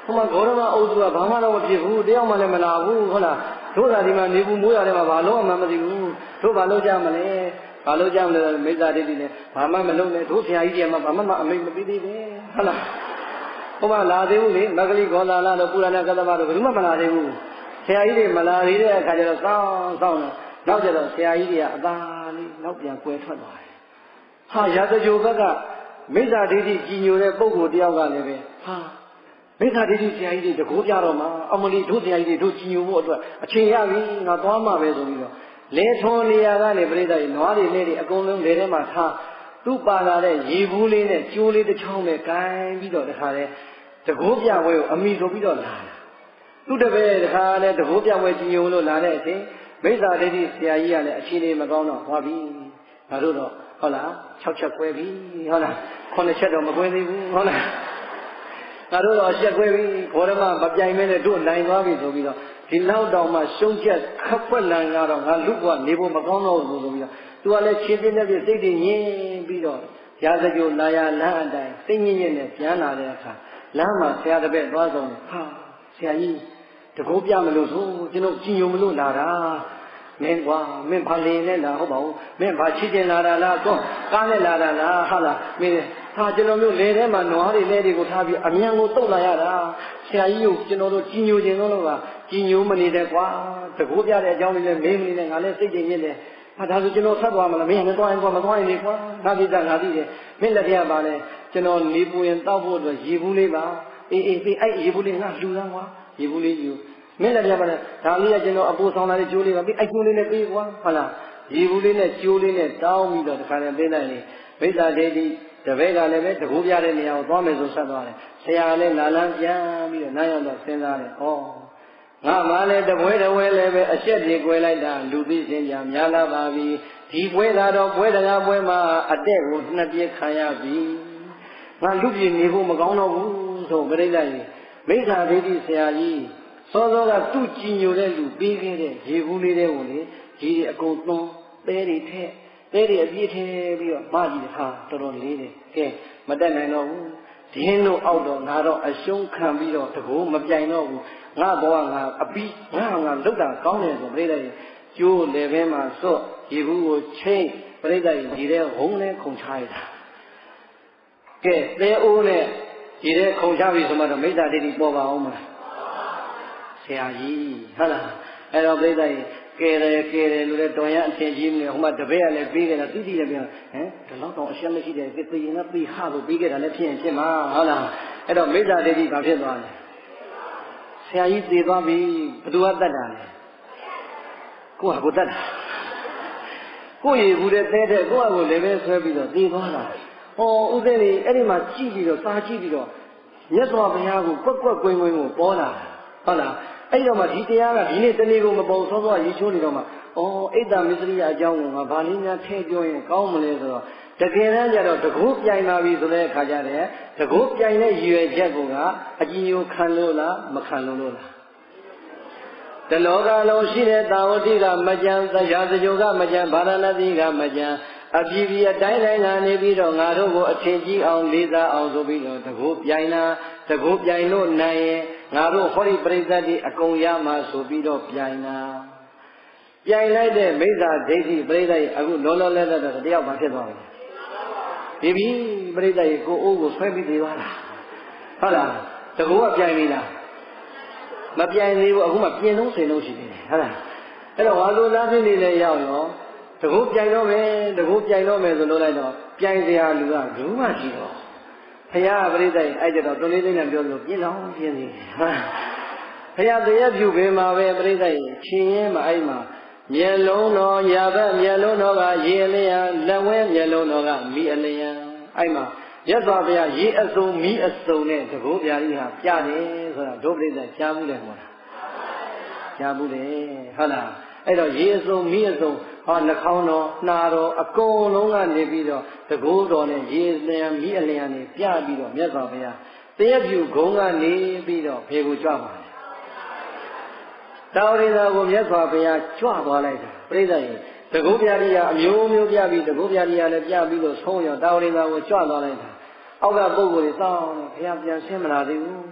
ဟိုမှာဂေါရမအုပ်စုကဘာမှတော့မဖြစ်ဘူးတယောက်မှလည်းမလာဘူးဟုတ်လားတို့သာဒီမှာနေဘူးမိုးရတယ်မှာဘာလို့မှမသိဘူးတို့ဘာလို့ကြမလဲဘာလို့ကြမလဲမိစ္ဆာဒိဋ္ဌိနဲ့ဘာမှမလုပ်နဲ့တို့ဆရာကြီးတွေကမှဘာမှအမိတ်မပေးသေးဘူးဟုတ်လားဟိုမှာလာသေးဘူးလေမဂ္ဂလိဂေါလာလာတို့ပုရဏကတ္တဗတို့ဘယ်သူမှမလာသေးဘူးဆရာကြီးတွေမလာသေးတဲ့အခါကျတော့စောင်းစောင်းနေနောက်ကျတော့ဆရာကြီးတွေကအသာလေးနောက်ပြန်ကွယ်ထွက်သွားတယ်ဟာရာဇဂိုဘက်ကမိစ္ဆာဒိဋ္ဌိကြီးညိုတဲ့ပုဂ္ဂိုလ်တယောက်ကလည်းပဲဟာမိစ္ဆာဒိဋ္ဌိဆရာကြီးတွေတကိုးပြတော့မှာအမလီတို့ဆရာကြီးတွေတို့ကြီးညိုဖို့အတွက်အချိန်ရပြီငါသွားမှာပဲဆိုပြီးတော့လေထွန်နေရာကနေပြိဿတွေနွားတွေနဲ့တွေအကုန်လုံးလေထဲမှာထားသူ့ပါလာတဲ့ရေဘူးလေးနဲ့ကျိုးလေးတစ်ချောင်းနဲ့ကိုင်းပြီးတော့တခါလဲတကိုးပြပွဲကိုအမိဆိုပြီးတော့လာတာသူ့တပည့်တခါလဲတကိုးပြပွဲကြီးညိုလို့လာတဲ့အချိန်မိစ္ဆာဒိဋ္ဌိဆရာကြီးကလည်းအခြေအနေမကောင်းတော့ဟောပြီငါတို့တော့ဟုတ်လား6ချက်ကွဲပြီဟုတ်လား9ချက်တော့မကွဲသေးဘူးဟုတ်လားငါတို့တော့ချက်ကွဲပြီခေါ်ရမမပြိုင်မဲနဲ့တို့နိုင်သွားပြီဆိုပြီးတော့ဒီလောက်တောင်မှရှုံးချက်ခက်ဖွက်လန်ကတော့ငါလူကနေဖို့မကောင်းတော့ဘူးဆိုပြီးတော့သူကလည်းချင်းချင်းနဲ့ပြစိတ်တွေညင်းပြီးတော့ရာဇဂိုလာရလမ်းအတိုင်းစိတ်ညစ်ညစ်နဲ့ပြန်လာတဲ့အခါလမ်းမှာဆရာတပည့်သွားဆုံးဟာဆရာကြီးတကိုးပြမလို့ဆိုကျွန်တော်ကြည်ညိုမလို့လာတာမင်းကွာမင်းဘာလင်းနဲ့လာဟုတ်ပါဘူးမင်းဘာချစ်တင်လာတာလားတော့ကားနဲ့လာတာလားဟာလားမင်းဟာကျွန်တော်တို့လေထဲမှာနွားတွေလဲတွေကိုထားပြီးအမြန်ကိုတုတ်လာရတာဆရာကြီးကိုကျွန်တော်တို့ကြည်ညိုခြင်းလို့ကကြည်ညိုမနေတယ်ကွာတကိုးပြတဲ့အကြောင်းလေးလည်းမင်းမနေနဲ့ငါလည်းစိတ်ကြင်ရင်းတယ်ဟာဒါဆိုကျွန်တော်ဆက်သွားမလားမင်းလည်းသွားရင်ကွာမသွားရင်လေကွာငါသိတာငါသိတယ်မင်းလက်ထက်ပါလဲကျွန်တော်နေပူရင်တောက်ဖို့အတွက်ရေဘူးလေးပါအေးအဲ့ရေဘူးလေးငါလှူသားကွာရေဘူးလေးယူမင်းလည်းပြပါနဲ့ဒါလေးကကျွန်တော်အပူဆောင်လာတဲ့ကျိုးလေးပါပြီးအဲ့ကျိုးလေးနဲ့ပေးကွာဟုတ်လားရေဘူးလေးနဲ့ကျိုးလေးနဲ့တောင်းပြီးတော့တခါတည်းပေးလိုက်ရင်မိစ္ဆာဒိဋ္ဌိတပည့်ကလည်းပဲတကူပြတဲ့နေရာကိုသွားမယ်ဆိုဆက်သွားတယ်ဆရာကလည်းလာလန်းပြန်ပြီးတော့နားရောက်တော့စဉ်းစားတယ်ဩငါမှလည်းတပွဲလည်းပဲအဆက်ပြေကွယ်လိုက်တာလူသိစင်ကြများလာပါပြီဒီပွဲလာတော့ပွဲတရားပွဲမှာအတက်ကိုနှစ်ပြည့်ခံရပြီငါလူပြည်နေဖို့မကောင်းတော့ဘူးဆိုပြိဿကြီးမိစ္ဆာဒိဋ္ဌိဆရာကြီးစောစောကသူ့ကြည်ညိုတဲ့လူပေးခဲ့တဲ့ရေဘူးလေးတွေကိုလေကြီးတွေအကုန်သွန်းသဲတွေထက်သဲတွေအပြည့်ထဲပြီးတော့မကြီးဟာတော်တော်လေးတယ်ကဲမတက်နိုင်တော့ဘူးဒင်းတို့အောက်တော့ငါတော့အရှုံးခံပြီးတော့တကူမပြိုင်တော့ဘူးငါဘောကငါအပီးငါလုတ်တာကောင်းတယ်ဆိုပြိဿကြီးကျိုးလေဘဲမှာစော့ရေဘူးကိုချိန်ပြိဿကြီးဒီထဲဟုံးလဲခုန်ချရတာကဲသဲအိုးနဲ့ဒီထဲခုန်ချပြီဆိုမှတော့မိစ္ဆာဒိဋ္ဌိပေါ်ပါအောင်မလားဆရာကြီးဟုတ်လားအဲ့တော့ပြိဿကြီးကဲတယ်လို့လည်းတော်ရန်အထင်ကြီးမနေဟိုမှာတပည့်ကလည်းပြီးခဲ့တာတိတိလည်းပြန်ဟမ်ဒီလောက်တော့အရှက်မရှိတယ်သိရင်လည်းပြီးဟလို့ပြီးခဲ့တာလည်းဖြစ်မှာဟုတ်လားအဲ့တော့မိစ္ဆာဒိဋ္ဌိဘာဖြစ်သွားလဲဆရာကြီးသေသွားပြီဘသူကတတ်တာလဲကိုကကိုတတ်တာကိုရေဘူးတဲ့တဲတဲ့ကိုကကိုလည်းပဲဆွဲပြီးတော့သေသွားတာဟောဥသိနေအဲ့ဒီမှာကြည့်ပြီးတော့စာကြည့်ပြီးတော့မြတ်စွာဘုရားကိုကွက်ကွင်းကိုပေါ်လာဟုတ်လားအဲ့တော့မှဒီတရားကဒီနေ့တနေ့ကိုမပေါ်စောစောရေချိုးနေတော့မှအိဋ္ဌမစ္စရိယအကြောင်းကဘာလေးများထည့်ပြောရင်ကောင်းမလဲဆိုတော့တကယ်တမ်းကျတော့တကူပြိုင်လာပြီဆိုတဲ့အခါကျတော့တကူပြိုင်တဲ့ရည်ရွယ်ချက်ကအကြည်ညိုခံလို့လားမခံလို့လားတလောကလုံးရှိတဲ့တာဝတိကမကြံတရားစကြိုကမကြံဗာရဏသီကမကြံအပြည်ပြည်အတိုင်းတိုင်းကနေပြီးတော့ငါတို့ကိုအထင်ကြီးအောင်လေးစားအောင်ဆိုပြီးတော့တကူပြိုင်လာတကူပြိုင်လို့နိုင်ရင်ငါတို့ဟောဒီပရိသတ်တွေအကုန်ရမှာဆိုပြီးတော့ပြိုင်လာပြိုင်လိုက်တဲ့မိစ္ဆာဒိဋ္ဌိပရိသတ်ကြီးအခုလောလောလတ်လတ်တော့တယောက်မှဖြစ်သွားပြီဒီပရိသတ်ကြီးကိုအိုးကိုဆွဲပြီးသေးသွားတာဟုတ်လားတကူကပြိုင်ပြီလားမပြိုင်သေးဘူးအခုမှပြင်လုံးစင်လုံးရှိနေတယ်ဟုတ်လားအဲ့တော့ဝါလူသားဖြစ်နေလဲရောက်ရောတကူပြိုင်တော့မယ်ဆိုလို့လိုက်တော့ပြိုင်စရာလူကဘူးမှရှိတော့ဘုရားပရိသတ်အဲ့ကြတော့တွလေးလေးနဲ့ပြောလို့ပြင်းလောင်းပြင်းစီဘုရားတရားပြုပေမှာပဲပရိသတ်ချင်းရဲမှာအဲ့မှာမျက်လုံးတော်ရာဘက်မျက်လုံးတော်ကရေအလျံလက်ဝဲမျက်လုံးတော်ကမိအလျံအဲ့မှာမြတ်စွာဘုရားရေအစုံမိအစုံနဲ့တကူပြာကြီးဟာပြတယ်ဆိုတာဒုပရိသတ်ကြားမှုတယ်မဟုတ်လားကြားမှုတယ်ဟုတ်လားအဲ့တော့ရေအစုံမိအစုံနှာခေါင်းတော်နှာတော်အကုန်လုံးကနေပြီးတော့တကူတော်နဲ့ရေအလျံမိအလျံနဲ့ပြပြီးတော့မြတ်စွာဘုရားတရားပြုဂုံကနေပြီးတော့ဖေကိုကြွပါတာဝရိသာကိုမြတ်စွာဘုရားကြွသွားလိုက်တာပြိဿရေတကုပြရိယအမျိုးမျိုးပြပြီးတကုပြရိယလည်းပြပြီးတော့ဆုံးရောတာဝရိသာကိုကြွသွားလိုက်တာအောက်ကပုဂ္ဂိုလ်တွေစောင်းဘုရားပြန်ဆင်းမလာသေးဘူးဘ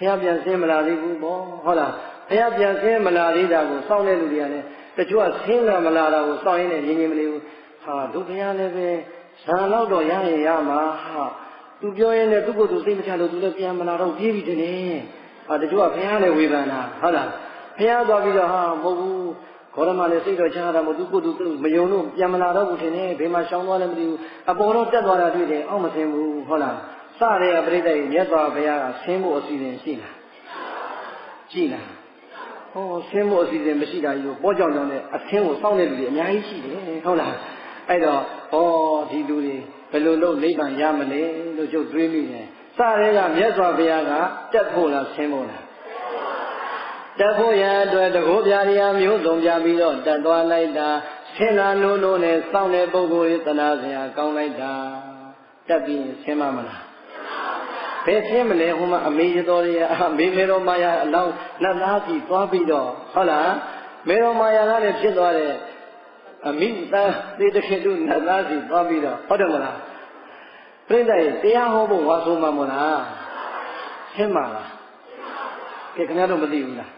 ဘုရားပြန်ဆင်းမလာသေးဘူးပေါ့ဟုတ်လားဘုရားပြန်ဆင်းမလာသေးတာကိုစောင့်တဲ့လူတွေကလည်းတချို့ကဆင်းမလာတာကိုစောင့်ရင်းနဲ့ရင်းရင်းမလေးဘူးဟာဒုဘုရားလည်းပဲဇာလောက်တော့ရရင်ရမှာဟာသူပြောရင်လည်းသူ့ကိုယ်သူစိတ်မချလို့သူလည်းပြန်မလာတော့ပြေးပြီတဲ့ဟာတချို့ကဘုရားလည်းဝေဖန်တာဟုတ်လားဘုရားသွားပြီးတော့ဟာမဟုတ်ဘူးခေါရမလည်းစိတ်တော့ချတာမဟုတ်သူကိုယ်သူမယုံလို့ပြန်မလာတော့ဘူးထင်တယ်ဘေးမှာရှောင်းသွားလည်းမသိဘူးအပေါ်တော့တက်သွားတာတွေ့တယ်အောက်မဆင်းဘူးဟုတ်လားစတဲ့ပြိတ္တိမြတ်စွာဘုရားကဆင်းဖို့အစီအစဉ်ရှိလားရှိလားဟောဆင်းဖို့အစီအစဉ်မရှိတာကြီးကိုပေါ်ကြောင်ကြောင်နဲ့အဆင်းကိုစောင့်တဲ့လူတွေအများကြီးရှိတယ်ဟုတ်လားအဲ့တော့ဟောဒီလူတွေဘယ်လိုလုပ်နိဗ္ဗာန်ရမလဲလို့ကျုပ်တွေးမိတယ်စတဲ့ကမြတ်စွာဘုရားကတက်ဖို့လားဆင်းဖို့လားတက်ဖို့ရအတွက်တကောပြာရိယာမျိုးစုံပြပြီးတော့တက်သွားလိုက်တာဆင်းလာလို့နဲ့စောင့်တဲ့ပုဂ္ဂိုလ်ရဲ့သနာစရာကောင်းလိုက်တာတက်ပြီးဆင်းမမလားဘယ်ဆင်းမလဲဟိုမှာအမေရတော်ရအမေမေတော်မာယာအလောင်းနတ်သားကြီးသွားပြီးတော့ဟုတ်လားမေတော်မာယာကလည်းဖြစ်သွားတယ်အမိသားသေတခေတုနတ်သားကြီးသွားပြီးတော့ဟုတ်တယ်မလားပြိတ္တရဲ့တရားဟောဖို့ဝါဆိုမှမလားဆင်းပါလားကဲခင်ဗျားတို့မသိဘူးလား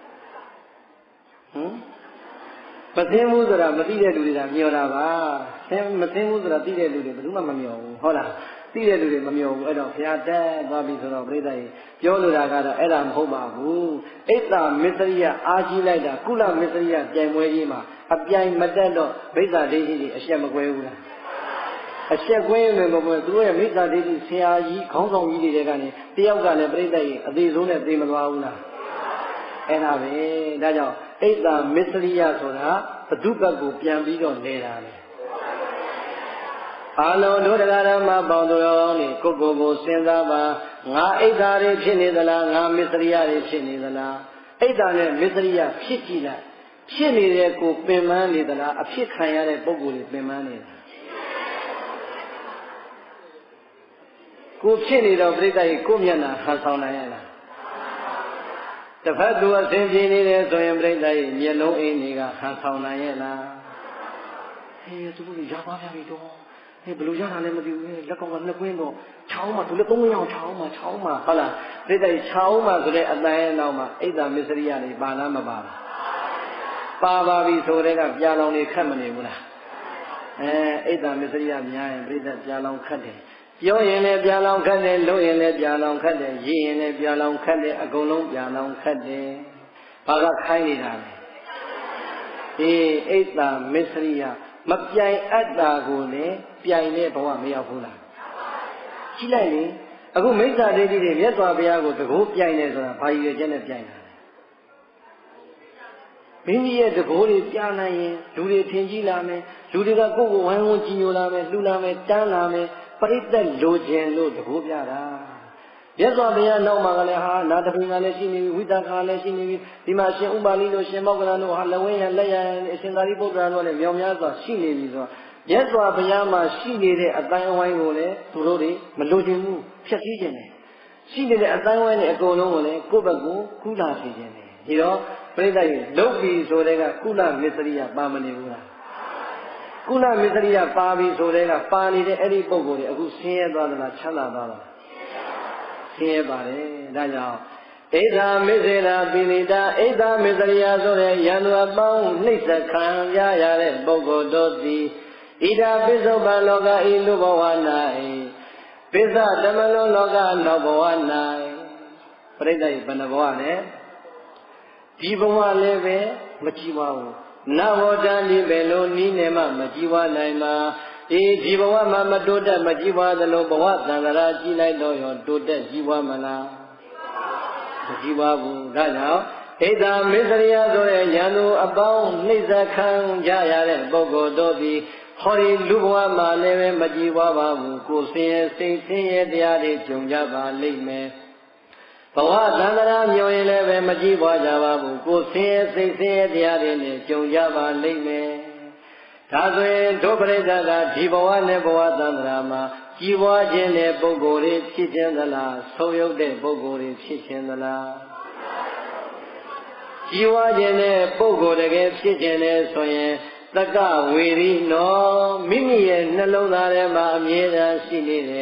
မသိဘူးဆိုတာမသိတဲ့လူတွေကမျောတာပါမသိဘူးဆိုတာသိတဲ့လူတွေဘယ်သူမှမမျောဘူးဟုတ်လားသိတဲ့လူတွေမမျောဘူးအဲ့တော့ဘုရားတက်သွားပြီဆိုတော့ပြိတ္တကြီးပြောလိုတာကတော့အဲ့ဒါမဟုတ်ပါဘူးအိတ်တာမစ္စရိယအားကြီးလိုက်တာကုလမစ္စရိယပြိုင်ပွဲကြီးမှာအပြိုင်မတက်တော့ဗိဇ္ဇာဒိဋ္ဌိတွေအရှက်မကွဲဘူးလားအရှက်ကွဲနေလို့မဟုတ်သူတို့ရဲ့မိစ္ဆာဒိဋ္ဌိဆရာကြီးခေါင်းဆောင်ကြီးတွေကနေတယောက်ကလည်းပြိတ္တကြီးအသေးဆုံးနဲ့သိမသွားဘူးလားအဲ့ဒါပဲဒါကြောင့်အိတ်တာမစ္စရိယဆိုတာဘု து ဘက်ကိုပြန်ပြီးတော့နေတာလေအာလုံးတို့တရားဓမ္မပေါင်းသူတော်ကောင်းတွေကိုစဉ်းစားပါငါအိတ်တာတွေဖြစ်နေသလားငါမစ္စရိယတွေဖြစ်နေသလားအိတ်တာနဲ့မစ္စရိယဖြစ်ကြည့်လိုက်ဖြစ်နေတဲ့ကိုပင်ပန်းနေသလားအဖြစ်ခံရတဲ့ပုဂ္ဂိုလ်တွေပင်ပန်းနေတာကိုဖြစ်နေတော့ပြိတ္တရဲ့ကိုမျက်နှာဟန်ဆောင်နိုင်ရလားတစ်ဖက်သူအစဉ်ပြေနေတယ်ဆိုရင်ပြိတ္တရဲ့မျက်လုံးအိမ်တွေကဟန်ဆောင်နိုင်ရလားဟေးသူတို့ရပါပြန်ပြီတော့ဟေးဘယ်လိုရတာလဲမသိဘူးလက်ကောင်ကနှစ်ကွင်းတော့ခြောင်းမှသူလည်းသုံးယောက်ခြောင်းမှဟုတ်လားပြိတ္တရဲ့ခြောင်းမှဆိုတဲ့အတန်ရဲ့နောက်မှာအိတ်တာမစ္စရိယတွေပါလားမပါလားပါပြီဆိုတဲ့ကပြာလောင်တွေခတ်မနေဘူးလားအိတ်တာမစ္စရိယများရင်ပြိတ္တပြာလောင်ခတ်တယ်ပြောရင်လည်းပြာလောင်ခတ်တယ်လုပ်ရင်လည်းပြာလောင်ခတ်တယ်ရေးရင်လည်းပြာလောင်ခတ်တယ်အကုန်လုံးပြာလောင်ခတ်တယ်ဘာကခိုင်းနေတာလဲအိတ်တာမစ္စရိယမပြိုင်အပ်တာကိုလည်းပြိုင်တဲ့ဘဝမရောက်ဘူးလားကြည့်လိုက်လေအခုမိစ္ဆာဒိဋ္ဌိတွေမြတ်စွာဘုရားကိုတကောပြိုင်တယ်ဆိုတာဘာကြီးရဲ့ကျက်နဲ့ပြိုင်တာလဲမိမိရဲ့တကောတွေပြနိုင်ရင်လူတွေထင်ကြီးလာမယ်လူတွေကကိုယ့်ကိုဝိုင်းဝန်းကြည်ညိုလာမယ်လှူလာမယ်တန်းလာမယ်ပရိသတ်လိုချင်လို့တကောပြတာမြတ်စွာဘုရားနောက်မှာကလည်းဟာနာတပိကလည်းရှိနေပြီဝိသခာလည်းရှိနေပြီဒီမှာရှင်ဥပါလိတို့ရှင်မောက္ကလတို့ဟာလက်ဝဲရလက်ရအရှင်သာရိပုတ္တရာတို့လည်းမြောင်များစွာရှိနေပြီဆိုတော့မြတ်စွာဘုရားမှာရှိနေတဲ့အတိုင်းအဝိုင်းကိုလည်းသူတို့တွေမလိုချင်ဘူးဖျက်ဆီးခြင်းတယ်ရှိနေတဲ့အတိုင်းအဝိုင်းနဲ့အကုန်လုံးကိုလည်းကိုယ့်ဘက်ကိုကုလာစေခြင်းတယ်ဒီတော့ပြိဿရဲ့လုတ်ပြီဆိုတဲ့ကကုလမစ္စရိယပါမနေဘူးလားကုလမစ္စရိယပါပြီဆိုတဲ့ကပါနေတဲ့အဲ့ဒီပုံကိုယ်တွေအခုဆင်းရဲသွားသလားချမ်းသာသွားလားဆင်းရဲပါတယ်ဒါကြောင့်ဣဒ္ဓမစ္စေနာပိဏိတာဣဒ္ဓမစ္စရိယဆိုတဲ့ယန္တုအပေါင်းနှိစ္စခံရရတဲ့ပုဂ္ဂိုလ်တို့သည်ဣဒ္ဓပိစ္ဆုပန်လောကဤလူဘဝ၌ပိစ္ဆဓမ္မလုံးလောကနောက်ဘဝ၌ပရိသတ်ဘယ်နှဘဝနဲ့ဒီဘဝလည်းပဲမကြည့်ပါဘူးနဘောတန်ဒီပဲလို့နီးနေမှမကြည့်ပါနိုင်ပါဒီဘဝမှာမတိုးတက်မကြည့်ပါသလိုဘဝသံဃာကြည့်လိုက်တော့ရောတိုးတက်ကြည့်ပါမလားမကြည့်ပါဘူးဒါကြောင့်ဣဒ္ဓမစ္စရိယဆိုတဲ့ဉာဏ်တို့အပေါင်းနှိစ္စခံကြရတဲ့ပုဂ္ဂိုလ်တို့သည်ဟောဒီလူဘဝမှာလည်းပဲမကြည့်ပါဘူးကိုယ်ဆင်းရဲစိတ်ဆင်းရဲတရားတွေကြုံကြပါလိမ့်မယ်ဘဝသံဃာမျိုးရင်လည်းပဲမကြည့်ပါကြပါဘူးကိုယ်ဆင်းရဲစိတ်ဆင်းရဲတရားတွေနဲ့ကြုံကြပါလိမ့်မယ်ဒါဆိုရင်ဒုပရိသတ်ကဒီဘဝနဲ့ဘဝသံဃာမှာကြည်ပွားခြင်းတဲ့ပုဂ္ဂိုလ်တွေဖြစ်ခြင်းသလားဆုံးယုတ်တဲ့ပုဂ္ဂိုလ်တွေဖြစ်ခြင်းသလားကြည်ပွားခြင်းတဲ့ပုဂ္ဂိုလ်တကယ်ဖြစ်ခြင်းနဲ့ဆိုရင်တက္ကဝေရိနောမိမိရဲ့နှလုံးသားထဲမှာအမြဲတမ်းရှိနေတဲ့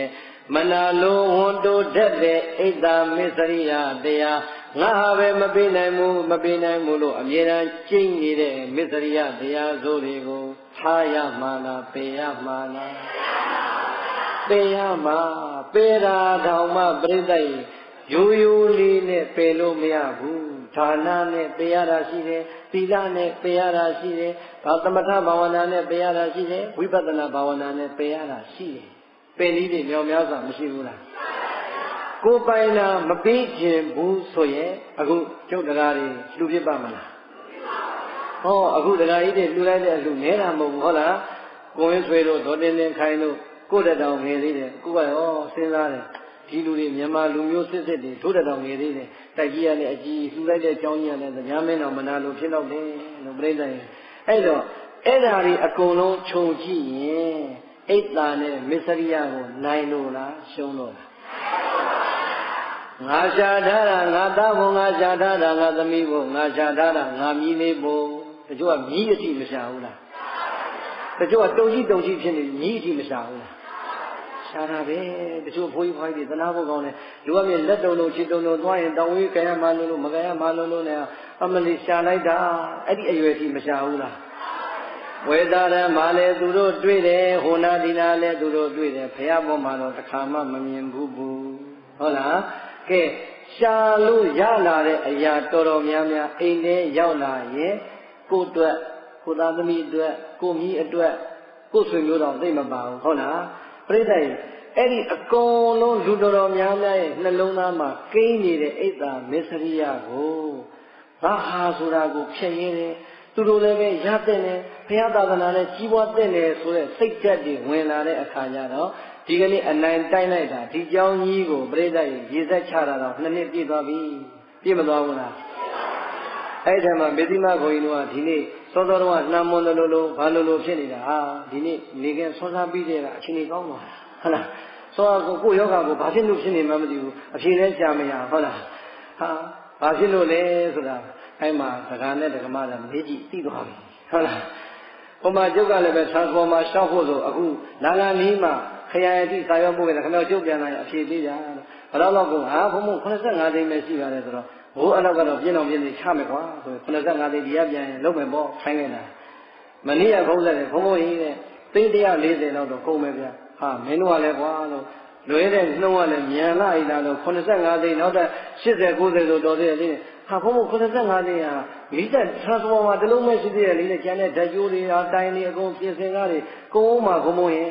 မနာလိုဝန်တိုးတတ်တဲ့ဣဒ္ဓမစ္စရိယတရားငါဟာပဲမပေးနိုင်ဘူးလို့အမြဲတမ်းကျင့်နေတဲ့မစ္စရိယတရားစိုးတွေကိုထားရမှာလားပယ်ရမှာလားပယ်ရမှာပယ်တာတောင်မှပြိဿရိုးရိုးလေးနဲ့ပယ်လို့မရဘူးဒါနနဲ့ပယ်ရတာရှိတယ်သီလနဲ့ပယ်ရတာရှိတယ်သမထဘာဝနာနဲ့ပယ်ရတာရှိတယ်ဝိပဿနာဘာဝနာနဲ့ပယ်ရတာရှိတယ်ပယ်နည်းတွေမြောက်များစွာမရှိဘူးလားကိုပိုင်တာမပေးခြင်းဘူးဆိုရင်အခုကျုပ်တရားတွေလှူပြပါမလားဟောအခုတရားကြီးတွေလှူလိုက်တဲ့အလှူနဲတာမဟုတ်ဘူးဟုတ်လားကိုဝင်းဆွေတို့ဒေါ်တင်တင်ခိုင်တို့ကိုတတောင်ငယ်သေးတယ်ကိုကရောစဉ်းစားတယ်ဒီလူတွေမြန်မာလူမျိုးစစ်စစ်တွေထိုးတတောင်ငယ်သေးတယ်တိုက်ကြီးရနဲ့အကြီးလှူလိုက်တဲ့အကြောင်းကြီးရနဲ့သညာမင်းတော်မနာလို့ဖြစ်တော့တယ်လို့ပြိဿရင်အဲ့တော့အဲ့ဓာတွေအကုန်လုံးခြုံကြည့်ရင်ဣဒ္ဓာနဲ့မစ္စရိယကိုနိုင်လို့လားရှုံးလို့လားငါရှာထားတာငါသားဖို့ငါရှာထားတာငါသမီးဖို့ငါရှာထားတာငါမြည်လေးဖို့တချို့ကမြည်အတိမရှာဘူးလားတချို့ကတုံကြီးဖြစ်နေမြည်အတိမရှာဘူးလားရှာတာပဲတချို့ဘိုးကြီးဖွားကြီးသနာဖို့ကောင်းတယ်လူကမြေလက်တုံလုံးခြေတုံလုံးသွားရင်တောင်ဝေးကြရမှလို့မကြရမှလို့နဲ့အမလီရှာလိုက်တာအဲ့ဒီအရွယ်ကြီးမရှာဘူးလားဝေဒရမလည်းသူတို့တွေ့တယ်ဟိုနာဒီနာလည်းသူတို့တွေ့တယ်ဖះပေါ်မှာတော့တစ်ခါမှမမြင်ဘူးဟုတ်လားကဲရှာလို့ရလာတဲ့အရာတော်တော်များများအိမ်ထဲရောက်လာရင်ကိုယ့်အတွက်ကိုသားသမီးအတွက်ကိုမြည်အတွက်ကိုဆွေမျိုးတော်သိမပါဘူးဟုတ်လားပြိဿရဲ့အဲ့ဒီအကုန်လုံးလူတော်တော်များများရဲ့နှလုံးသားမှာကိန်းနေတဲ့ဣဒ္ဓမစ္စရိယကိုဘာဟာဆိုတာကိုဖြည့်ရင်းတယ်သူတို့လည်းပဲရတဲ့နဲ့ဘုရားသာသနာနဲ့ကြီးပွားတဲ့နဲ့ဆိုတဲ့စိတ်ဓာတ်တွေဝင်လာတဲ့အခါကျတော့ဒီကနေ့အနိုင်တိုက်လိုက်တာဒီเจ้าကြီးကိုပြိဿရဲ့ရေဆက်ချတာတော့2နှစ်ပြည့်သွားပြီပြည့်မသွားဘူးလားအဲ့ဒီမှာမေသိမဘုန်းကြီးတို့ကဒီနေ့စောစောတော့နှမ်းမွန်းလို့ဘာလို့ဖြစ်နေတာဟာဒီနေ့နေကစောစားပြီးတဲ့ကအချိန်ကြီးကောင်းသွားတာဟုတ်လားစောကိုယောဂကိုဘာဖြစ်လို့ဖြစ်နေမှမသိဘူးအဖြေလဲရှာမရဟုတ်လားဟာဘာဖြစ်လို့လဲဆိုတာအဲ့မှာစကားနဲ့တက္ကမလည်းမေးကြည့်သိသွားပြီဟုတ်လားဟိုမှာကျုပ်ကလည်းပဲ transformer ရှောက်ဖို့ဆိုအခုလာနီးမှာခရိုင်အတိစာရောက်ပို့ခဲ့တယ်ခင်ဗျားကျုပ်ပြန်လာရင်အဖြေပေးကြဘယ်တော့ကဟာဘုံဘုံ85သိန်းပဲရှိပါတယ်ဆိုတော့ဘိုးအဲ့လောက်ကတော့ပြင်းအောင်ပြင်းနေချမယ်ကွာဆို85သိန်းဒီကပြန်ရင်လုံးမယ်ပေါ့ခိုင်းနေတာမနေ့ကဖုံးလက်တယ်ဘုံဘုံကြီးတဲ့သိန်း140လောက်တော့ကုန်မယ်ဗျာဟာမင်းတို့ကလည်းကွာလို့လွဲတဲ့နှုံးကလည်းမြန်လာ၏လားလို့85သိန်းနောက်တော့80 90ဆိုတော်သေးတယ်လေဟာဘုံဘုံ85သိန်းဟာမိသက် transformer တစ်လုံးပဲရှိသေးတယ်လေကျန်တဲ့ဓာတ်ကြိုးတွေအတိုင်းတွေအကုန်ပြင်ဆင်ကားတွေကုန်အောင်မှာဘုံဘုံရဲ့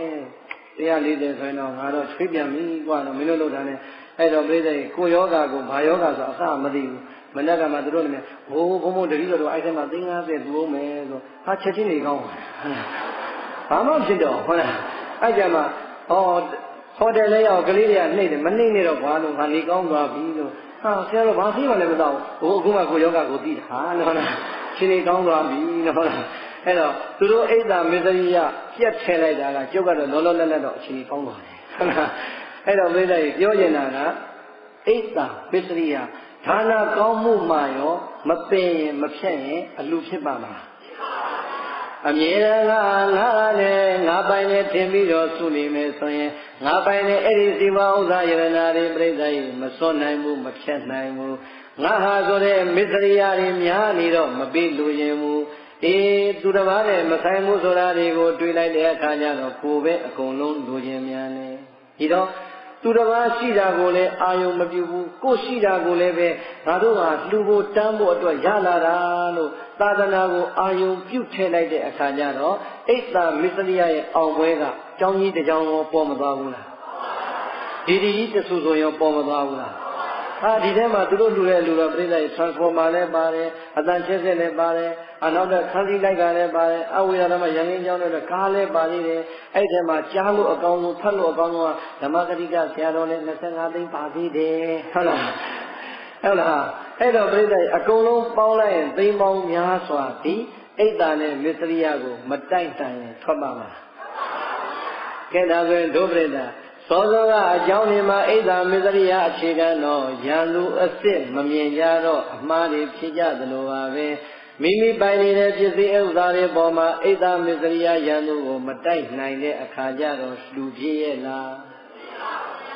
140ဆိုရင်တော့ငါတော့ချွေးပြန်ပြီကွာတော့မင်းတို့လုပ်တာနဲ့အဲ့တော့ပြိဿရဲ့ကိုယောဂါကိုဘာယောဂါဆိုအစမသိဘူးမနေ့ကမှသူတို့လည်းဘိုးဘုံဘုံတတိတော်အဲ့ထဲမှာ350တူအောင်မယ်ဆိုဟာချက်ချင်းနေကောင်းဘာမှဖြစ်တော့ဟုတ်လားအဲ့ကြမှာဟိုတယ်လည်းရောက်ကလေးတွေကနှိမ့်တယ်မနှိမ့်နေတော့ဘာလို့ငါနေကောင်းသွားပြီလို့ဟာဆရာတော်ဘာသိမှလည်းမတော့ဘူးအခုမှကိုယောဂါကိုသိတာဟုတ်လားရှင်နေကောင်းသွားပြီဟုတ်လားအဲ့တော့သူတို့ဣဒ္ဓမစ္စရိယပြက်ထဲလိုက်တာကကျုပ်ကတော့လောလောလတ်လတ်တော့အခြေကောင်းသွားတယ်ဟုတ်လားအဲ့တော့ပြိဿကြီးပြောချင်တာကဣဒ္ဓမစ္စရိယဌာနကောင်းမှုမှရောမပင်ရင်မဖြတ်ရင်အလူဖြစ်ပါမလားအမြဲတမ်းငါနဲ့ငါပိုင်နဲ့ထင်ပြီးတော့ဆုနေမယ်ဆိုရင်ငါပိုင်နဲ့အဲ့ဒီဇီဝဥစ္စာယရနာတွေပြိဿကြီးမစွန့်နိုင်ဘူးမဖြတ်နိုင်ဘူးငါဟာဆိုတဲ့မစ္စရိယတွေများနေတော့မပေးလို့ရင်ဘူးသူတစ်ပါးနဲ့မဆိုင်မှုဆိုတာတွေကိုတွေးလိုက်တဲ့အခါကျတော့ကိုယ်ပဲအကုန်လုံးလူချင်းများနေဒီတော့သူတစ်ပါးရှိတာကိုလည်းအာယုံမပြုဘူးကိုယ်ရှိတာကိုလည်းပဲငါတို့ကလှူဖို့တန်းဖို့အတွက်ရလာတာလို့သာသနာကိုအာယုံပြုထည့်လိုက်တဲ့အခါကျတော့ဣဒ္ဓမစ္စရိယရဲ့အောင်ပွဲကကြောင်းကြီးတစ်ကြောင်းရောပေါ်မသွားဘူးလားဒီကြီးတဆူဆိုရောပေါ်မသွားဘူးလားဒီထဲမှာသူတို့လူတဲ့လူတော့ပြိဿရဲ့ transformer လည်းပါတယ်အတန်ချက်ဆက်လည်းပါတယ်နောက်တော့ခန်းစည်းလိုက်ကလည်းပါတယ်အဝိရဓမ္မရန်ကင်းကျောင်းလည်းကားလည်းပါသေးတယ်အဲ့ထဲမှာကြားလို့အကောင်းဆုံးဖတ်လို့အကောင်းဆုံးကဓမ္မဂတိကဆရာတော်လည်း25သိန်းပါသေးတယ်ဟုတ်လားအဲ့တော့ပြိဿရဲ့အကုန်လုံးပေါင်းလိုက်ရင်သိန်းပေါင်းများစွာဒီဣဒ္ဓာနဲ့မစ္စရိယကိုမတိုက်တိုင်ရင်ထွက်ပါမှာကဲဒါဆိုရင်ဒုပရိသစောစောကအကြောင်းဒီမှာဣဒ္ဓမစ္စရိယအခြေခံတော့ရန်သူအစ်စ်မမြင်ကြတော့အမှားတွေဖြစ်ကြသလိုပါပဲမိမိပိုင်နေတဲ့ပစ္စည်းဥစ္စာတွေပေါ်မှာဣဒ္ဓမစ္စရိယရန်သူကိုမတိုက်နိုင်တဲ့အခါကျတော့လှူပြည့်ရဲ့လား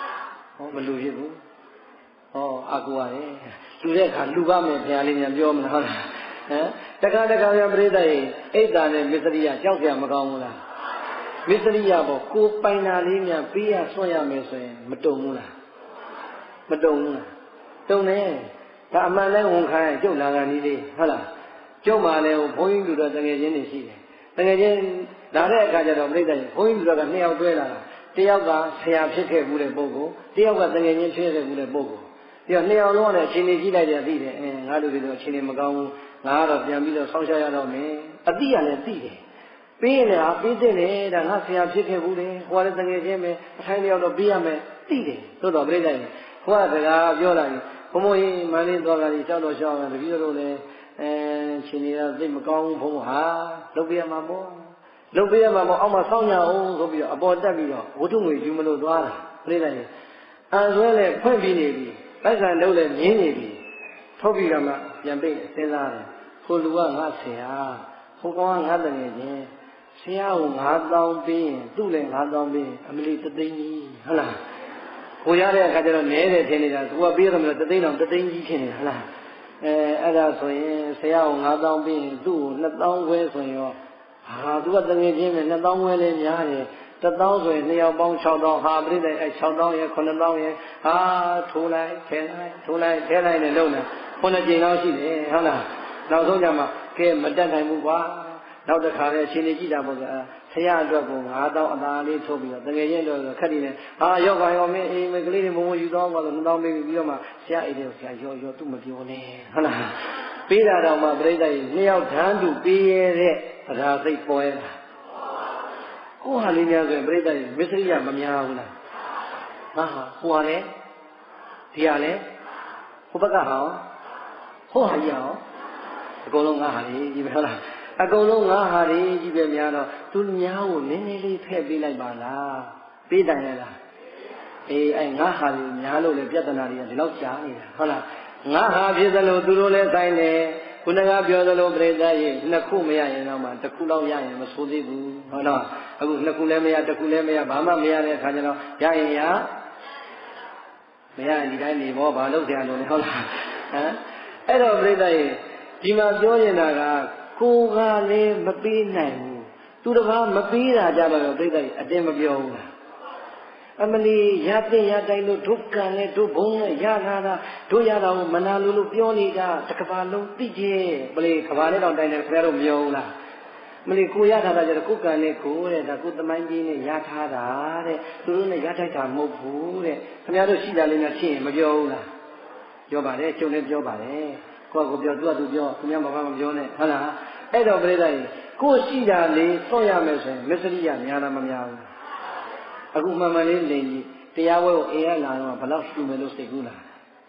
မလူဖြစ်ဘူးအကူရတယ်လူတဲ့အခါလူပါမယ်ဘုရားလေးများပြောမလားဟုတ်လားတခါတခါပြိဿရေအိတ်တာနဲ့မစ္စရိယကြောက်ကြမကောင်းဘူးလားမစ္စရိယပေါ့ကိုပိုင်တာလေးများပေးရဆွတ်ရမယ်ဆိုရင်မတုံဘူးလားမတုံဘူးလားတုံတယ်ဒါအမှန်လဲဝန်ခံရကျုပ်လာကန်ကြီးလေးဟုတ်လားကျုပ်မှလည်းဘုန်းကြီးလူတော်တကယ်ချင်းနေရှိတယ်တကယ်ချင်းလာတဲ့အခါကျတော့ပြိဿရေဘုန်းကြီးလူတော်က2ယောက်တွဲလာတာတယောက်ကဆရာဖြစ်ခဲ့မှုတဲ့ပုဂ္ဂိုလ်တယောက်ကတကယ်ချင်းဖြစ်ခဲ့မှုတဲ့ပုဂ္ဂိုလ်ဒီတော့2ယောက်လုံးကလည်းအချိန်ကြီးကြည့်လိုက်တယ်သိတယ်ငါတို့တွေတော့အချိန်မကောင်းဘူးငါကတော့ပြန်ပြီးတော့ဆောင်းရှားရတော့မယ်အတိကလည်းသိတယ်ပေးရင်လည်းပေးတဲ့လေဒါငါဆရာဖြစ်ခဲ့ဘူးလေဟိုကလည်းတကယ်ချင်းပဲအထိုင်းတယောက်တော့ပေးရမယ်သိတယ်သို့တော့ပြိဿရေဟိုကစကားပြောလာပြီဘုံဘုံကြီးမန္တလေးသွားကြပြီကြောက်တော့ရှောက်တယ်တပည့်တော်လည်းရှင်ကြီးကသိမကောင်းဘူးဘုံဟာလုပ်ပြရမှာပေါ့လုပ်ပေးရမှာပေါ့အောက်မှာစောင့်ကြအောင်ဆိုပြီးတော့အပေါ်တက်ပြီးတော့ဝတ္ထုငွေယူမလို့သွားတာပြိဿရေအန်ဆွဲလည်းဖွင့်ပြီးနေပြီတိုက်ဆိုင်လုပ်လည်းမြင်းနေပြီထုတ်ပြီးတော့မှပြန်ပိတ်စဉ်းစားတယ်ဟိုလူကငါဆရာဟိုကောင်ကငါတငယ်ချင်းဆရာကို9000ပေးရင်သူ့လည်း9000ပေးရင်အမလီ3သိန်းကြီးဟုတ်လားကိုရတဲ့အခါကျတော့နဲတယ်ထင်နေတာသူကပေးရမယ်3သိန်းတောင်3သိန်းကြီးဖြစ်နေဟုတ်လားအဲ့ဒါဆိုရင်ဆရာကို9000ပေးရင်သူ့ကို2000ခွဲဆိုရင်ရောသူကတငယ်ချင်းပဲ2000ခွဲလေးများတယ်1000ဆိုရင်2ယောက်ပေါင်း6000ဟာပြိတ္တ6000ရဲ့9000ရဲ့ထိုးလိုက်ခဲလိုက်ထိုးလိုက်ခဲလိုက်နဲ့လုံးတယ်9ကြိမ်လောက်ရှိတယ်ဟုတ်လားနောက်ဆုံးကြမှာကဲမတက်နိုင်ဘူးကွာနောက်တစ်ခါလည်းအချိန်ကြီးကြည့်တာပေါ့ကွာဆရာအတွက်ကို9000အသာလေးထုတ်ပြီးတော့တကယ်ချင်းတော့ခက်နေတယ်ရောက်ပါရောမင်းအေးမကလေးတွေမုံယူတော့ပါလို့2000ပေးပြီးတော့မှဆရာအိမ်တွေကိုဆရာရောသူ့မပြောနဲ့ဟုတ်လားပေးတာတော့မှပြိတ္တကြီး2ယောက်ဓာန်တူပေးရတဲ့ပဓာစိတ်ပေါ်ရတာကိုဟာလေးများဆိုရင်ပြိတ္တကြီးမစ္စရိယမများဘူးလားဟိုဟာလေဒီဟာလေဟိုဘက်ကဟောဟိုဟာကြီးဟောအကုန်လုံးငါဟာလေးကြီးပဲဟုတ်လားအကုန်လုံးငါဟာလေးကြီးပဲများတော့သူများကိုနည်းနည်းလေးဖဲ့ပေးလိုက်ပါလားပေးတိုင်ရလားအဲ့ငါဟာလေးများလို့လေပြဿနာတွေကဒီလောက်ရှားနေတာဟုတ်လားငါဟာဖြစ်သလိုသူတို့လည်းဆိုင်တယ်ခုနကပြောသလိုပြိတ္တရေ2ခုမရရင်တော့မှ1ခုလောက်ရရင်မဆိုးသေးဘူးဟုတ်လားအခု2ခုလည်းမရ1ခုလည်းမရဘာမှမရတဲ့အခါကျတော့ရရင်ရမရရင်ဒီတိုင်းနေဘောဘာလုပ်ကြလို့လဲဟုတ်လားအဲ့တော့ပြိတ္တရေဒီမှာပြောနေတာကကိုကလည်းမပေးနိုင်ဘူးသူတစ်ပါးမပေးတာကြတော့ပြိတ္တရေအတင်းမပြောဘူးလားအမလီရတဲ့ရတိုင်းလို့ဒုက္ခနဲ့ဒုဘုံနဲ့ရလာတာတို့ရတာကိုမနာလို့ပြောနေတာတစ်ကဘာလုံးသိကျဲမလီကဘာနဲ့တော့တိုင်းတယ်ခင်ဗျားတို့မပြောဘူးလားမလီကိုရထားတာကြတော့ကိုယ်ကံနဲ့ကိုတဲ့ဒါကိုသမိုင်းကြီးနဲ့ရထားတာတဲ့သူတို့နဲ့ရထိုက်တာမဟုတ်ဘူးတဲ့ခင်ဗျားတို့ရှိတာလေးများဖြစ်ရင်မပြောဘူးလားပြောပါတယ်ကျုံလည်းပြောပါတယ်ကိုကပြောသူကပြောခင်ဗျားဘာမှမပြောနဲ့ဟုတ်လားအဲ့တော့ပြိတ္တကြီးကိုရှိတာလေးစော့ရမယ်ဆိုရင်မစ္စရိယများလားမများဘူးအခုမှန်မှန်လေးနေကြီးတရားဝဲကိုအိမ်ရလာတော့ဘယ်လောက်ရှူမယ်လို့စိတ်ကူးလား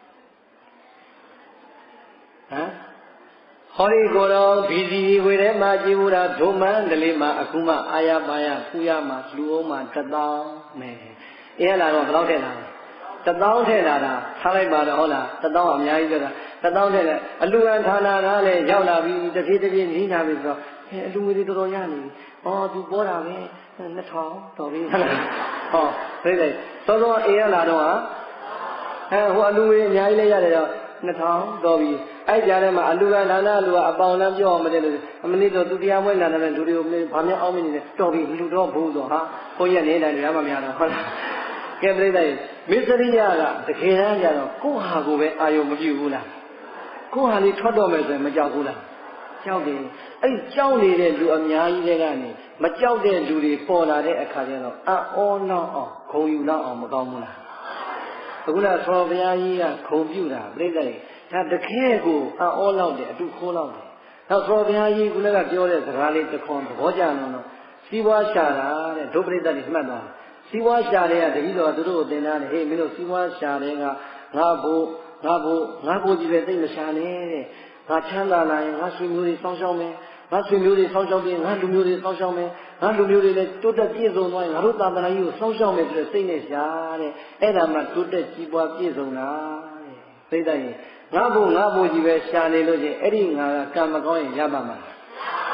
ဟောဒီကိုတော့ဘီစီဝေထဲမှာကြည်ဘူးတာဒုမန္တလေးမှာအခုမှအာရပါရဖူရမှာလူအောင်မှာ1000မယ်အိမ်ရလာတော့ဘယ်လောက်ထည့်လာလဲ1000ထည့်လာတာထားလိုက်ပါတော့ဟုတ်လား1000အများကြီးပြောတာ1000ထည့်လိုက်အလူအန်ဌာနကလည်းရောက်လာပြီတဖြည်းဖြည်းနီးနာပြီဆိုတော့အလူငွေတွေတော်တော်ရနေပြီသူပေါ်တာပဲ2000တော်ပြီဟုတ်လားသိတယ်စောစောအိမ်ရလာတော့ဟိုအလူငွေအများကြီးလည်းရတယ်တော့2000တော်ပြီအဲ့ကြားထဲမှာအလူကဒါနလူကအပေါင်လမ်းပြောအောင်မတည်းလို့အမလေးတော့သူတရားမွေးလာတဲ့လူတွေကိုဘာများအောင်မနေနဲ့တော်ပြီလူတော့ဘူးဆိုဘုန်းကြီးကနေတိုင်းရမှများတော့ဟုတ်လားကဲပြိတ္တရေမစ္စရိယကတကယ်တမ်းကျတော့ကိုယ့်ဟာကိုပဲအာယုံမပြုဘူးလားကိုယ့်ဟာလေးထွက်တော့မယ်ဆိုရင်မကြောက်ဘူးလားကြောက်တယ်အဲ့ကြောက်နေတဲ့လူအများကြီးတွေကနေမကြောက်တဲ့လူတွေပေါ်လာတဲ့အခါကျတော့အောနောက်အောင်ခုံယူလောက်အောင်မကောင်းဘူးလားအခုနဆောဘုရားကြီးကခုံပြုတာပြိတ္တရေဒါတကယ်ကိုအောလောက်တယ်အတူခိုးလောက်တယ်နောက်ဆောဘုရားကြီးကလည်းပြောတဲ့စကားလေးတစ်ခွန်းသဘောကျတော့စီးပွားရှာတာတဲ့ဒုပရိသတ်တွေမှတ်သွားစီးပွားရှာတဲ့ကတတိတော်သူတို့ကိုသင်ထားတယ်ဟေးမင်းတို့စီးပွားရှာတဲ့ကငါဘိုးကြီးပဲသိမရှာနဲ့တဲ့ငါချမ်းသာလာရင်ငါဆွေမျိုးတွေစောင်းရှောင်းမယ်ငါဆွေမျိုးတွေစောင်းရှောင်းပြီးငါလူမျိုးတွေစောင်းရှောင်းမယ်ငါလူမျိုးတွေလည်းတိုးတက်ပြည့်စုံသွားရင်ငါတို့သာသနာကြီးကိုစောင်းရှောင်းမယ်ဆိုတဲ့စိတ်နဲ့ရှာတဲ့အဲ့ဒါမှတိုးတက်ကြီးပွားပြည့်စုံတာတဲ့သိတဲ့ရင်ငါဘိုးကြီးပဲရှာနေလို့ချင်းအဲ့ဒီငါကကံမကောင်းရင်ရပါမှာ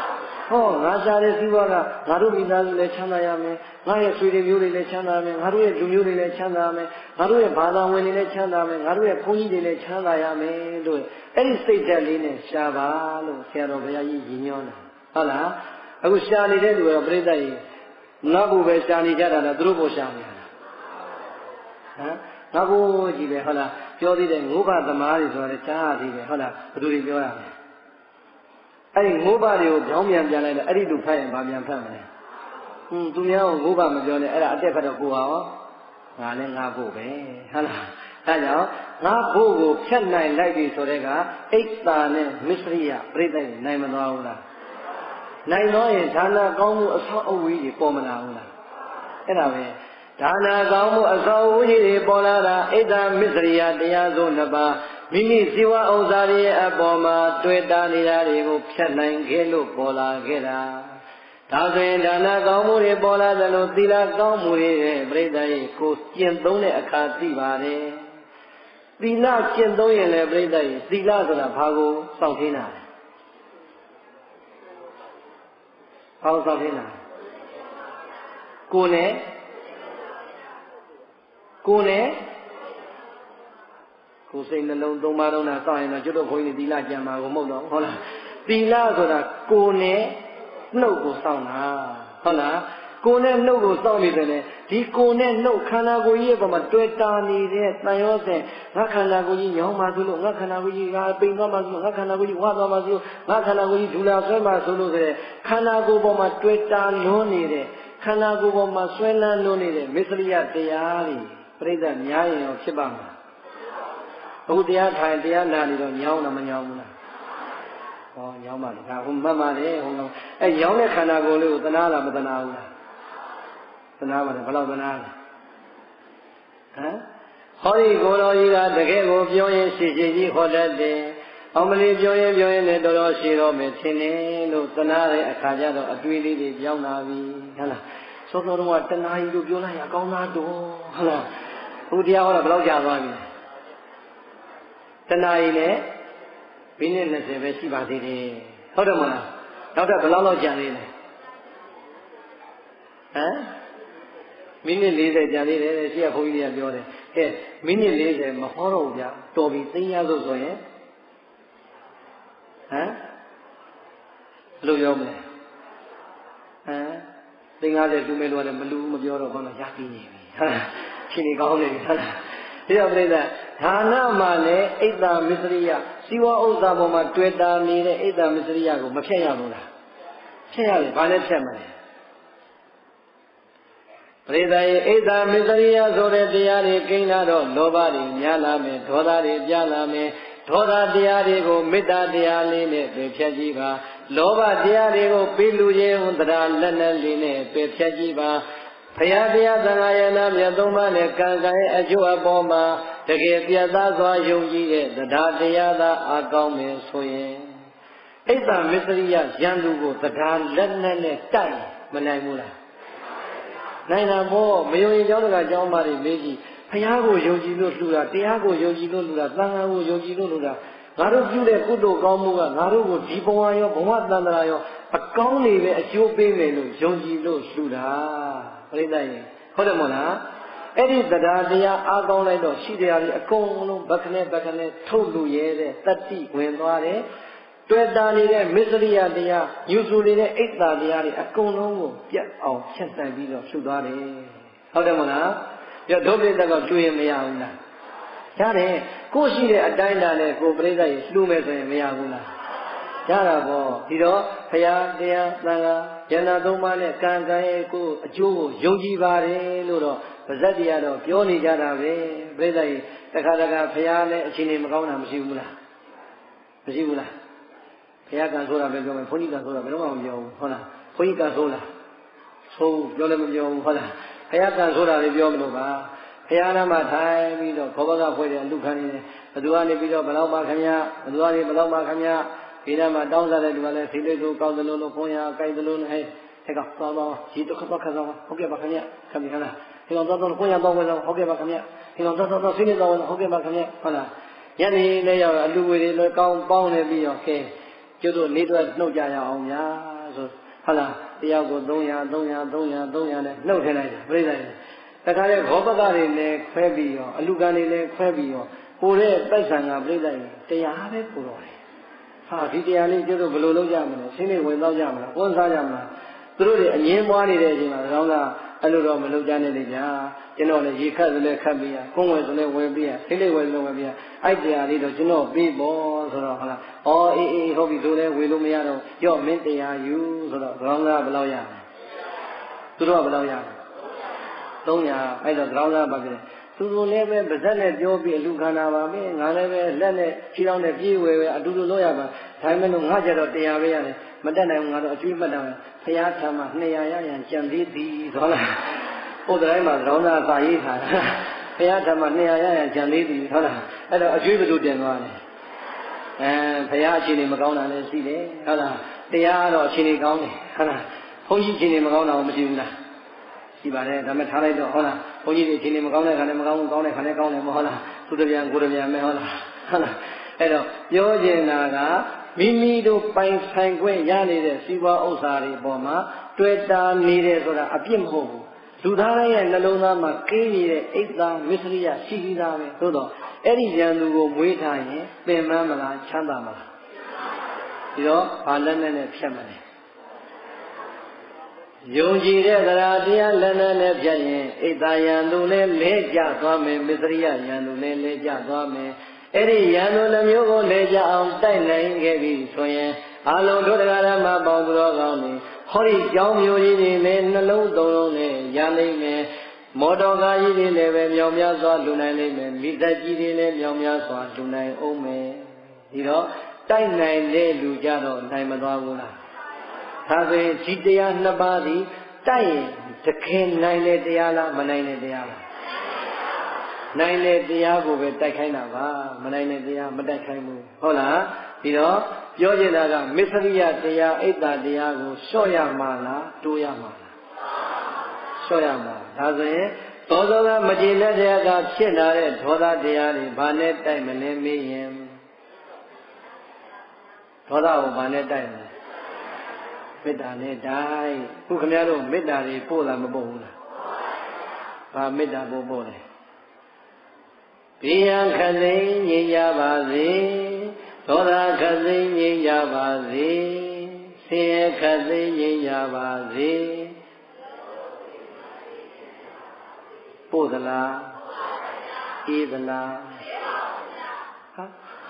ဟောငါရှာတဲ့စီးပွားကငါတို့မိသားစုလည်းချမ်းသာရမယ်ငါရဲ့ဆွေတွေမျိုးတွေလည်းချမ်းသာရမယ်ငါတို့ရဲ့လူမျိုးတွေလည်းချမ်းသာရမယ်ငါတို့ရဲ့ဘာသာဝင်တွေလည်းချမ်းသာရမယ်ငါတို့ရဲ့ဘုန်းကြီးတွေလည်းချမ်းသာရမယ်လို့အဲ့ဒီစိတ်ဓာတ်လေးနဲ့ရှာပါလို့ဆရာတော်ဘုရားကြီးရည်ညွှန်းတာဟုတ်လားအခုရှာနေတဲ့လူကပြိဿကြီးငါ့ကိုပဲရှာနေကြတာလားသူတို့ကိုရှာနေတာဟမ်ငါ့ကိုကြည့်ပဲဟုတ်လားပြောသေးတယ်ငိုးဘသမားတွေဆိုတာလည်းကြားရသေးတယ်ဟုတ်လားဘယ်သူတွေပြောရမလဲအဲ့ဒီငိုးဘတွေကိုကြောင်းပြန်လိုက်တော့အဲ့ဒီလူဖတ်ရင်ဗာပြန်ဖတ်မလဲသူများကိုငိုးဘမပြောနဲ့အဲ့ဒါအတက်ဖတ်တော့ကိုပါရောငါလည်းငါဖို့ပဲဟုတ်လားအဲကြောင့်ငါဖို့ကိုဖြတ်နိုင်လိုက်ပြီဆိုတဲ့ကအိတ်တာနဲ့မစ္စရိယပြိဿကြီးနိုင်မသွားဘူးလားနိုင်တော့ရင်ဒါနကောင်းမှုအဆောက်အဦကြီးပေါ်မလာဘူးလားအဲ့ဒါပဲဒါနကောင်းမှုအဆောက်အဦကြီးတွေပေါ်လာတာအိတ်တာမစ္စရိယတရားစုနှစ်ပါးမိမိဇီဝဥစ္စာတွေရဲ့အပေါ်မှာတွေ့တာနေတာတွေကိုဖြတ်နိုင်ခဲ့လို့ပေါ်လာခဲ့တာဒါဆိုရင်ဒါနကောင်းမှုတွေပေါ်လာတယ်လို့သီလကောင်းမှုတွေရဲ့ပြိဿရဲ့ကိုကျင့်သုံးတဲ့အခါသိပါတယ်သီလကျင့်သုံးရင်လည်းပြိဿရဲ့သီလဆိုတာဘာကိုစောင့်ထင်းတာလဲဘာကိုစောင့်ထင်းတာကိုယ်နဲ့ကိုယ်စိတ်နှလုံးသုံးပါးလုံးနဲ့စောင့်ရင်တော့ကျွတ်တို့ဘုန်းကြီးသီလကျမ်းပါကိုမဟုတ်တော့ဟုတ်လားသီလဆိုတာကိုယ်နဲ့နှုတ်ကိုစောင့်တာဟုတ်လားကိုယ်နဲ့နှုတ်ကိုစောင့်နေတယ်လေဒီကိုယ်နဲ့နှုတ်ခန္ဓာကိုယ်ကြီးရဲ့ပုံမှာတွေ့တာနေတဲ့တန်ရောစဉ်ငါခန္ဓာကိုယ်ကြီးညောင်းပါဆိုလို့ငါခန္ဓာကိုယ်ကြီးကပိန်သွားပါဆိုလို့ငါခန္ဓာကိုယ်ကြီးဝါသွားပါဆိုလို့ငါခန္ဓာကိုယ်ကြီးဒူလာဆွဲပါဆိုလို့ဆိုတဲ့ခန္ဓာကိုယ်ပေါ်မှာတွေ့တာလွန်းနေတဲ့ခန္ဓာကိုယ်ပေါ်မှာဆွဲလန်းလွန်းနေတဲ့မစ္စရိယတရားတွေပြိဿများရင်ရောဖြစ်ပါမှာအခုတရားထိုင်တရားနာနေတော့ညောင်းတော့မညောင်းဘူးလားဟောညောင်းပါလေဒါဟိုမှတ်ပါလေဟိုအဲညောင်းတဲ့ခန္ဓာကိုယ်လေးကိုသနာလားမသနာဘူးလားသနာပါတယ်ဘယ်လောက်သနာလဲဟမ်ဟောဒီကိုယ်တော်ကြီးကတကယ်ကိုပြောရင်ရှိရှိကြီးဟောတတ်တယ်အောင်မလေးပြောရင်လည်းတော်တော်ရှိတော့မယ်ထင်တယ်လို့သနာတဲ့အခါကျတော့အတွေ့လေးတွေပြောင်းလာပြီဟုတ်လားစောစောတုန်းကတဏှာကြီးတို့ပြောလိုက်ရအကောင်းသားတော်ဟုတ်လားအခုတရားဟောတော့ဘယ်လောက်ကြာသွားပြီတဏှာကြီးနဲ့မိနစ်20ပဲရှိပါသေးတယ်ဟုတ်တယ်မလားနောက်တော့ဘယ်လောက်ကြာသေးလဲဟမ်မိနစ်40ကြာသေးတယ်ရှိရဘုန်းကြီးတွေကပြောတယ်ဟဲ့မိနစ်40မဟောတော့ဘူးဗျာတော်ပြီသိရစို့ဆိုရင်ဟမ်ဘယ်လိုပြောမလဲဟမ်သိ50လူမဲလို့လည်းမလူမပြောတော့ဘာလို့ရပြီးနေပြီဟုတ်လားရှင်နေကောင်းနေပြီဟုတ်လားဒီတော့ပြိဿဒါနမှာလည်းအိတ်တာမစ္စရိယစီဝဥစ္စာပေါ်မှာတွေ့တာနေတဲ့အိတ်တာမစ္စရိယကိုမဖြတ်ရဘူးလားဖြတ်ရတယ်ဘာနဲ့ဖြတ်မလဲပရိသတ်ရဲ့အိတ်တာမစ္စရိယဆိုတဲ့တရားတွေကိန်းလာတော့လောဘတွေများလာမယ်ဒေါသတွေပြလာမယ်ဒေါသတရားတွေကိုမေတ္တာတရားလေးနဲ့ပယ်ဖြတ်ကြည့်ပါလောဘတရားတွေကိုပေးလူခြင်းဟွန်းတရားလက်နဲ့လေးနဲ့ပယ်ဖြတ်ကြည့်ပါဘုရားတရားသံဃာယနာမြတ်သုံးပါးနဲ့ကံကံရဲ့အကျိုးအပေါ်မှာတကယ်ပြတ်သားစွာယုံကြည်တဲ့တရားတရားသာအကောင်းမယ်ဆိုရင်အိတ်တမစ္စရိယရန်သူကိုတရားလက်နဲ့တိုက်မနိုင်ဘူးလားနိုင်တာပေါ့မယုံရင်ကျောင်းတကာကျောင်းမတွေမေးကြည့်ဘုရားကိုယုံကြည်လို့လှူတာတရားကိုယုံကြည်လို့လှူတာသံဃာကိုယုံကြည်လို့လှူတာငါတို့ပြုတဲ့ကုသိုလ်ကောင်းမှုကငါတို့ကိုဒီဘဝရောဘဝတန်ត្រာရောအကောင်းတွေပဲအကျိုးပေးမယ်လို့ယုံကြည်လို့လှူတာပြိဿရင်ဟုတ်တယ်မို့လားအဲ့ဒီတရားတရားအားကောင်းလိုက်တော့ရှိတရားတွေအကုန်လုံးဘကနဲ့ထုတ်လူရဲတဲ့တတ္တိဝင်သွားတယ်တွေ့တာနေတဲ့မစ္စရိယတရားယူဆနေတဲ့အိတ်တာတရားတွေအကုန်လုံးကိုပြတ်အောင်ဖြတ်ဆိုင်ပြီးတော့လှူသွားတယ်ဟုတ်တယ်မို့လားပြောဒုပိဋကကျွေးမရဘူးလားရတယ်ကိုရှိတဲ့အတိုင်းတာနဲ့ကိုပြိဿရေလှူမယ်ဆိုရင်မရဘူးလားရတာပေါ့ဒီတော့ဘုရားတရားသံဃာယန္တာသုံးပါးနဲ့ကံကံရဲ့ကိုအကျိုးကိုယုံကြည်ပါတယ်လို့တော့ဗဇက်တရားတော့ပြောနေကြတာပဲပြိဿရေတခါဘုရားလည်းအချိန်နေမကောင်းတာမရှိဘူးလားမရှိဘူးလားဘုရားကံဆိုတာပဲပြောမယ်ဘုန်းကြီးကံဆိုတာဘယ်တော့မှမပြောဘူးဟုတ်လားဘုန်းကြီးကံဆိုတာဆိုပြောလည်းမပြောဘူးဟုတ်လားဘုရားကံဆိုတာလည်းပြောမလို့ပါဘုရားနာမှာထိုင်ပြီးတော့ခေါ်ဘကဖွဲ့တဲ့အလူခံနေတယ်ဘသူကနေပြီးတော့ဘလောက်ပါခင်ဗျဘသူကနေဘလောက်ပါခင်ဗျဒီနာမှာတောင်းစားတဲ့လူကလည်းစိတ်လေးဆိုကောင်းသလိုလိုခွန်ရအကြိုက်သလိုလိုဟဲ့ကောင်းဒီတော့ခက်ခက်တော့ဟုတ်ကဲ့ပါခင်ဗျခင်ဗျာလားဒီကောင်တော့ခွန်ရတော့ဝင်တော့ဟုတ်ကဲ့ပါခင်ဗျဒီကောင်တော့စိတ်လေးတော့ဝင်ဟုတ်ကဲ့ပါခင်ဗျဟုတ်လားညနေလေးရောက်အလူဝေတွေလည်းကောင်းပေါင်းနေပြီးတော့ခဲကျတို့နေတော့နှုတ်ကြရအောင်ညာဆိုဟုတ်လားတရားကို300 နဲ့နှုတ်ထည့်လိုက်တယ်ပြိဿရဲ့တခါလေဘောပကတွေလည်းခွဲပြီးရောအလူကံတွေလည်းခွဲပြီးရောပို့တဲ့ပိုက်ဆံကပြိဿရဲ့တရားပဲပို့တော့တယ်ဟာဒီတရားလေးကျတော့ဘယ်လိုလုပ်ကြမလဲရှင်းနေဝင်တော့ကြမလားပွန်းစားကြမလားသူတို့တွေအငင်းပွားနေတဲ့အချိန်မှာကောင်းလားအဲ့လိုတော့မလုပ်ကြနဲ့လေဗျာကျွန်တော်လည်းရေခတ်ဆိုလည်းခတ်ပြရကုန်းဝယ်ဆိုလည်းဝယ်ပြရဖိလိဝယ်ဆိုလည်းဝယ်ပြရအဲ့တရားလေးတော့ကျွန်တော်ပြီးပေါ်ဆိုတော့ဟုတ်လားဩအေးဟုတ်ပြီတို့လည်းဝယ်လို့မရတော့ရော့မင်းတရားယူဆိုတော့ကောင်းလားဘယ်လောက်ရလဲသူတို့ကဘယ်လောက်ရလဲ300အဲ့တော့ကောင်းလားပါပြီသူတို့လည်းပဲပါဇက်နဲ့ပြောပြီးအလူခန္ဓာပါပဲငါလည်းပဲလက်နဲ့ခြေထောက်နဲ့ပြေးဝယ်ပဲအတူတူလုပ်ရပါဒါမှမဟုတ်ငါကြတော့တရားပဲရတယ်မတက်နိုင်ဘူးငါတော့အကျွေးမှတ်တာပဲဖရာထမ်းမှာ200ရရန်ကြံသေးသည်ဆိုလားဟုတ်တယ်မှာကောင်းလားသာရေးထားတာဖရာထမ်းမှာ200ရရန်ကြံသေးသည်ဟုတ်လားအဲ့တော့အကျွေးဘယ်လိုတင်သွားလဲဖရာအခြေအနေမကောင်းတာလည်းရှိတယ်ဟုတ်လားတရားတော့အခြေအနေကောင်းတယ်ဟုတ်လားဘုန်းကြီးအခြေအနေမကောင်းတာမရှိဘူးလားရှိပါတယ်ဒါမဲ့ထားလိုက်တော့ဟုတ်လားဘုန်းကြီးတွေအခြေအနေမကောင်းတဲ့ခါနဲ့မကောင်းဘူးကောင်းတဲ့ခါနဲ့ကောင်းတယ်မဟုတ်လားသူတပြန်ကိုယ်တပြန်ပဲဟုတ်လားဟုတ်လားအဲ့တော့ပြောချင်တာကမိမိတို့ပိုင်ဆိုင်ခွင့်ရနေတဲ့စီးပွားဥစ္စာတွေပေါ်မှာတွေ့တာနေတယ်ဆိုတာအပြစ်မဟုတ်ဘူးလူသားတိုင်းရဲ့နှလုံးသားမှာကိန်းနေတဲ့အိတ်သားမစ္စရိယရှိပြီးသားပဲသို့တော့အဲ့ဒီဉာဏ်သူကိုမွေးထားရင်ပင်ပန်းမလားချမ်းသာမလားဒီတော့ဘာလက်နဲ့ဖြတ်မလဲယုံကြည်တဲ့တရားတရားလက်နဲ့ဖြတ်ရင်ဣတ္တယံသူလည်းလဲကျသွားမယ်မစ္စရိယယံသူလည်းလဲကျသွားမယ်အဲ့ဒီယံသူနှမျိုးကိုလဲကျအောင်တိုက်နိုင်ခဲ့ပြီဆိုရင်အလုံးတို့တရားဓမ္မပေါင်းသူတော်ကောင်းတွေဟောဒီကြောင်းမျိုးကြီးတွေလည်းနှလုံးသုံးလုံးနဲ့ရနိုင်မယ်မော်တော်ကားကြီးတွေလည်းပဲမြောင်များစွာလူနိုင်လိမ့်မယ်မိသက်ကြီးတွေလည်းမြောင်များစွာလူနိုင်အောင်မယ်ဒီတော့တိုက်နိုင်တဲ့လူကြတော့နိုင်မသွားဘူးလားဒါဆိုရင်ဒီတရား2ပါးသည်တိုက်ရင်တခင်နိုင်တဲ့တရားလားမနိုင်တဲ့တရားလားနိုင်တဲ့တရားကိုပဲတိုက်ခိုင်းတာပါမနိုင်တဲ့တရားမတိုက်ခိုင်းဘူးဟုတ်လားဒီတော့ပြောချင်တာကမစ္စရိယတရားဣတ္တတရားကိုလျှော့ရမှာလားတိုးရမှာလားလျှော့ရမှာဒါဆိုရင်သောသောကမကျေနပ်တဲ့အခါဖြစ်လာတဲ့ဒေါသတရားတွေဘာနဲ့တိုက်မလဲမေးရင်ဒေါသကိုဘာနဲ့တိုက်မလဲမေတ္တာနဲ့တိုက်ခုခင်ဗျားတို့မေတ္တာတွေပို့လားမပို့ဘူးလားဘာမေတ္တာပို့လဲဘေးရန်ခသိမ်းငြိမ်းကြပါစေဒေါသခသိမ်းငြိမ်းကြပါစေဆင်းရဲခသိမ်းငြိမ်းကြပါစေပို့သလားအေးသလားဟာ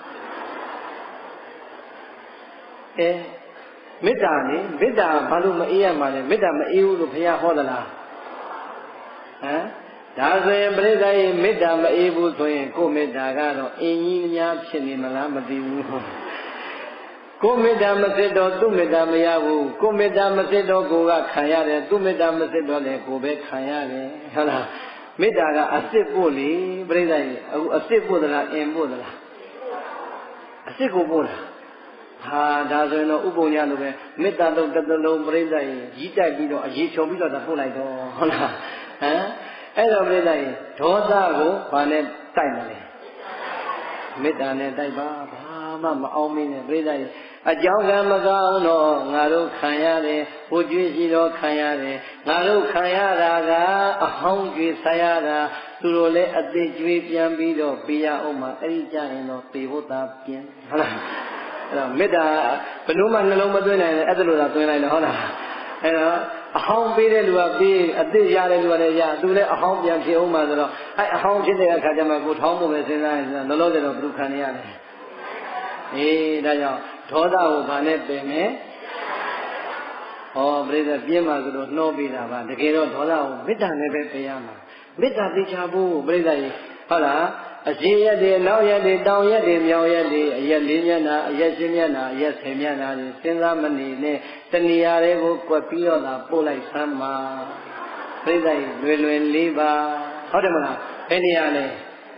မေတ္တာလေမေတ္တာဘာလို့မအေးရမှာလဲမေတ္တာမအေးဘူးလို့ဘုရားဟောသလားဟမ်ဒါဆိုရင်ပြိဿရဲ့မေတ္တာမအေးဘူးဆိုရင်ကိုယ်မေတ္တာကတော့အင်းကြီးများဖြစ်နေမလားမသိဘူးကိုယ်မေတ္တာမစစ်တော့သူ့မေတ္တာမရဘူးကိုယ်မေတ္တာမစစ်တော့ကိုယ်ကခံရတယ်သူ့မေတ္တာမစစ်တော့လည်းကိုယ်ပဲခံရတယ်ဟုတ်လားမေတ္တာကအစစ်ပို့လေပြိဿရဲ့အခုအစစ်ပို့သလားအင်းပို့သလားအစစ်ကိုပို့တာဟာဒါဆိုရင်တော့ဥပုံညာလိုပဲမေတ္တာလုံးတစ်သလုံးပြိဿရဲ့ကြီးတိုက်ပြီးတော့အရေးချုံပြီးတော့ပို့လိုက်တော့ဟုတ်လားဟမ်အဲ့တော့ပြိဿရဲ့ဒေါသကိုဘာနဲ့တိုက်မလဲမေတ္တာနဲ့တိုက်ပါဘာမှမအောင်မင်းနဲ့ပြိဿရဲ့အကြောင်းကမကောင်းတော့ငါတို့ခံရတယ်ဟိုကြွေးရှိတော့ခံရတယ်ငါတို့ခံရတာကအဟောင်းကြွေးဆက်ရတာသူတို့လည်းအသေးကြွေးပြန်ပြီးတော့ပေးရအောင်မှာအဲ့ဒီကြရင်တော့ပေဖို့သာပြင်ဟုတ်လားအဲ့တော့မေတ္တာဘယ်လို့မှနှလုံးမသွင်းနိုင်နဲ့အဲ့ဒါလိုသာသွင်းလိုက်တော့ဟုတ်လားအဲ့တော့အဟောင်းပေးတဲ့လူကပေးအသေးရတဲ့လူကလည်းရသူလည်းအဟောင်းပြန်ဖြစ်အောင်မှာဆိုတော့အဲ့အဟောင်းဖြစ်တဲ့အခါကျမှကိုထောင်းဖို့ပဲစဉ်းစားရင်လောလောဆယ်တော့ဘုခံရရတယ်အေးဒါကြောင့်ဒေါသကိုဗာနဲ့ပင်မယ်ဩပြိဿပြင်းမှာဆိုတော့နှောပေးတာပါတကယ်တော့ဒေါသကိုမေတ္တာနဲ့ပဲပယ်ရမှာမေတ္တာသိချဖို့ပြိဿကြီးဟုတ်လားအရှိရက်တွေနောက်ရက်တွေတောင်ရက်တွေမြောင်ရက်တွေအရက်၄မျက်နှာအရက်၈မျက်နှာအရက်10မျက်နှာတွေစဉ်းစားမနေနဲ့တဏှာတွေကိုကွက်ပြီးတော့သာပို့လိုက်ဆမ်းပါပြိဿကြီးလွယ်လေးပါဟုတ်တယ်မလားဘယ်နေရာလဲ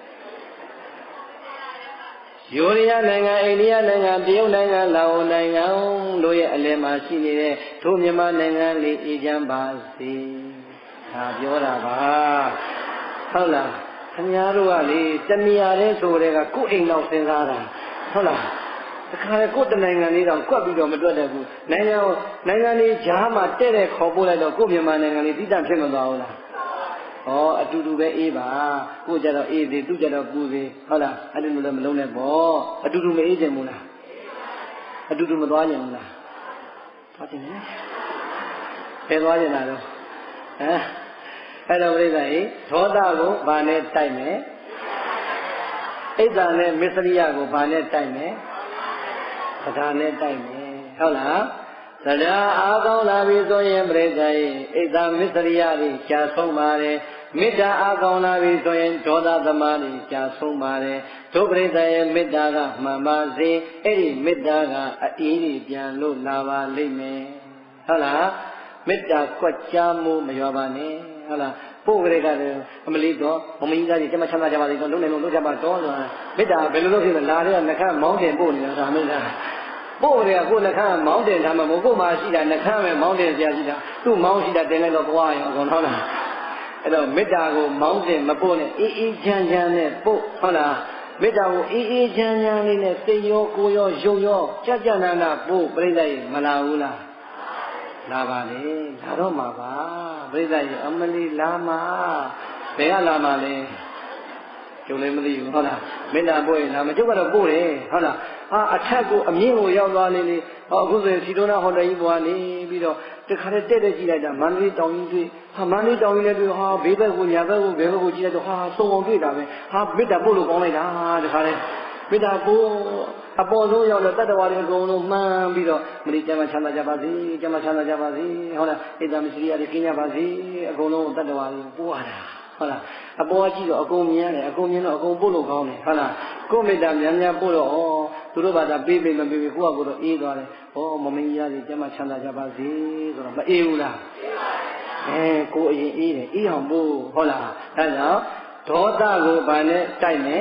ယူရီးယားနိုင်ငံအိန္ဒိယနိုင်ငံတရုတ်နိုင်ငံလာအိုနိုင်ငံတို့ရဲ့အလယ်မှာရှိနေတဲ့ထိုမြန်မာနိုင်ငံလေးအေးချမ်းပါစေဒါပြောတာပါဟုတ်လားခင်ဗျားတို့ကလေတဏှာတဲ့ဆိုတဲ့ကကိုယ်အိမ်လောက်စဉ်းစားတာဟုတ်လားအခါလေကိုယ်တနိုင်ငံလေးတော့ကွက်ပြီးတော့မတွက်တတ်ဘူးနိုင်ငံလေးဂျားမှာတဲ့တဲ့ခေါ်ပို့လိုက်တော့ကိုယ်မြန်မာနိုင်ငံလေးတိတန့်ဖြစ်မသွားဘူးလားဩအတူတူပဲအေးပါကိုယ်ကြတော့အေးသေးသူကြတော့ပူသေးဟုတ်လားအဲ့ဒီလိုလည်းမလုံးနဲ့ပေါ့အတူတူမအေးကြဘူးလားအတူတူမသွားကြဘူးလားသွားကြတယ်ဘယ်သွားကြတာတော့အဲ့တော့ပြိဿကြီးဒေါသကိုဘာနဲ့တိုက်မယ်ဣဒ္ဓနဲ့မစ္စရိယကိုဘာနဲ့တိုက်မယ်ဒါနဲ့တိုက်မယ်ဟုတ်လားတရားအားကောင်းလာပြီဆိုရင်ပြိဿကြီးဣဒ္ဓမစ္စရိယတွေကြာဆုံးပါတယ်မေတ္တာအားကောင်းလာပြီဆိုရင်ဒေါသသမားတွေကြာဆုံးပါတယ်တို့ပြိဿရဲ့မေတ္တာကမှန်ပါစေအဲ့ဒီမေတ္တာကအအေးကြီးပြန်လို့လာပါလိမ့်မယ်ဟုတ်လားမေတ္တာကွက်ကြားမှုမရွာပါနဲ့ဟုတ်လားပို့ကြတဲ့ကအမလီတော့မမကြီးသားကြီးကျမချမ်းသာကြပါစေတော့လုံးနေလုံးလုပ်ကြပါတော့ဆိုတာမေတ္တာဘယ်လိုလုပ်ဖြစ်လဲလာတဲ့နှခမ်းမောင်းတင်ပို့နေတာဒါမေတ္တာပို့ကြတဲ့ကိုနှခမ်းမောင်းတင်ထားမှာမဟုတ်ကိုမှရှိတာနှခမ်းပဲမောင်းတင်စရာရှိတာသူ့မောင်းရှိတာတင်လိုက်တော့ပွားရင်အကုန်ဟုတ်လားအဲ့တော့မေတ္တာကိုမောင်းတင်မပို့နဲ့အေးအေးချမ်းချမ်းနဲ့ပို့ဟုတ်လားမေတ္တာကိုအေးအေးချမ်းချမ်းလေးနဲ့စိတ်ရောကိုယ်ရောရုပ်ရောကြကြနာနာပို့ပြိဿရဲ့မလာဘူးလားလာပါလေလာတော့မှာပါပြိဿရဲ့အမလီလာမှာဘယ်ကလာမှာလဲကျုပ်လည်းမသိဘူးဟုတ်လားမေတ္တာပို့ရင်လာမကျုပ်ကတော့ပို့တယ်ဟုတ်လားအထက်ကိုအမြင့်ကိုရောက်သွားလေလေအခုဆိုရင်စီတိုနာဟိုတယ်ကြီးပွားနေပြီးတော့တခါတည်းတက်ကြည့်လိုက်တာမန္တလေးတောင်ကြီးတွေ့မန္တလေးတောင်ကြီးလည်းတွေ့ဘေးဘက်ကိုညာဘက်ကိုဘယ်ဘက်ကိုကြည့်လိုက်တော့စုံအောင်တွေ့တာပဲမေတ္တာပို့လို့ကောင်းလိုက်တာတခါတည်းမေတ္တာပို့အပေါ်ဆုံးရောက်တဲ့တတ္တဝါတွေအကုန်လုံးမှန်းပြီးတော့မလိကျမ်းချမ်းသာကြပါစေကျမ်းချမ်းသာကြပါစေဟုတ်လားဣဒ္ဓမစ္စရိယတွေကင်းကြပါစေအကုန်လုံးတတ္တဝါတွေပို့ရတာဟုတ်လားအပေါ်ကြည့်တော့အကုန်မြင်ရတယ်အကုန်မြင်တော့အကုန်ပို့လို့ကောင်းတယ်ဟုတ်လားကိုယ်မေတ္တာများများပို့တော့သူတို့ဘာသာပေးပေးမပေးပေးကိုယ့်အကူတော့အေးသွားတယ်မမင်းကြီးတွေကျမ်းချမ်းသာကြပါစေဆိုတော့မအေးဘူးလားကိုယ်အရင်အေးတယ်အေးအောင်ပို့ဟုတ်လားဒါကြောင့်ဒေါသကိုဗာနဲ့တိုက်မယ်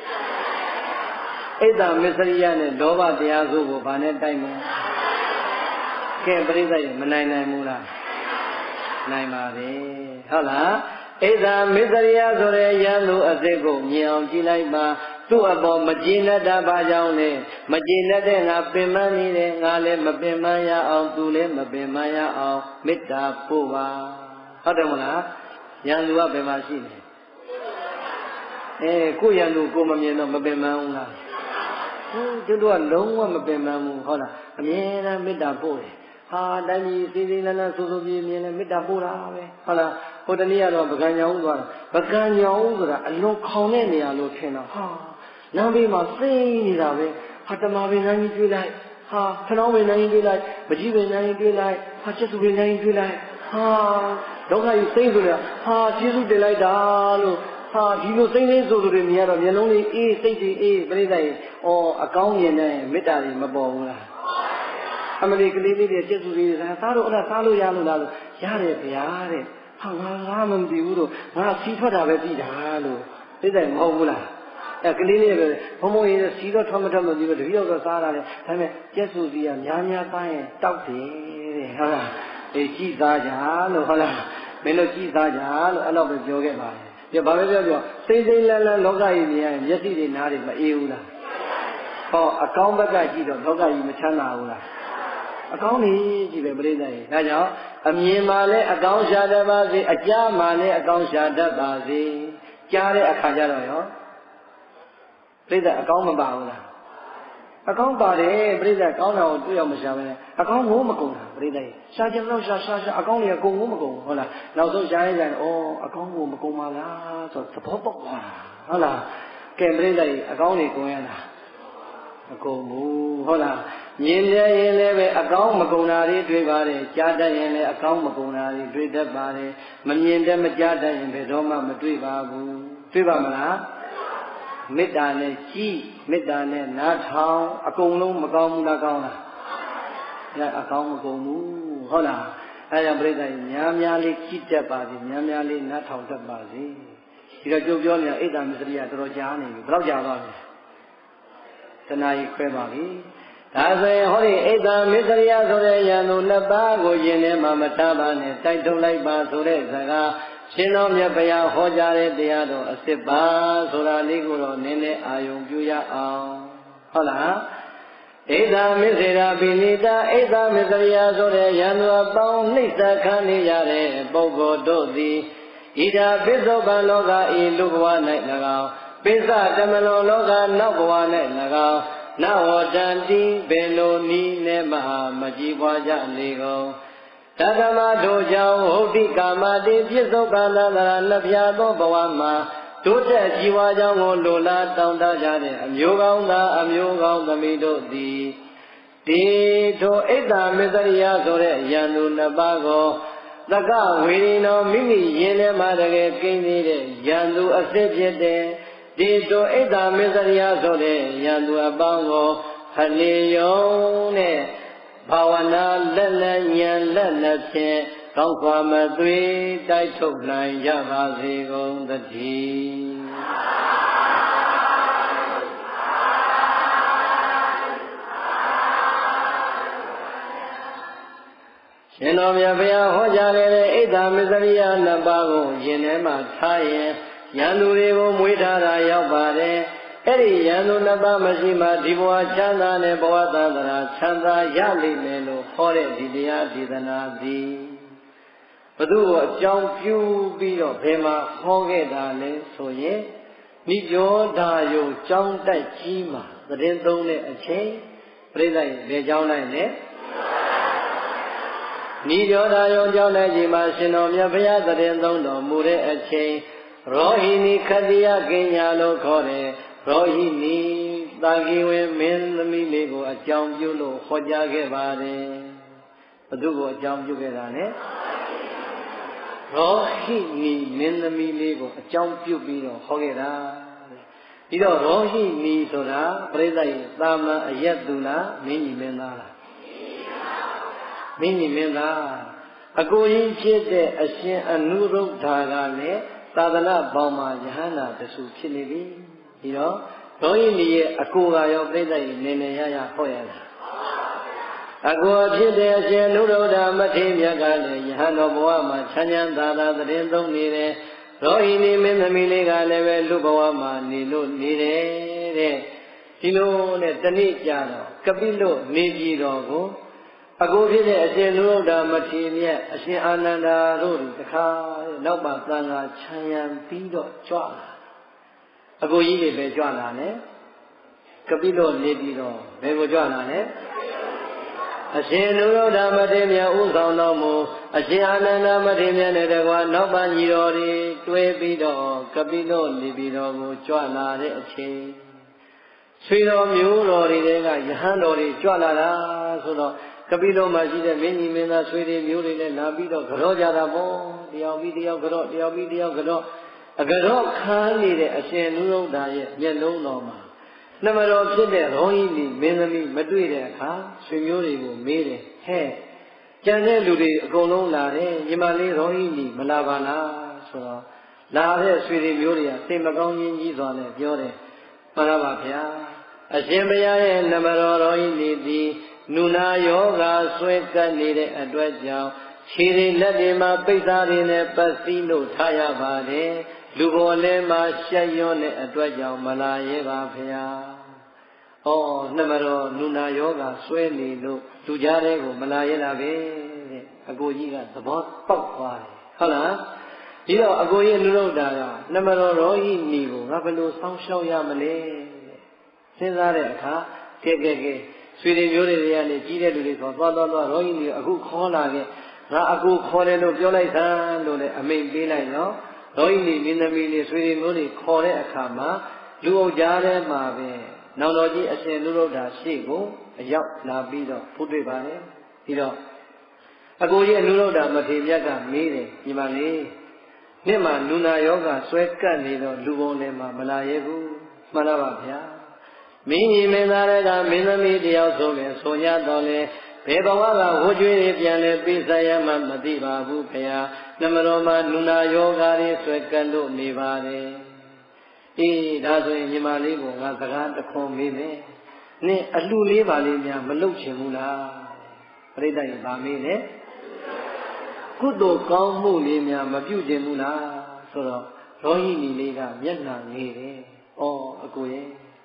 ဣဒ္ဓမစ္စရိယနဲ့လောဘတရားစုကိုဗာနဲ့တိုက်မယ်ကဲပြိဿရေမနိုင်နိုင်ဘူးလားနိုင်ပါပဲဟုတ်လားဣဒ္ဓမစ္စရိယဆိုတဲ့ယန္တုအစစ်ကိုမြင်အောင်ကြည့်လိုက်ပါသူ့အပေါ်မကျေနပ်တာဘာကြောင့်လဲမကျေနပ်တဲ့ငါပင်ပန်းနေတယ်ငါလည်းမပင်ပန်းရအောင်သူလည်းမပင်ပန်းရအောင်မေတ္တာပို့ပါဟုတ်တယ်မလားယန္တုကဘယ်မှာရှိလဲကိုယန္တုကိုမမြင်တော့မပင်ပန်းဘူးလားကျွတ်တို့ကလုံးဝမပင်ပန်းဘူးဟုတ်လားအမြဲတမ်းမေတ္တာပို့တယ်တိုင်းကြီးစီစီလန်းလန်းဆူဆူပြေးမြင်လဲမေတ္တာပို့တာပဲဟုတ်လားဟိုတနေ့ကတော့ပကံညောင်းသွားတာပကံညောင်းဆိုတာအလွန်ခေါင်တဲ့နေရာလို့ထင်တော့လမ်းဘေးမှာသိနေတာပဲတမပင်တိုင်းကြီးတွေ့လိုက်ခဏောင်းပင်တိုင်းကြီးတွေ့လိုက်မကြီးပင်တိုင်းကြီးတွေ့လိုက်ကျက်စုပင်တိုင်းကြီးတွေ့လိုက်ဒုက္ခကြီးသိဆိုတာကျေးဇူးတင်လိုက်တာလို့ဒီလိုစိမ့်စိမ့်ဆိုတွေမြင်ရတော့မျက်လုံးလေးအေးစိတ်တွေအေးပြိဿရေအကောင်းမြင်တဲ့မေတ္တာတွေမပေါ်ဘူးလားအမလီကလေးလေးတွေကျက်စုလေးတွေသားတို့အဲ့ဒါစားလို့ရလို့လားလို့ရတယ်ဗျာတဲ့ငါမသိဘူးလို့ငါစီထွက်တာပဲသိတာလို့ပြိဿရေမဟုတ်ဘူးလားကလေးလေးပဲဘုံဘုံရေးစီတော့ထွက်မထွက်မသိဘူးတပည့်တော်စားတာလေဒါပေမဲ့ကျက်စုစီကများများသားရင်တောက်တယ်တဲ့ဟုတ်လားကြည်သားကြလို့ဟုတ်လားမင်းတို့ကြည်သားကြလို့အဲ့လိုပဲပြောခဲ့ပါတယ်ပြဘာပဲပြောစိမ့်စိမ့်လန်းလန်းလောကကြီးမြင်ရင်မျက်စိတွေနားတွေမအေးဘူးလားအကောင်းဘက်ကကြည့်တော့လောကကြီးမချမ်းသာဘူးလားအကောင်းနေကြည့်ပဲပြိဿရေဒါကြောင့်အမြင်မှလည်းအကောင်းရှာတတ်ပါစေအကြားမှလည်းအကောင်းရှာတတ်ပါစေကြားတဲ့အခါကျတော့ရောပြိဿအကောင်းမပါဘူးလားအကောင်းပါတယ်ပြိဿကောင်းတာကိုတွေ့အောင်မရှာဘဲနဲ့အကောင်းကိုမကုန်တာပြိဿရေရှာခြင်းတော့ရှာအကောင်းတွေကကုန်ကိုမကုန်ဟုတ်လားနောက်ဆုံးရှာရကြတယ်အကောင်းကိုမကုန်ပါလားဆိုသဘောပေါက်သွားဟုတ်လားကဲပြိဿရေအကောင်းတွေကုန်ရလားမကုန်ဘူးဟုတ်လားမြင်ရရင်လည်းပဲအကောင်းမကုန်တာတွေတွေ့ပါတယ်ကြားတတ်ရင်လည်းအကောင်းမကုန်တာတွေတွေ့တတ်ပါတယ်မမြင်တတ်မကြားတတ်ရင်ဘယ်တော့မှမတွေ့ပါဘူးတွေ့ပါမလားမေတ္တာနဲ့ကြည်မေတ္တာနဲ့နားထောင်အကုန်လုံးမကောင်းဘူးလားကောင်းလားအကောင်းမကုန်ဘူးဟုတ်လားအဲဒါပြိဿရေများများလေးကြည်တတ်ပါစေများများလေးနားထောင်တတ်ပါစေဒီတော့ကြုံပြောနေတာဣဒ္ဓမစ္စရိယတော်တော်ကြားနေပြီဘယ်တော့ကြာသွားပြီတဏှာကြီးခွဲပါပြီဒါဆိုရင်ဟောဒီဣဒ္ဓမစ္စရိယဆိုတဲ့ယန္တုနှစ်ပါးကိုယင်ထဲမှာမထားပါနဲ့တိုက်ထုတ်လိုက်ပါဆိုတဲ့စကားရှင်တော်မြတ်ဘုရားဟောကြားတဲ့တရားတော်အစစ်ပါ ဆိုတာလေးကိုတော့နည်းနည်းအာယုံပြုရအောင်ဟုတ်လားဣဒာမစ္စေရာပိနိတာဣဒာမစ္စရိယဆိုတဲ့ယန္တုအပေါင်းနှိစ္စခံနေရတဲ့ပုဂ္ဂိုလ်တို့သည်ဣဒာပိဿုပံလောကဤလူဘဝ၌၎င်းပိဿတမလောလောကနောက်ဘဝ၌၎င်းနဝတံတိဘေလိုနီးနဲ့မဟာမကြီးပွားကြလေကုန်တက္ကမတို့ကြောင့်ဟုတ်တိကာမတိပိဿုပံသန္တရာနှစ်ဖြာသောဘဝမှာတိုးတက်ကြီးပွားကြောင်းကိုလိုလားတောင်းတကြတဲ့အမျိုးကောင်းသားအမျိုးကောင်းသမီးတို့သည်ဒီထိုဣဒ္ဓမစ္စရိယဆိုတဲ့ယန္တုနှစ်ပါးကိုသကဝေရိနောမိမိယင်ထဲမှာတကယ်ကိန်းနေတဲ့ယန္တုအစစ်ဖြစ်တဲ့ဒီထိုဣဒ္ဓမစ္စရိယဆိုတဲ့ယန္တုအပေါင်းကိုဟလေယုံနဲ့ဘာဝနာလက်လက်ဉာဏ်လက်လက်ဖြင့်ကောင်းစွာမသွေတိုက်ထုတ်နိုင်ကြပါစေကုန်သတည်းရှင်တော်မြတ်ဘုရားဟောကြားခဲ့တဲ့ဣဒ္ဓမစ္စရိယနှစ်ပါးကိုယင်ထဲမှာထားရင်ယန္တုတွေကိုမွေးထားတာရောက်ပါတယ်အဲ့ဒီယန္တုနှစ်ပါးမရှိမှဒီဘဝချမ်းသာနဲ့ဘဝသန္တရာချမ်းသာရလိမ့်မယ်လို့ဟောတဲ့ဒီတရားဒေသနာသည်ဘုသူ့ကိုအကြောင်းပြုပြီးတော့ဘယ်မှာဟောခဲ့တာလဲဆိုရင်နိကျောဓာယုံကျောင်းတိုက်ကြီးမှာသတင်းသုံးတဲ့အချိန်ပြိဿရဲ့ဘယ်ကျောင်းလိုက်လဲနိကျောဓာယုံကျောင်းတိုက်ကြီးမှာရှင်တော်မြတ်ဘုရားသတင်းသုံးတော်မူတဲ့အချိန်ရောဟိနိခတ္တိယကင်ညာလို့ခေါ်တယ်ရောဟိနိတာဂီဝေမင်းသမီးလေးကိုအကြောင်းပြုလို့ဟောကြားခဲ့ပါတယ်ဘုသူ့ကိုအကြောင်းပြုခဲ့တာနဲ့ရောဟိနိမင်းသမီးလေးကိုအကြောင်းပြုပြီးတော့ဟောခဲ့တာပြီးတော့ရောဟိနိဆိုတာပြိဿရဲ့သာမန်အယက်သူလားမင်းကြီးမင်းသားလားမင်းကြီးမင်းသားအကိုကြီးဖြစ်တဲ့အရှင်အနုရုဒ္ဓါကလည်းသာသနာပေါင်းမှာယဟန္တာတဆူဖြစ်နေပြီပြီးတော့ရောဟိနိရဲ့အကိုကရောပြိဿရဲ့နေနေရရဟောရတာအကိုဖြစ်တဲ့အရှင်နုရုဒ္ဓမထေရမြတ်ကလည်းယဟန်တော်ဘဝမှာချမ်းချမ်းသာသာသတင်းသုံးနေတယ်ရောဟိနိမင်းသမီးလေးကလည်းပဲလူဘဝမှာနေလို့နေတယ်တဲ့ဒီလိုနဲ့တနေ့ကြာတော့ကပိလို့နေပြည်တော်ကိုအကိုဖြစ်တဲ့အရှင်နုရုဒ္ဓမထေရမြတ်အရှင်အာနန္ဒာတို့တခါနောက်ပါသံဃာခြံရံပြီးတော့ကြွလာအကိုကြီးတွေပဲကြွလာတယ်ကပိလို့နေပြည်တော်ဘယ်ကိုကြွလာလဲအရှင်နုရုဒ္ဓမထေရမြတ်ဥဆောင်တော်မူအရှင်အာနန္ဒမထေရမြတ်နဲ့တကွာနောက်ပါညီတော်တွေတွဲပြီးတော့ကပိလို့နေပြည်တော်ကိုကြွလာတဲ့အချိန်ဆွေတော်မျိုးတော်တွေကယဟန်တော်တွေကြွလာတာဆိုတော့ကပိလို့မှာရှိတဲ့မင်းကြီးမင်းသားဆွေတွေမျိုးတွေလည်းလာပြီးတော့ကြောကြတာပေါ့တယောက်ပြီးတယောက်ကြောတယောက်ပြီးတယောက်ကြောအကြောခမ်းနေတဲ့အရှင်နုရုဒ္ဓရဲ့မျက်လုံးတော်မှာနမတော်ဖြစ်တဲ့ရောဟိနိမင်းသမီးမတွေ့တဲ့အခါဆွေမျိုးတွေကိုမေးတယ်ဟဲ့ကြံတဲ့လူတွေအကုန်လုံးလာတယ်ညီမလေးရောဟိနိမလာပါလားဆိုတော့လာတဲ့ဆွေတွေမျိုးတွေကစိတ်မကောင်းခြင်းကြီးစွာနဲ့ပြောတယ်မှန်ပါဗျာအရှင်ဘုရားရဲ့နမတော်ရောဟိနိသည်နုနာယောဂဆွဲကပ်နေတဲ့အတွက်ကြောင့်ခြေတွေလက်တွေမှာပိဿာတွေနဲ့ပတ်စည်းလို့ထားရပါတယ်လူပေါ်လဲမှာရှက်ရွံ့တဲ့အတွက်ကြောင့်မလာရဲပါဗျာ။ဩနှမတော်နုနာယောဂဆွဲနေလို့လူကြားတဲ့ကိုမလာရဲတာပဲတဲ့အကိုကြီးကသဘောပေါက်သွားတယ်ဟုတ်လားဒီတော့အကိုကြီးနုရုဒ္ဓါကနှမတော်ရောဟိနိကိုငါဘယ်လိုစောင့်ရှောက်ရမလဲစဉ်းစားတဲ့အခါကဲဆွေတွေမျိုးတွေကနေကြီးတဲ့လူတွေဆိုသွားရောဟိနိကိုအခုခေါ်လာခဲ့ငါအကူခေါ်တယ်လို့ပြောလိုက်သမ်းလို့လည်းအမိန့်ပေးလိုက်နော်ရောဟိနိမင်းသမီးလေးဆွေတွေမျိုးတွေခေါ်တဲ့အခါမှာလူအုပ်ကြားထဲမှာပဲနောင်တော်ကြီးအရှင်နုရုဒ္ဓရှေ့ကိုအရောက်လာပြီးတော့ဖူးတွေ့ပါတယ်ပြီးတော့အကိုကြီးနုရုဒ္ဓမထေရမြတ်ကမေးတယ်ညီမလေးနေ့မှာနုနာယောဂဆွဲကပ်နေတော့လူပုံထဲမှာမလာရဲဘူးမှန်လားပါဗျာမင်းကြီးမင်းသားတွေကမင်းသမီးတယောက်ဆိုလဲဆိုကြတော့လေဘယ်ဘဝကဝှကျွေးတွေပြန်လဲပေးဆက်ရမှမသိပါဘူးခင်ဗျာနမတော်မှာနုနာယောဂတွေဆွဲကပ်လို့နေပါတယ်အေးဒါဆိုရင်ညီမလေးကိုငါစကားတခွန်းမေးမယ်နင်အလှလေးပါလေးများမလုပ်ချင်ဘူးလားပြိဿရဲ့ဗာမေးနဲ့ကုသိုလ်ကောင်းမှုလေးများမပြုချင်ဘူးလားဆိုတော့ရောဟိနိလေးကမျက်နှာငယ်တယ်ဩအကိုရဲ့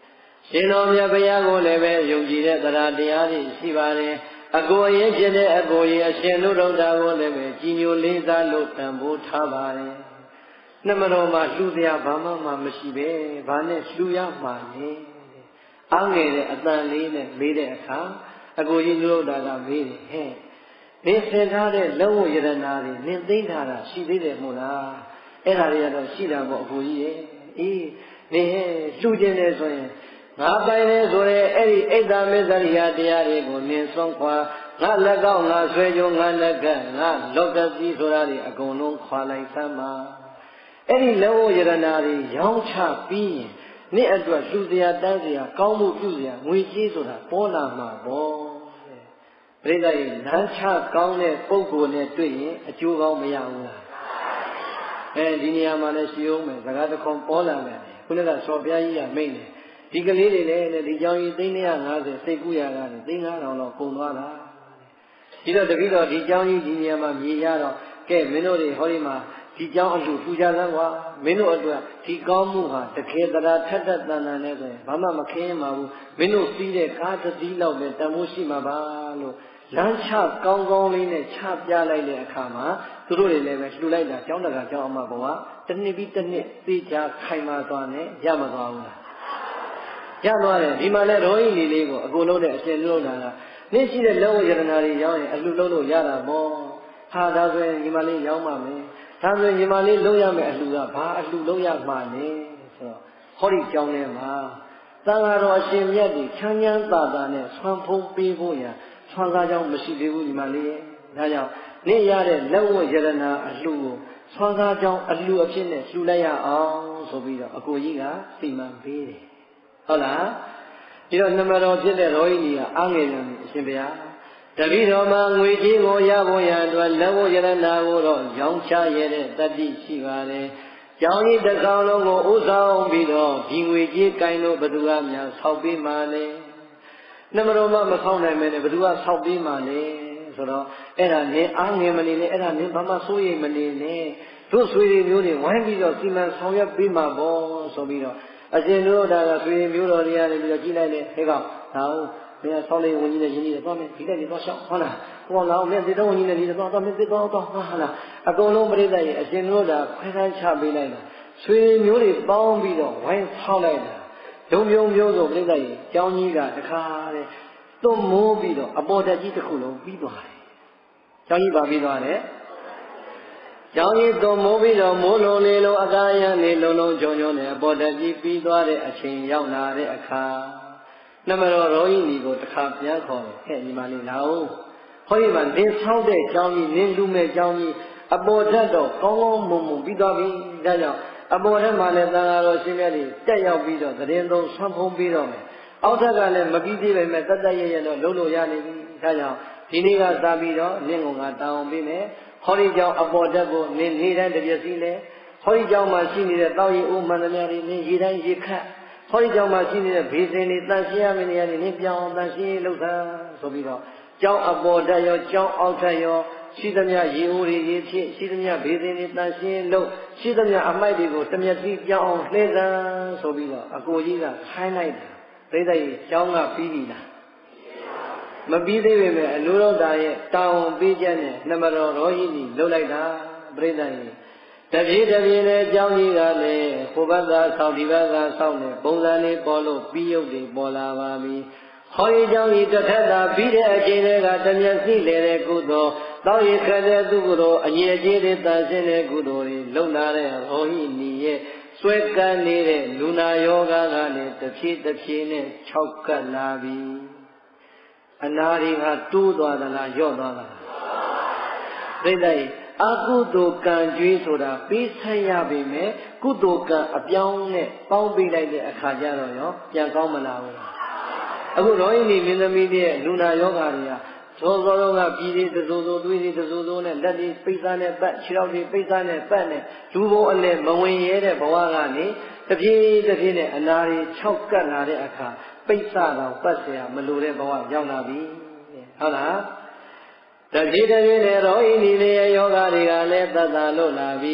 ရှင်တော်မြတ်ဘုရားကိုလည်းပဲယုံကြည်တဲ့တရားတရားတွေရှိပါတယ်အကိုအရင်ဖြစ်တဲ့အကိုကြီးအရှင်လူတော်တာကိုလည်းပဲကြီးညိုလေးစားလို့တန်ဖိုးထားပါတယ်နှမတော်မှာလှူတရားဘာမှမရှိပဲဘာနဲ့လှူရမှာလဲအားငယ်တဲ့အတန်လေးနဲ့မေးတဲ့အခါအကိုကြီးလူတော်တာကမေးတယ်ဟဲ့နင်းဆင်ထားတဲ့လက်ဝတ်ရတနာတွေနင်းသိမ့်ထားတာရှိသေးတယ်မို့လားအဲ့ဒါတွေကတော့ရှိတာပေါ့အကိုကြီးရဲ့အေးနေလှူခြင်းလေဆိုရင်ငါပိုင်နေဆိုရဲအဲ့ဒီအိတ်သာမေသရိယတရားတွေကိုနင်းဆုံးခွာငါလက်ကောက်ငါဆွဲကြုံငါလက်ကငါလောကစီဆိုတာတွေအကုန်လုံးခွာလိုက်သမ်းပါအဲ့ဒီလက်ဝတ်ရတနာတွေရောင်းချပြီးရင်နေ့အတွက်လှူစရာတန်းစရာကောင်းမှုပြုစရာငွေကြေးဆိုတာပေါ်လာမှာပေါ့ပြိဿရဲ့လမ်းချကောင်းတဲ့ပုဂ္ဂိုလ်နဲ့တွေ့ရင်အကျိုးကောင်းမရဘူးလားဒီနေရာမှာလည်းရှိအောင်မယ်စကားတစ်ခွန်ပေါ်လာမယ်ခုနကစော်ပြားကြီးကမိတ်တယ်ဒီကလေးတွေလည်းဒီကြောင်ကြီး350စိတ်ကူးရတာ3,500လောက်ကုန်သွားတာဒီတော့တပည့်တော်ဒီကြောင်ကြီးဒီနေရာမှာမြေရတော့ကဲမင်းတို့တွေဟောဒီမှာဒီကြောင်အလှထူကြသမ်းကွာမင်းတို့အတွက်ဒီကောင်းမှုဟာတကယ်တရားထက်တန်တန်နဲ့ဆိုရင်ဘာမှမခင်းပါဘူးမင်းတို့စီးတဲ့ကားတစ်စီးလောက်ပဲတန်ဖိုးရှိမှာပါလို့လမ်းချကောင်းကောင်းလေးနဲ့ချပြလိုက်တဲ့အခါမှာသူတို့တွေလည်းပဲလှူလိုက်တာကျောင်းတကာကျောင်းအမဘဝတစ်နှစ်ပြီးတစ်နှစ်သိချခိုင်မာသွားနဲ့ရမသွားဘူးလားရသွားတယ်ဒီမှာလဲရောဟိနီလေးကိုအကုန်လုံးနဲ့အရှင်လုံးတာကနေ့ရှိတဲ့လောကယတနာတွေရောင်းရင်အလှလုံးလို့ရတာပေါ့ဟာဒါဆိုရင်ဒီမှာလေးရောင်းပါမယ်ဒါဆိုရင်ဒီမှာလေးလုံးရမယ်အလှကဘာအလှလုံးရမှာလဲဆိုတော့ဟောဒီကျောင်းထဲမှာသံဃာတော်အရှင်မြတ်တွေချမ်းချမ်းသာသာနဲ့ဆွမ်းဖုံးပေးဖို့ရဆွမ်းကားကြောင်းမရှိသေးဘူးဒီမှာလေးရဲ့ဒါကြောင့်နေ့ရတဲ့လက်ဝတ်ယတနာအလှကိုဆွမ်းကားကြောင်းအလှအဖြစ်နဲ့လှူလိုက်ရအောင်ဆိုပြီးတော့အကိုကြီးကစီမံပေးတယ်ဟုတ်လားပြီးတော့နမတော်ဖြစ်တဲ့ရောဟိနီကအားငယ်တယ်အရှင်ဘုရားတပည့်တော်မှာငွေကြီးကိုရဖို့ရအတွက်လက်ဝတ်ရတနာကိုတော့ရောင်းချရတဲ့တတိရှိပါတယ်ကျောင်းကြီးတစ်ကောင်လုံးကိုဥဆောင်ပြီးတော့ဒီငွေကြီးကိုင်းလို့ဘသူကများဆောက်ပေးမှလဲနမတော်မှမဆောက်နိုင်မဲနဲ့ဘသူကဆောက်ပေးမှလဲဆိုတော့အဲ့ဒါနင်းအားငယ်မနေနဲ့အဲ့ဒါနင်းဘာမှစိုးရိမ်မနေနဲ့တို့ဆွေတွေမျိုးတွေဝိုင်းပြီးတော့စီမံဆောင်ရွက်ပေးမှာပေါ့ဆိုပြီးတော့အရှင်တို့ဒါကဆွေမျိုးတော်တွေရတယ်ပြီးတော့ကြည့်လိုက်လေဟဲ့ကောင်ဒါဟုတ်မင်းဆောင်းလေးဝင်ကြီးနဲ့ရင်းကြီးတယ်သွားမယ်ဒီလက်ကြီးသွားရှောက်ဟုတ်လားဟောလာမင်းဒီတော့ဝင်ကြီးနဲ့ဒီတော့သွားမင်းဒီတော့သွားဟုတ်လားအကုန်လုံးပြိဿရဲ့အရှင်တို့ဒါခွဲခန်းချပေးလိုက်တာဆွေမျိုးတွေပေါင်းပြီးတော့ဝိုင်းဆောက်လိုက်တာဒုံမျိုးမျိုးဆိုပြိဿရဲ့ကျောင်းကြီးကတခါတဲ့သွတ်မိုးပြီးတော့အပေါ်တက်ကြီးတစ်ခုလုံးပြီးသွားတယ်ကျောင်းကြီးပါပြီးသွားတယ်ကျောင်းကြီးသွတ်မိုးပြီးတော့မိုးလုံးလေးလုံးအကားရံနေလုံးလုံးကြုံကြုံနဲ့အပေါ်တက်ကြီးပြီးသွားတဲ့အချိန်ရောက်လာတဲ့အခါနမတော်ရောဟိနီကိုတခါပြန်ခေါ်တယ်ဟဲ့ညီမလေးလာဦးဟောဒီမှာနင်းဆောက်တဲ့ကျောင်းကြီးနင်းလူမဲ့ကျောင်းကြီးအပေါ်ထက်တော့ကောင်းကောင်းမွန်မွန်ပြီးသွားပြီဒါကြောင့်အပေါ်ထက်မှလည်းသံဃာတော်ရှင်မြတ်တွေတက်ရောက်ပြီးတော့သတင်းသုံးဆွမ်းဖုံးပြီးတော့မယ်အောက်ထက်ကလည်းမပြီးသေးပေမဲ့တတ်တတ်ရရတော့လုံးလို့ရနေပြီဒါကြောင့်ဒီနေ့ကစပြီးတော့နင်းကတောင်းပေးမယ်ဟောဒီကျောင်းအပေါ်ထက်ကိုနင်းနေတိုင်းတစ်ပြည့်စီလဲဟောဒီကျောင်းမှာရှိနေတဲ့တောက်ရီဦးမှန်သမျှတွေနင်းရေတိုင်းရေခတ်ဟောဒီကျောင်းမှာရှိနေတဲ့ဘေးစင်တွေတန်ရှင်းရမယ့်နေရာတွေနင်းပြောင်းတန်ရှင်းလုပ်တာဆိုပြီးတော့ကျောင်းအပေါ်ထက်ရောကျောင်းအောက်ထက်ရောရှိသမျှရေဦးတွေရေဖြစ်ရှိသမျှဘေးစင်တွေတန်ရှင်းလုပ်ရှိသမျှအမိုက်တွေကိုတမျက်စီပြောင်းအောင်လှည့်စမ်းဆိုပြီးတော့အကိုကြီးကခိုင်းလိုက်တာပြိဿကြီးကျောင်းကပြီးပြီလားမပြီးသေးပေမဲ့အလိုတော်သားရဲ့တာဝန်ပေးချက်နဲ့နမတော်ရောဟိနီလှုပ်လိုက်တာပြိဿကြီးတပြေးတပြေးနဲ့ကျောင်းကြီးကလည်းဟိုဘက်ကဆောက်ဒီဘက်ကဆောက်နဲ့ပုံစံလေးပေါ်လို့ပြီးရုပ်တွေပေါ်လာပါပြီဟောဒီကျောင်းကြီးတစ်ထက်သာပြီးတဲ့အချိန်တွေကတမျက်စိလေတဲ့ကုသိုလ်တောက်ရခက်တဲ့သူကုသိုလ်အငြိအကျေးတွေတန်ရှင်းတဲ့ကုသိုလ်တွေလုံလာတဲ့ရောဟိနီရဲ့ဆွဲကန်းနေတဲ့လူနာယောဂကလည်းတစ်ဖြည်းတစ်ဖြည်းနဲ့6ကပ်လာပြီအနာတွေကတိုးသွားသလားလျော့သွားသလားပြိဿကြီးအကုသိုလ်ကံကြွေးဆိုတာပေးဆက်ရပေမဲ့ကုသိုလ်ကံအပြောင်းနဲ့ပေါင်းပေးလိုက်တဲ့အခါကျတော့ရောပြန်ကောင်းမလာဘူးအခုရောဟိနီမင်းသမီးရဲ့လူနာယောဂတွေကသောသောတော့ကပြည်သေးတစိုးစိုးသွေးသေးတစိုးစိုးနဲ့လက်တွေပိတ်သားနဲ့ပတ်ခြေထောက်တွေပိတ်သားနဲ့ပတ်နဲ့လူဘုံအလဲမဝင်ရဲတဲ့ဘဝကနေတပြေးတပြေးနဲ့အနာတွေ6ကပ်လာတဲ့အခါပိတ်သားတော့ပတ်เสียမလိုတဲ့ဘဝရောက်လာပြီဟုတ်လားတပြေးတပြေးနဲ့ရောဟိနီရဲ့ယောဂတွေကလည်းတတ်တာလို့လာပြီ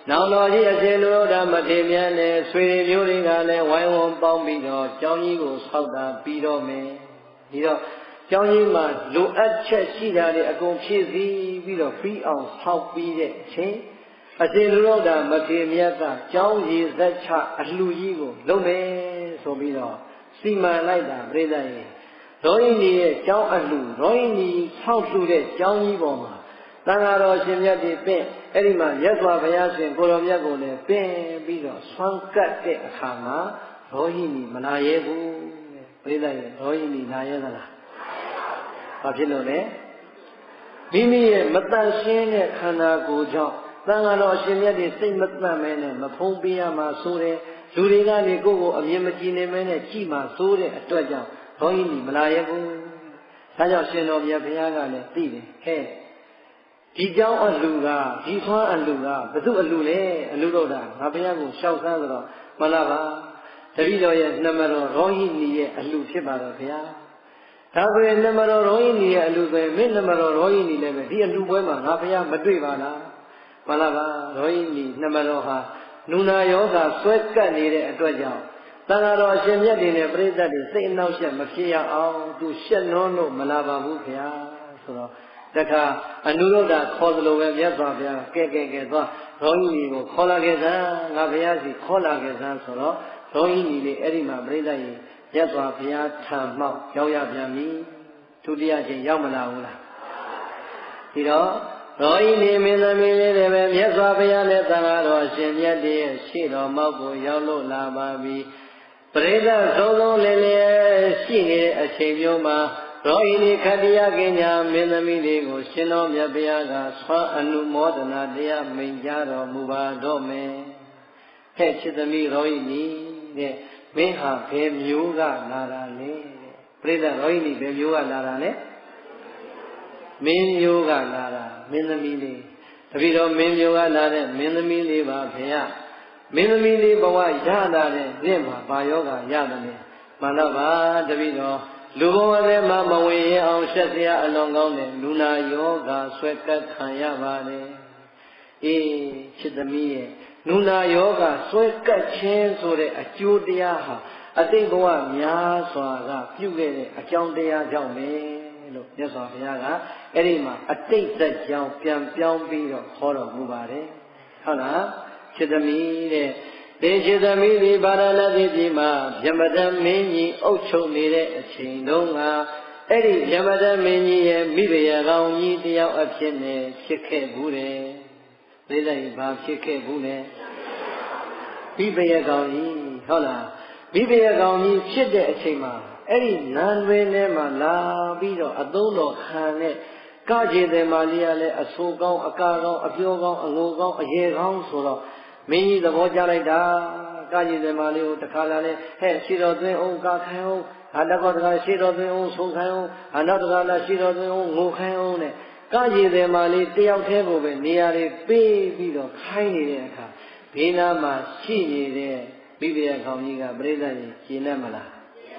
နောင်တော်ကြီးအရှင်လူတော်ဓမ္မထေမြတ်နဲ့ဆွေမျိုးတွေကလည်းဝိုင်းဝန်းပေါင်းပြီးတော့ကျောင်းကြီးကိုဆောက်တာပြီးတော့မယ်ဒီတော့ကျောင်းကြီးမှာလိုအပ်ချက်ရှိတာတွေအကုန်ဖြည့်ဆည်းပြီးတော့ပြီးအောင်ဆောက်ပြီးတဲ့အချိန်အရှင်လူတော်ဓမ္မထေမြတ်ကကျောင်းရည်သက်ချအလှကြီးကိုလုပ်မယ်ဆိုပြီးတော့စီမံလိုက်တာပြိဿရဲ့ရောဟိနီရဲ့ကျောင်းအလှရောဟိနီဆောက်လှူတဲ့ကျောင်းကြီးပေါ်မှာသံဃာတော်ရှင်မြတ်တွေပင့်အဲ့ဒီမှာမြတ်စွာဘုရားရှင်ကိုတော်မြတ်ကိုလည်းပင့်ပြီးတော့ဆွမ်းကပ်တဲ့အခါမှာရောဟိနီမနာရဲဘူးပြိဿရဲ့ရောဟိနီနာရဲသလားဘာဖြစ်လို့လဲမိမိရဲ့မတန်ရှင်းတဲ့ခန္ဓာကိုယ်ကြောင့်သံဃာတော်ရှင်မြတ်တွေစိတ်မတန်မဲနဲ့မဖုံးပေးရမှာဆိုတဲ့လူတွေကနေကိုယ့်ကိုအမြင်မကြည်နေမဲနဲ့ကြည်မှာဆိုတဲ့အတွက်ကြောင့်ရောဟိနီမလာရဲဘူးဒါကြောင့်ရှင်တော်မြတ်ဘုရားကလည်းသိတယ်ဟဲ့ဒီကျောင်းအလှကဒီထွန်းအလှကဘယ်သူအလှလဲအလှတော့တာငါဘုရားကိုရှောက်ဆန်းဆိုတော့မလားပါတပည့်တော်ရဲ့နှမတော်ရောဟိနီရဲ့အလှဖြစ်ပါတော့ဘုရားဒါဆိုရင်နှမတော်ရောဟိနီရဲ့အလှဆိုရင်မင်းနှမတော်ရောဟိနီလည်းပဲဒီအလှပွဲမှာငါဘုရားမတွေ့ပါလားမလားပါရောဟိနီနှမတော်ဟာနုနာယောဂဆွဲကပ်နေတဲ့အတွက်ကြောင့်သံဃာတော်အရှင်မြတ်တွေနဲ့ပြိဿတ်တွေစိတ်အနှောက်အယှက်မဖြစ်ရအောင်သူရှက်နှောလို့မလာပါဘူးခင်ဗျာဆိုတော့တခါအနုရုဒ္ဓခေါ်သလိုပဲမြတ်စွာဘုရားကဲသွားရောဟိနီကိုခေါ်လာခဲ့စမ်းငါဘုရားစီခေါ်လာခဲ့စမ်းဆိုတော့ရောဟိနီလေးအဲ့ဒီမှာပြိဿတ်ကြီးမြတ်စွာဘုရားထံမှောက်ရောက်ရပြန်ပြီဒုတိယချင်းရောက်မလာဘူးလားဒီတော့ရောဟိနီမင်းသမီးလေးတွေပဲမြတ်စွာဘုရားနဲ့သံဃာတော်ရှင်မြတ်တွေရဲ့ရှေ့တော်မောက်ကိုရောက်လို့လာပါပြီပရိသတ်သုံးလုံးလေးလေးရှိနေတဲ့အချိန်မျိုးမှာရောဟိနီခတ္တယကညာမင်းသမီးလေးကိုရှင်တော်မြတ်ဘုရားကဆွမ်းအနုမောဒနာတရားမိန့်ကြားတော်မူပါတော့မယ်ဟဲ့ချစ်သမီးရောဟိနီတဲ့မင်းဟာဘယ်မျိုးကလာတာလဲပရိသတ်ရောဟိနီဘယ်မျိုးကလာတာလဲမင်းမျိုးကလာတာမင်းသမီးလေးတပည့်တော်မင်းမျိုးကလာတဲ့မင်းသမီးလေးပါဗျာမင်းသမီးလေးဘဝရတာတဲ့နေ့မှာဘာယောဂရတယ်လဲမှန်တော့ပါတပည့်တော်လူဘဝထဲမှာမဝင်ရအောင်ရှက်စရာအလွန်ကောင်းတဲ့လူနာယောဂဆွဲကပ်ခံရပါတယ်အေးချစ်သမီးရဲ့လူနာယောဂဆွဲကပ်ခြင်းဆိုတဲ့အကျိုးတရားဟာအတိတ်ဘဝများစွာကပြုခဲ့တဲ့အကြောင်းတရားကြောင့်ပဲလို့မြတ်စွာဘုရားကအဲ့ဒီမှာအတိတ်သက်ကြောင့်ပြန်ပြောင်းပြီးတော့ခေါ်တော်မူပါတယ်ဟုတ်လားချစ်သမီးတဲ့ဒီချစ်သမီးဒီဗာရာဏသီပြည်မှာဗြဟ္မတမင်းကြီးအုပ်ချုပ်နေတဲ့အချိန်တုန်းကအဲ့ဒီဗြဟ္မတမင်းကြီးရဲ့မိဖုရားကောင်းကြီးတယောက်အဖြစ်နဲ့ဖြစ်ခဲ့ဘူးတယ်သိလိုက်ဘာဖြစ်ခဲ့ဘူးလဲမိဖုရားကောင်းကြီးဟုတ်လားမိဖုရားကောင်းကြီးဖြစ်တဲ့အချိန်မှာအဲ့ဒီနန်းတွင်ထဲမှာလာပြီးတော့အသုံးတော်ခံတဲ့ကကြေတယ်မာလီကလည်းအဆိုးကောင်းအကာကောင်းအပြောကောင်းအငိုကောင်းအရေကောင်းဆိုတော့မင်းကြီးသဘောကျလိုက်တာကကြေတယ်မာလီကိုတခါလာလဲဟဲ့ရှိတော်သွင်းအောင်ကာခိုင်းအောင်ဟာတကောတခါရှိတော်သွင်းအောင်ဆုံးခိုင်းအောင်ဟာနောက်တခါလာရှိတော်သွင်းအောင်ငိုခိုင်းအောင်နဲ့ကကြေတယ်မာလီတယောက်တည်းကိုပဲနေရာတွေပေးပြီးတော့ခိုင်းနေတဲ့အခါဘေးနားမှာရှိနေတဲ့မိဖုရားကောင်းကြီးကပြိဿကြီးရှင်းတတ်မလား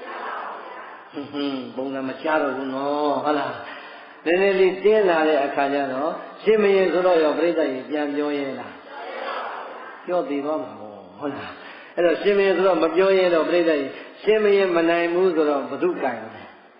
ပုံစံမချတော့ဘူးနော်ဟုတ်လားနည်းနည်းလေးတင်းလာတဲ့အခါကျတော့ရှင်မင်းဆိုတော့ရောပြိဿကြီးပြန်ပြောရဲလားပြောသေးပါမှာဟုတ်လားအဲ့တော့ရှင်မင်းဆိုတော့မပြောရဲတော့ပြိဿကြီးရှင်မင်းမနိုင်ဘူးဆိုတော့ဘု து ကံလဲ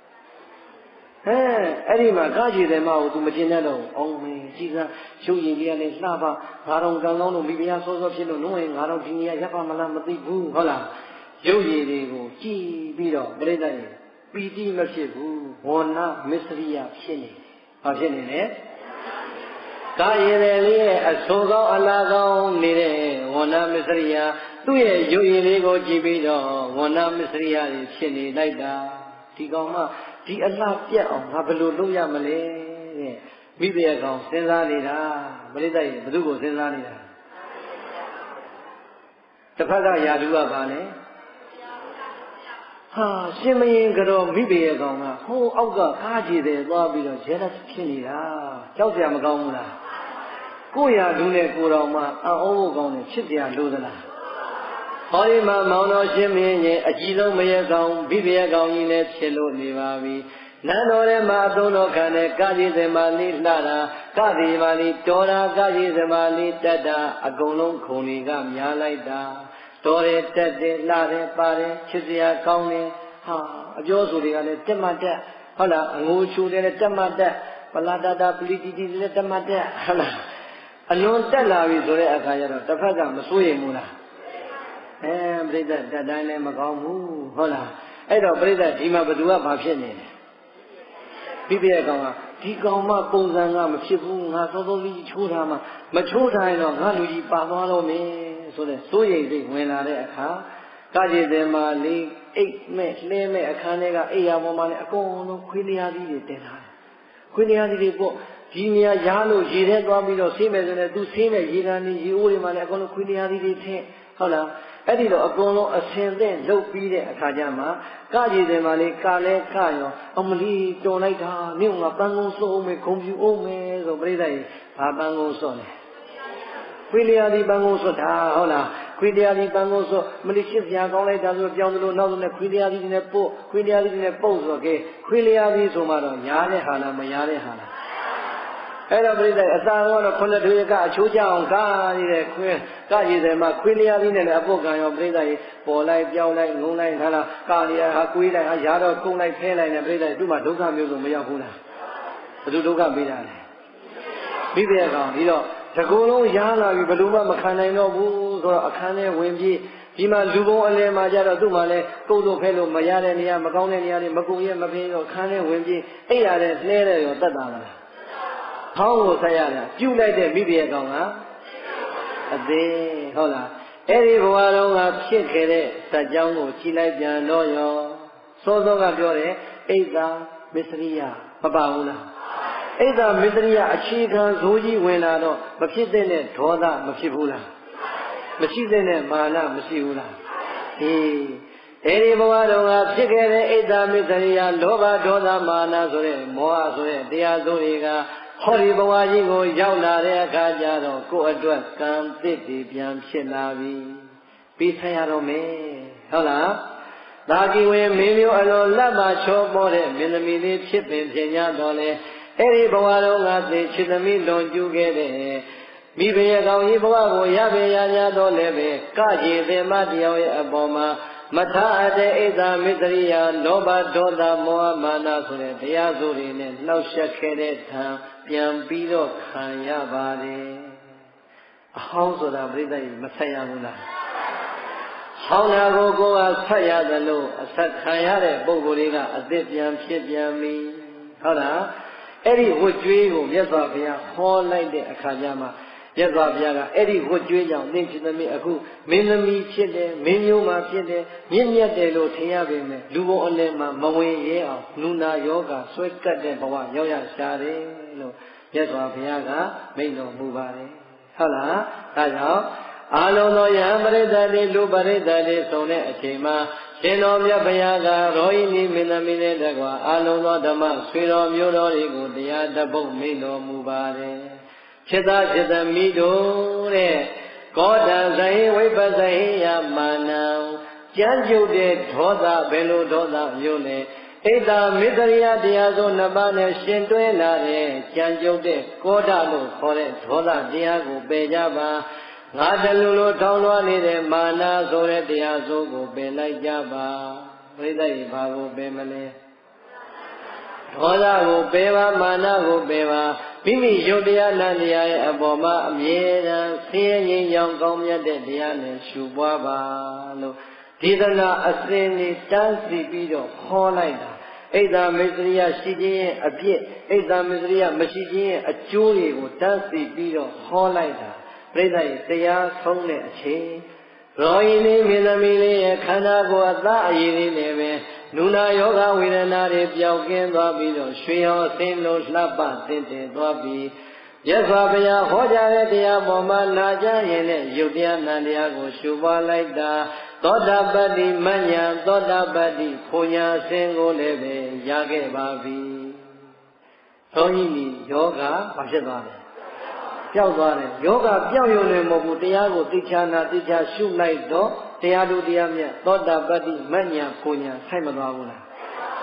အဲ့ဒီမှာကားကြည့်တယ်မဟုတ် तू မကျင်တတ်တော့အောင်မင်းကြီးစားရုပ်ရည်လေးကလည်းလှပ9000ကံကောင်းလို့မိဖုရားစောစောဖြစ်လို့နှုံးရင်9000ဒီနေရာရပ်ပါမလားမသိဘူးဟုတ်လားရုပ်ရည်တွေကိုကြည်ပြီးတော့ပြိဿကြီးပီတိမဖြစ်ဘူးဝဏမစ္စရိယဖြစ်နေဘာဖြစ်နေလဲကာယရည်လေးရဲ့အဆိုးကောင်းအလားကောင်းနေတဲ့ဝဏမစ္စရိယသူ့ရဲ့ရုပ်ရည်လေးကိုကြည့်ပြီးတော့ဝဏမစ္စရိယတွေဖြစ်နေလိုက်တာဒီကောင်မှဒီအလှပြတ်အောင်ငါဘယ်လိုလုပ်ရမလဲတဲ့မိဖုရားကောင်စဉ်းစားနေတာပရိသတ်ကြီးဘယ်သူကိုစဉ်းစားနေတာတစ်ဖက်ကယာဓုကပါလဲဟာရှင်မင်းကတော့မိဖုရားကောင်ကဟိုးအောက်ကကားကြည့်တယ်သွားပြီးတော့ jealous ဖြစ်နေတာကြောက်စရာမကောင်းဘူးလားကိုယ်ရာဓုနဲ့ကိုယ်တော်မှအံ့ဩဖို့ကောင်းတယ်ချစ်စရာလိုသလားဟောဒီမှာမောင်တော်ရှင်မင်းရဲ့အကြီးဆုံးမရကောင်မိဖုရားကောင်ကြီးလည်းဖြစ်လို့နေပါပြီနန်းတော်ထဲမှာအသုံးတော်ခံတဲ့ကာကြီးစင်မာလေးလှတာကာကြီးမာလေးတော်တာကာကြီးစင်မာလေးတက်တာအကုန်လုံးခုံတွေကများလိုက်တာတော်တယ်တက်တယ်လှတယ်ပါတယ်ချစ်စရာကောင်းတယ်ဟာအပြောဆိုတွေကလည်းတက်မှတက်ဟုတ်လားအငိုချိုတယ်လည်းတက်မှတက်ပလာတာတာပလီတီတီလည်းတက်မှတက်ဟုတ်လားအလွန်တက်လာပြီဆိုတဲ့အခါကျတော့တစ်ဖက်ကမစိုးရိမ်ဘူးလားပြိဿတက်တိုင်းလည်းမကောင်းဘူးဟုတ်လားအဲ့တော့ပြိဿဒီမှာဘသူကဘာဖြစ်နေလဲပြည့်ပြည့်ကောင်ကဒီကောင်မှပုံစံကမဖြစ်ဘူးငါသောသောကြီးချိုးထားမှမချိုးထားရင်တော့ငါလူကြီးပါသွားတော့မယ်ဆိုတဲ့စိုးရိမ်စိတ်ဝင်လာတဲ့အခါကကြီးစင်မာလေးအိတ်မဲ့လှဲမဲ့အခန်းထဲကအိယာပေါ်မှာလည်းအကုန်လုံးခွေးလျားကြီးတွေတင်ထားတယ်ခွေးလျားကြီးတွေပေါ့ဒီနေရာရားလို့ရေထဲသွားပြီးတော့ဆေးမယ်ဆိုရင်သူဆေးမဲ့ရေကန်ကြီးရေအိုးတွေမှာလည်းအကုန်လုံးခွေးလျားကြီးတွေထည့်ဟုတ်လားအဲ့ဒီတော့အကုန်လုံးအစင်သင့်လှုပ်ပြီးတဲ့အခါကျမှကကြီးစင်မာလေးကလည်းကရောအမလီတော်လိုက်တာနင့်ကပန်းကုန်းစိုးအောင်မယ်ဂုံပြူအောင်မယ်ဆိုပြိဿကြီးဘာပန်းကုန်းစိုးလဲခွေးလျားကြီးပန်းကုန်းစိုးတာဟုတ်လားခွေးလျားကြီးပန်းကုန်းစိုးမလီရှစ်စရာကောင်းလိုက်တာဆိုပြောင်းသလိုနောက်ဆုံးနဲ့ခွေးလျားကြီးနဲ့ပို့ခွေးလျားကြီးနဲ့ပုတ်ဆိုတော့ကဲခွေးလျားကြီးဆိုမှတော့ရားတဲ့ဟာလားမရားတဲ့ဟာလားအဲ့တော့ပြိဿအစာကတော့ခုနှစ်ထွေးကအချိုးကြအောင်ကားနေတဲ့ခွေးကရည်တယ်မှာခွေးလျားပြီးနဲ့လည်းအပုတ်ကံရောပြိဿကြီးပေါ်လိုက်ပြောင်းလိုက်ငုံလိုက်ခါလားကာလျာဟာကွေးလိုက်ဟာရားတော့ကုန်းလိုက်ဖဲလိုက်နဲ့ပြိဿသူ့မှာဒုက္ခမျိုးစုံမရောက်ဘူးလားဘယ်သူဒုက္ခပေးတာလဲပြီးပြကောင်ပြီးတော့တကူလုံးရားလာပြီဘယ်သူမှမခံနိုင်တော့ဘူးဆိုတော့အခန်းထဲဝင်ပြီးဒီမှာလူပုံအလဲမှာကြတော့သူ့မှာလည်းကုတ်လို့ဖဲလို့မရတဲ့နေရာမကောင်းတဲ့နေရာတွေမကုံရဲမဖင်းတော့ခန်းထဲဝင်ပြီးအဲ့ရတဲ့လှဲတဲ့ရောတတ်တာလားဟောင်းကိုဆက်ရတာပြုတ်လိုက်တဲ့မိဖုရားကောင်ကအသေးဟုတ်လားအဲ့ဒီဘဝတော်ကဖြစ်ခဲ့တဲ့ဇာတ်ကြောင်းကိုကြည်လိုက်ပြန်တော့ရောစောစောကပြောတယ်အိတ်သာမစ္စရိယမပါဘူးလားအိတ်သာမစ္စရိယအခြေခံဇိုးကြီးဝင်လာတော့မဖြစ်တဲ့ဒေါသမဖြစ်ဘူးလားမရှိတဲ့မာနမရှိဘူးလားအေးအဲ့ဒီဘဝတော်ကဖြစ်ခဲ့တဲ့အိတ်သာမစ္စရိယလောဘဒေါသမာနဆိုတဲ့မောဟဆိုတဲ့တရားစိုးတွေကဟောဒီဘဝကြီးကိုရောက်လာတဲ့အခါကျတော့ကိုယ့်အတွက်ကံသစ်တွေပြန်ဖြစ်လာပြီပြီးဆက်ရတော့မယ်ဟုတ်လားသာကိဝေမင်းမျိုးအလိုလက်ပါချောပေါ်တဲ့မင်းသမီးလေးဖြစ်ပင်ဖြစ်냐တော့လေအဲ့ဒီဘဝတော်ကသိချစ်သမီးလွန်ကျူးခဲ့တဲ့မိဘရဲ့ကောင်ကြီးဘဝကိုရပေရ냐တော့လေပဲကကြီးသင်မတရားရဲ့အပေါ်မှာမထအပ်တဲ့အိဒါမစ္စရိယလောဘဒေါသမောဟမာနဆိုတဲ့တရားစုတွေနဲ့နှောက်ယှက်ခဲ့တဲ့ထံပြန်ပြီးတော့ခံရပါတယ်အဟောင်းဆိုတာပြိဿကြီးမဆက်ရဘူးလားဟောင်းတာကိုကဆက်ရတယ်လို့အဆက်ခံရတဲ့ပုံကိုယ်တွေကအသစ်ပြန်ဖြစ်ပြန်ပြီဟုတ်လားအဲ့ဒီဝတ်ကြွေးကိုမြတ်စွာဘုရားဟောလိုက်တဲ့အခါကျမှမြတ်စွာဘုရားကအဲ့ဒီဝတ်ကြွေးကြောင့်သင်ဖြစ်သမီးအခုမင်းသမီးဖြစ်တယ်မင်းမျိုးမှဖြစ်တယ်မြင့်မြတ်တယ်လို့ထင်ရပေမဲ့လူဘုံအလယ်မှာမဝင်ရဲအောင်နုနာယောဂဆွဲကပ်တဲ့ဘဝရောက်ရရှာတယ်လို့မြတ်စွာဘုရားကမိန့်တော်မူပါတယ်ဟုတ်လားဒါကြောင့်အာလုံးသောယဟန်ပရိသတ်တွေလူပရိသတ်တွေဆုံတဲ့အချိန်မှာရှင်တော်မြတ်ဘုရားကရောဟိနီမင်းသမီးနဲ့တကွာအာလုံးသောဓမ္မဆွေတော်မျိုးတော်တွေကိုတရားတပုတ်မိန့်တော်မူပါတယ်ခြေသားခြေသမီးတို့တဲ့ကောတံဇဟိဝိပဿဟိယမာနံကြမ်းကြုတ်တဲ့ဒေါသဘယ်လိုဒေါသမျိုးလဲဣဒ္ဓမစ္စရိယတရားစုနှစ်ပါးနဲ့ရှင်တွဲလာတဲ့ကြမ်းကြုတ်တဲ့ကောဒလို့ခေါ်တဲ့ဒေါသတရားကိုပယ်ကြပါငါတလူလိုထောင်းလွှားနေတဲ့မာနဆိုတဲ့တရားစုကိုပယ်လိုက်ကြပါပြိဿကြီးဘာကိုပယ်မလဲဒေါသကိုပယ်ပါမာနကိုပယ်ပါမိမိယုတ်တရားနန္တရားရဲ့အပေါ်မှာအမြဲတမ်းဆင်းရဲငြိမ်းချမ်းကောင်းမြတ်တဲ့တရားနဲ့ရှုပွားပါလို့ဒီသနာအစဉ်လေးတန်းစီပြီးတော့ဟောလိုက်တာဣဒ္ဓမစ္စရိယရှိခြင်းရဲ့အပြစ်ဣဒ္ဓမစ္စရိယမရှိခြင်းရဲ့အကျိုးတွေကိုတန်းစီပြီးတော့ဟောလိုက်တာပြိဿရဲ့တရားဆုံးတဲ့အချိန်ရောဟိနီမင်းသမီးလေးရဲ့ခန္ဓာကိုယ်အသားအရည်လေးနဲ့ပဲနုနာယောဂဝေဒနာတွေပျောက်ကင်းသွားပြီးတော့ရွှေရောဆင်းလို့လှပသင့်တယ်သွားပြီးမြတ်စွာဘုရားဟောကြားတဲ့တရားပေါ်မှာနာကြရင်နဲ့ယုတ်တရားနန္တရားကိုရှုပွားလိုက်တာသောတာပတ္တိမဉ္ဇဉ်သောတာပတ္တိဖုန်ညာအစဉ်ကိုလည်းပဲရခဲ့ပါပြီ။သောဟိနီယောဂဘာဖြစ်သွားလဲ။ပျောက်သွားတယ်။ယောဂပျောက်ရုံနဲ့မဟုတ်ဘူးတရားကိုသိချာနာသိချာရှုလိုက်တော့တရားတို့တရားမြတ်သောတာပတ္တိမဉ္ဇဉ်ဖုန်ညာဆိုင်မသွားဘူးလား။ဟ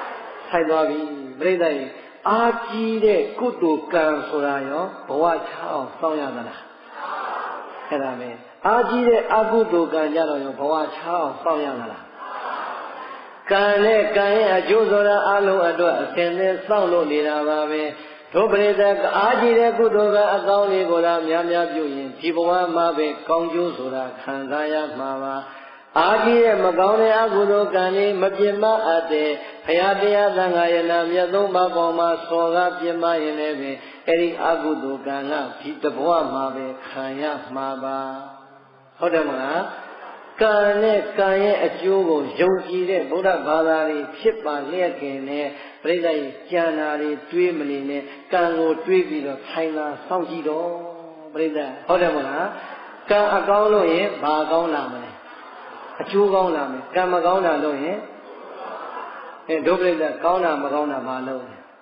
ဆိုင်သွားပြီပြိဿရဲ့အာကြီးတဲ့ကုသိုလ်ကံဆိုတာရောဘဝချအောင်စောင့်ရသလားအဲ့ဒါပဲအာကြီးတဲ့အကုသိုလ်ကံကြတော့ရောဘဝချအောင်စောင့်ရသလားကံနဲ့ကံရဲ့အကျိုးဆိုတာအလုံးအတွက်အစဉ်သင်းစောင့်လို့နေတာပါပဲတို့ပရိသတ်အားကြီးတဲ့ကုသိုလ်ကအကောင်းလေးကိုသာများများပြုရင်ဒီဘဝမှာပဲကောင်းကျိုးဆိုတာခံစားရမှာပါအားကြီးတဲ့မကောင်းတဲ့အကုသိုလ်ကံလေးမပြင်းမအပ်တဲ့ဘုရားတရားသံဃာယနာမြတ်သုံးပါးပေါ်မှာစော်ကားပြင်းမရင်လည်းပဲအဲ့ဒီအကုသိုလ်ကံကဒီတဘဝမှာပဲခံရမှာပါဟုတ်တယ်မလားကံနဲ့ကံရဲ့အကျိုးကိုယုံကြည်တဲ့ဗုဒ္ဓဘာသာတွေဖြစ်ပါလျက်ခင်နဲ့ပြိဿရဲ့ကြံနာတွေတွေးမနေနဲ့ကံကိုတွေးပြီးတော့ထိုင်လာစောင့်ကြည့်တော့ပြိဿဟုတ်တယ်မလားကံအကောင်းလို့ရင်ဘာကောင်းလာမလဲအကျိုးကောင်းလာမယ်ကံမကောင်းတာလို့ရင်ဒုပရိသကောင်းတာမကောင်းတာမလုပ်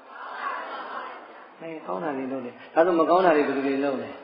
နဲ့ကောင်းတာတွေလုပ်တယ်ဒါဆိုမကောင်းတာတွေဘယ်လိုတွေလုပ်လဲ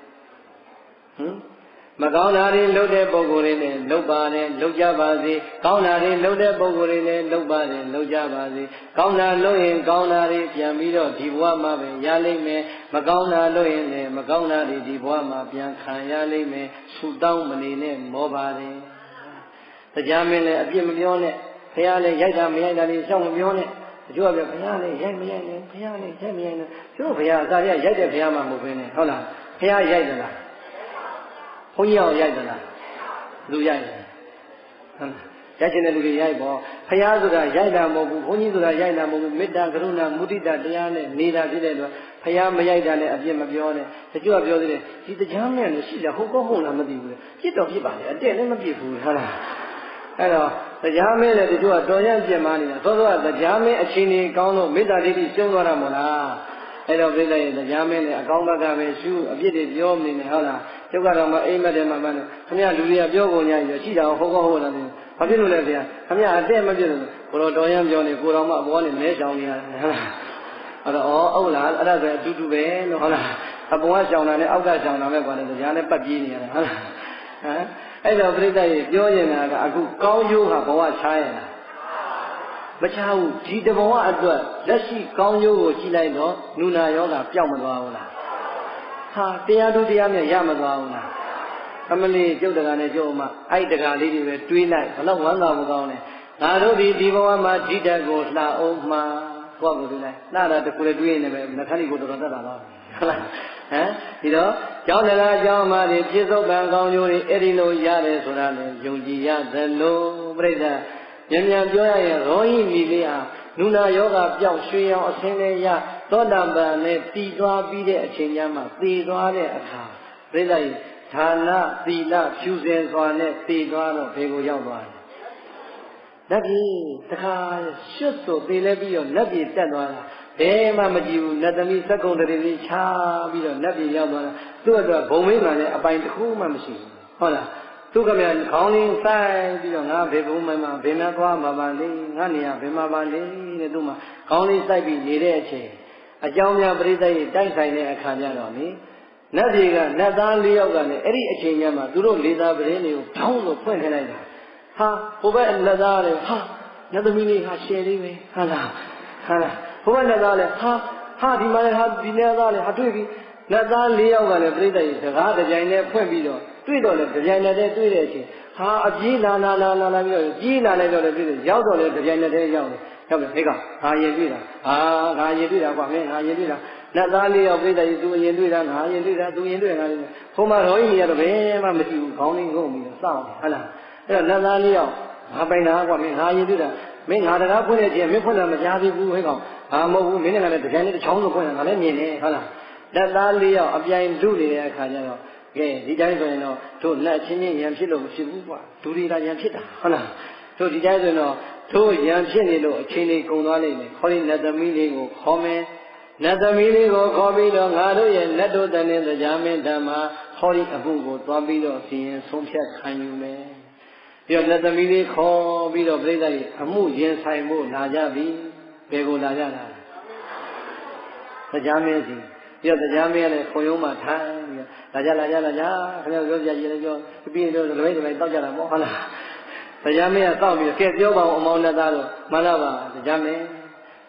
မကောင်းတာတွေလုပ်တဲ့ပုဂ္ဂိုလ်တွေနဲ့လုပ်ပါတယ်လုပ်ကြပါစေကောင်းတာတွေလုပ်တဲ့ပုဂ္ဂိုလ်တွေနဲ့လုပ်ပါတယ်လုပ်ကြပါစေကောင်းတာလုပ်ရင်ကောင်းတာတွေပြန်ပြီးတော့ဒီဘဝမှာပဲရလိမ့်မယ်မကောင်းတာလုပ်ရင်လည်းမကောင်းတာတွေဒီဘဝမှာပြန်ခံရလိမ့်မယ်ဆူတောင်းမနေနဲ့မောပါတယ်တရားမင်းလည်းအပြစ်မပြောနဲ့ဘုရားလည်းရိုက်တာမရိုက်တာလေးရှောက်မပြောနဲ့အကျိုးကပြဘုရားလည်းရိုက်မရိုက်နဲ့ဘုရားလည်းရိုက်မရိုက်နဲ့ကျိုးဘုရားအစာရရိုက်တဲ့ဘုရားမှမဟုတ်ဘဲနဲ့ဟုတ်လားဘုရားရိုက်သလားဘုန်းကြီးအောင်ရိုက်သလားလူရိုက်တယ်ဟုတ်လားရိုက်ချင်တဲ့လူတွေရိုက်ပေါ့ဘုရားဆိုတာရိုက်တာမဟုတ်ဘူးဘုန်းကြီးဆိုတာရိုက်တာမဟုတ်ဘူးမေတ္တာကရုဏာမုဒိတာတရားနဲ့နေတာဖြစ်တဲ့အတွက်ဘုရားမရိုက်တာနဲ့အပြစ်မပြောနဲ့တချို့ကပြောသေးတယ်ဒီတရားမဲ့လို့ရှိတာဟုတ်ကောဟုတ်လားမသိဘူးလေပြစ်တော့ပြစ်ပါလေအတက်လည်းမပြစ်ဘူးဟုတ်လားအဲ့တော့တရားမင်းလည်းတချို့ကတော်ရပြင်မာနေတာသောသောကတရားမင်းအချိန်ကြီးကောင်းလို့မေတ္တာဒိဋ္ဌိကျုံသွားတာမို့လားအဲ့တော့ပြိဿရဲ့တရားမင်းလည်းအကောင်းဘက်ကပဲရှုအပြစ်တွေပြောမနေနဲ့ဟုတ်လားကျုပ်ကတော့မအိမ်မက်တယ်မှမှန်းတယ်ခင်ဗျာလူတွေကပြောကုန်ကြရင်ရှိတာဟုတ်ကောဟုတ်လားဘာဖြစ်လို့လဲဗျာခင်ဗျာအတက်မပြစ်လို့ကိုတော်တော်ရပြောနေကိုတော်မှအပေါ်ကနေမဲချောင်းနေရတယ်ဟုတ်လားအဲ့တော့ဟုတ်လားအဲ့ဒါဆိုအတူတူပဲလို့ဟုတ်လားအပေါ်ကချောင်းတာနဲ့အောက်ကချောင်းတာပဲကွာတယ်တရားနဲ့ပတ်ပြေးနေရတယ်ဟုတ်လားဟမ်အဲ့တော့ပြိဿရေပြောနေတာကအခုကောင်းကျိုးဟာဘဝချားရလားမချားဘူးဒီတဘဝအတွက်လက်ရှိကောင်းကျိုးကိုကြည့်လိုက်တော့နုနာယောဂပျောက်မသွားဘူးလားဟာတရားသူတရားမြတ်ရမသွားဘူးလားအမလီကျုပ်တကာနဲ့ကျုပ်အမအဲ့တကာလေးတွေပဲတွေးလိုက်ဘလောက်ဝမ်းသာဖို့ကောင်းလဲငါတို့ဒီဘဝမှာဓိတတ်ကိုလှအောင်မှာကိုယ့်ကိုယ်တွေးလိုက်လှတာတခုလည်းတွေးနေပဲနှခမ်းကြီးကိုတော်တော်တတ်တာတော့ဟုတ်လားဟမ်ဒီတော့ကျောင်းတရားကျောင်းမှာဒီပြစ္ဆုတ်ကံကောင်းကျိုးတွေအဲ့ဒီလိုရတယ်ဆိုတာလေယုံကြည်ရသလိုပြိဿမြန်မြန်ပြောရရင်ရောဟိမိလေးဟာနုနာယောဂပျောက်ရွှေအောင်အစင်းလေးရသောတာပန်နဲ့တည်သွားပြီးတဲ့အချိန်ကျမှသေသွားတဲ့အခါပြိဿရဲ့ဌာနသီလဖြူစင်စွာနဲ့သေသွားတော့ဘေကိုရောက်သွားတယ်နတ်ပြည်တခါရှွတ်ဆိုသေလဲပြီးတော့နတ်ပြည်တက်သွားတာဘယ်မှမကြည့်ဘူးနတ်သမီးစက္ကုံတရေလေးချပြီးတော့နတ်ပြည်ရောက်သွားတာသူ့အတွက်ဘုံမိမှန်လည်းအပိုင်တစ်ခုမှမရှိဘူးဟုတ်လားသူကမြန်ခေါင်းလေးဆိုင်ပြီးတော့ငါဘေဘုံမိမှန်ဘယ်မှာသွားမှာပါလေငါနေရာဘယ်မှာပါလေတဲ့သူမှခေါင်းလေးစိုက်ပြီးနေတဲ့အချိန်အကြောင်းများပရိသတ်ရဲ့တိုက်ဆိုင်တဲ့အခါကျတော့လေနတ်ပြည်ကနတ်သား၄ယောက်ကလည်းအဲ့ဒီအချိန်ကျမှသူတို့လေသာပရင်းတွေကိုထောင်းလို့ဖွင့်ထည့်လိုက်တာဟာဟိုဘက်နတ်သားတွေဟာနတ်သမီးလေးဟာရှယ်လေးပဲဟာလားဟာလားဘုရားနတ်သားလည်းဟာဒီမှာလည်းဟာဒီနတ်သားလည်းဟာတွေ့ပြီနတ်သား၄ယောက်ကလည်းပြိတ္တရဲ့စကားကြိုင်နဲ့ဖွင့်ပြီးတော့တွေ့တော့လေကြိုင်နဲ့တွေ့တဲ့အချိန်ဟာအပြေးလာပြီးတော့ကြီးလာလိုက်တော့လေပြိတ္တရောက်တော့လေကြိုင်နဲ့ရောက်တယ်ဟဲ့ကငါရင်တွေ့တာငါရင်တွေ့တာကွာမင်းငါရင်တွေ့တာနတ်သား၄ယောက်ပြိတ္တရဲ့သူရင်တွေ့တာငါရင်တွေ့တာသူရင်တွေ့ငါရင်ဘုံမှာရောကြီးရတော့ဘယ်မှမကြည့်ဘူးခေါင်းလေးငုံပြီးတော့စောင့်ဟုတ်လားအဲ့တော့နတ်သား၄ယောက်ငါပိုင်တာကွာမင်းငါရင်တွေ့တာမင်းငါတကားဖွင့်တဲ့ချင်းမင်းဖွင့်တာမကြားသေးဘူးဟဲ့ကောင်ဟာမဟုတ်ဘူးမင်းကလည်းတကြိုင်နဲ့တစ်ချောင်းလို့ဖွင့်တာငါလည်းမြင်နေဟုတ်လားလက်သား၄ယောက်အပြိုင်လူနေတဲ့အခါကျတော့ကဲဒီတိုင်းဆိုရင်တော့တို့လက်ချင်းချင်းရံဖြစ်လို့မဖြစ်ဘူးကွာဒူရီတာရံဖြစ်တာဟုတ်လားတို့ဒီတိုင်းဆိုရင်တော့တို့ရံဖြစ်နေလို့အချိန်လေးကုန်သွားလိမ့်မယ်ခေါ်ရင်လက်သမီးလေးကိုခေါ်မယ်လက်သမီးလေးကိုခေါ်ပြီးတော့ငါတို့ရဲ့လက်တို့တန်တဲ့တရားမင်းဓမ္မခေါ်ရင်အမှုကိုသွားပြီးတော့စီရင်ဆုံးဖြတ်ခံယူမယ်ပြီးတော့လက်သမီးလေးခေါ်ပြီးတော့ပြိဿရဲ့အမှုရင်ဆိုင်ဖို့လာကြပြီဘယ်ကိုလာကြတာတရားမင်းစီပြီးတော့တရားမင်းလည်းခွန်ရုံးမှာထိုင်ပြီးလာကြခင်ဗျားပြောပြကြည့်လည်းပြောပြီးတော့တပိတ်တောက်ကြတာပေါ့ဟုတ်လားတရားမင်းကတောက်ပြီးကဲပြောပါအောင်အမောင်းနဲ့သားတို့မှန်လားပါတရားမင်း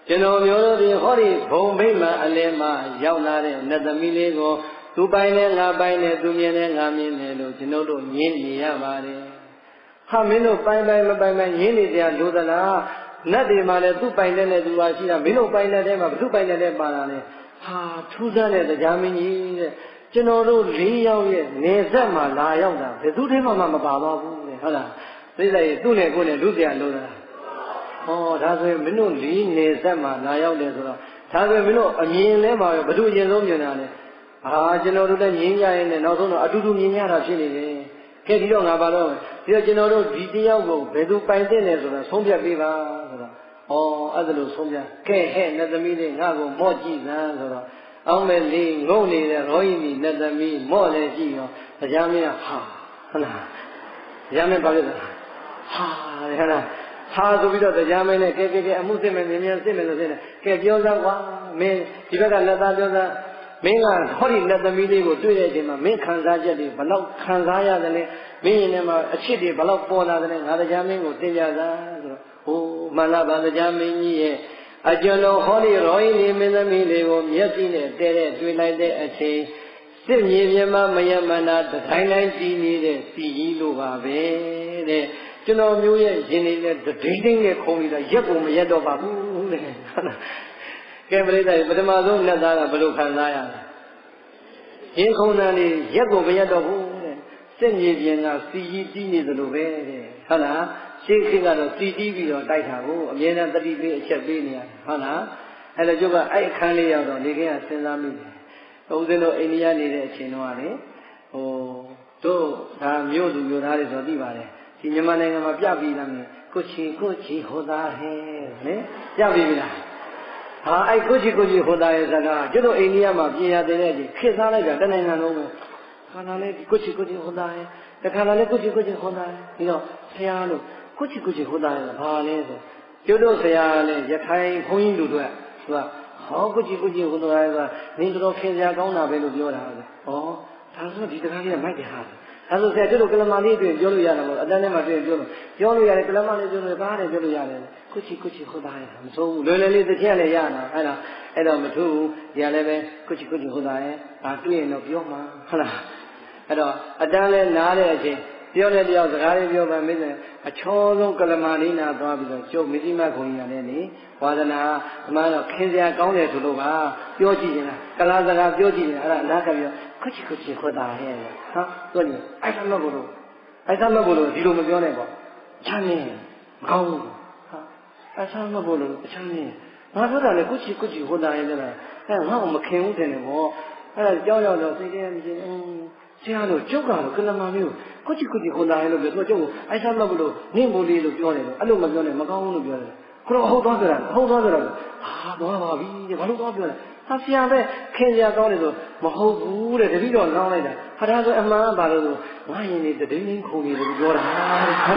ကျွန်တော်မျိုးတို့ဒီဟောဒီဘုံမိမ့်မှအလင်းမှရောက်လာတဲ့နတ်သမီးလေးကိုသူပိုင်နဲ့ငါပိုင်နဲ့သူမြင်နဲ့ငါမြင်တယ်လို့ကျွန်တော်တို့ညင်းနေရပါတယ်ဟာမင်းတို့ပိုင်မပိုင်ညင်းနေကြလို့သလားနတ်တွေမှလည်းသူပိုင်တဲ့နဲ့သူပါရှိတာမင်းတို့ပိုင်တဲ့ထဲမှာဘသူပိုင်တဲ့ထဲပါတာလေဟာထူးဆန်းတဲ့တရားမင်းကြီးတဲ့ကျွန်တော်တို့၄ယောက်ရဲ့နေဆက်မှာလာရောက်တာဘယ်သူတည်းမှမပါပါဘူးတဲ့ဟုတ်လားသိလိုက်ရင်သူ့နဲ့ကိုယ်နဲ့လူစရာလို့လားဟောဒါဆိုရင်မင်းတို့၄နေဆက်မှာလာရောက်တယ်ဆိုတော့ဒါဆိုရင်မင်းတို့အမြင်လဲမှာဘယ်သူအရင်ဆုံးမြင်တာလဲကျွန်တော်တို့လည်းမြင်ကြရင်လည်းနောက်ဆုံးတော့အတူတူမြင်ရတာဖြစ်နေတယ်။ခဲ့ပြီးတော့ငါပါတော့ပြီးတော့ကျွန်တော်တို့ဒီတယောက်ကိုဘယ်သူပိုင်တဲ့လဲဆိုတော့ဆုံးဖြတ်ပေးပါဆိုတော့အဲ့ဒါလို့ဆုံးဖြတ်ကဲဟဲ့နတ်သမီးလေးငါ့ကိုမော့ကြည့်စမ်းဆိုတော့အောင်မဲ့လေးငုံနေတဲ့ရောဟိမီနတ်သမီးမော့လည်းကြည့်ရောတရားမင်းဟာဟုတ်လားတရားမင်းပါလို့ဟာဟုတ်လားဟာဆိုပြီးတော့တရားမင်းနဲ့ကဲအမှုစစ်မယ်မြင်စစ်မယ်လို့စစ်တယ်ကဲပြောစမ်းကွာမင်းဒီဘက်ကလက်သားပြောစမ်းမင်းကဟောဒီလက်သမီးလေးကိုတွေ့တဲ့အချိန်မှာမင်းခံစားချက်တွေဘယ်လောက်ခံစားရတယ်လဲမင်းရင်ထဲမှာအချစ်တွေဘယ်လောက်ပေါ်လာတယ်လဲငါတရားမင်းကိုတင်ပြတာဆိုတော့ဟိုမန္တဘာတရားမင်းကြီးရဲ့အကျွန်တော်ဟောဒီရောဟိနေမင်းသမီးလေးကိုမျက်စိနဲ့တဲတဲ့တွေ့လိုက်တဲ့အချိန်စစ်မြေပြင်မှာမယမနာတတိုင်းတိုင်းကြည်နေတဲ့စီကြီးလိုပါပဲတဲ့ကျွန်တော်မျိုးရဲ့ရင်နေတဲ့ဒိဋ္ဌိနဲ့ခုံနေတာရက်ကိုမရက်တော့ပါဘူးတဲ့ကဲပရိသတ်ပထမဆုံးလက်သားကဘယ်လိုခံစားရလဲရင်ခုန်တယ်နေရက်ကိုမရက်တော့ဘူးတဲ့စစ်မြေပြင်ကစီကြီးတီးနေသလိုပဲတဲ့ဟုတ်လားရှေ့ခေတ်ကတော့စီတီးပြီးတော့တိုက်တာကိုအမြဲတမ်းတတိပေးအချက်ပေးနေရတယ်ဟုတ်လားအဲ့ဒါကျုပ်ကအဲ့အခန်းလေးရောက်တော့နေခင်းကစဉ်းစားမိတယ်ဦးဇင်းတို့အိန္ဒိယနေတဲ့အချိန်တော့ကလေတို့ဒါမြို့သူမြို့သားတွေဆိုသိပါတယ်ဒီမြန်မာနိုင်ငံမှာပြပြီးသားမယ်ကိုချီဟောသားဟဲ့လေပြပြီးပြီလားအဲ့ကိုချီဟောသားရဲ့စကားကျွတ်တို့အိန္ဒိယမှာပြင်ရတဲ့အချိန်ခေတ်စားလိုက်တာတနိုင်ငံလုံးပဲခန္ဓာလေးကိုချီဟောသားရဲ့တခါလာလေးကိုချီဟောသားရဲ့ဒီတော့ဆရာလို့ကိုချီဟောသားရဲ့ဘာလဲဆိုကျွတ်တို့ဆရာလည်းရခိုင်ဘုန်းကြီးလူတို့ကသူကဟောကိုချီဟောသားရဲ့နင်းတော်ခင်စရာကောင်းတာပဲလို့ပြောတာဒါဆိုဒီတခါလေးကမိုက်တယ်ဟာဒါဆိုဆရာတို့ကလမလေးတွေ့ပြောလို့ရတာမဟုတ်အတန်းထဲမှာတွေ့ပြောလို့ရတယ်ကလမလေးပြောလို့ပါတယ်ပြောလို့ရတယ်ကုချီဟောသားရဲ့မဆိုးဘူးလွယ်လေးတစ်ချက်လည်းရတာအဲ့တော့မထူးဘူးဒီကလည်းပဲကုချီဟောသားရဲ့တွေ့ရင်တော့ပြောမှာဟုတ်လားအဲ့တော့အတန်းလဲနားတဲ့အချိန်ပြောတဲ့တယောက်စကားလေးပြောပါမင်းနဲ့အချောဆုံးကလမလေးနာသွားပြီးတော့ကျုပ်မဇိမခုံကြီးရတယ်လေဝါဒနာအမှန်တော့ခင်စရာကောင်းတယ်ဆိုလို့ပါပြောကြည့်ရင်ကလားစကားပြောကြည့်ရင်အဲ့ဒါအနာကပြောကုချီဟောသားရဲ့ဟာပြောကြည့်အဲ့ဒါမဟုတ်လို့ဒီလိုမပြောနဲ့ပေါ့ချမ်းနေမကောင်းဘူးဟာအဲ့ဒါမဟုတ်လို့ချမ်းနေငါပြောတာလေကုချီဟောသားရဲ့လားအဲ့ငါ့ကိုမခင်ဘူးတယ်ပေါ့အဲ့ဒါကြောက်တော့စိတ်ထဲမြင်ဆရာတို့ကျုပ်ကတော့ကလမမျိုးကုချီဟောသားရဲ့လို့ပြောသူကျုပ်ကိုအဲ့ဒါမဟုတ်လို့နင့်မိုးလေးလို့ပြောတယ်အဲ့လိုမပြောနဲ့မကောင်းဘူးလို့ပြောတယ်ခုတော့ဟုတ်သွားကြတာသွားပါပြီတဲ့ဘာလို့သွားပြောလဲဆရာပဲခင်စရာကောင်းတယ်ဆိုမဟုတ်ဘူးတဲ့တတိတော့လောင်းလိုက်တာဟာဒါဆိုအမှန်ကဘာလို့ဆိုငါရင်နေတဒင်းင်းခုံနေတယ်ပြောတာဟုတ်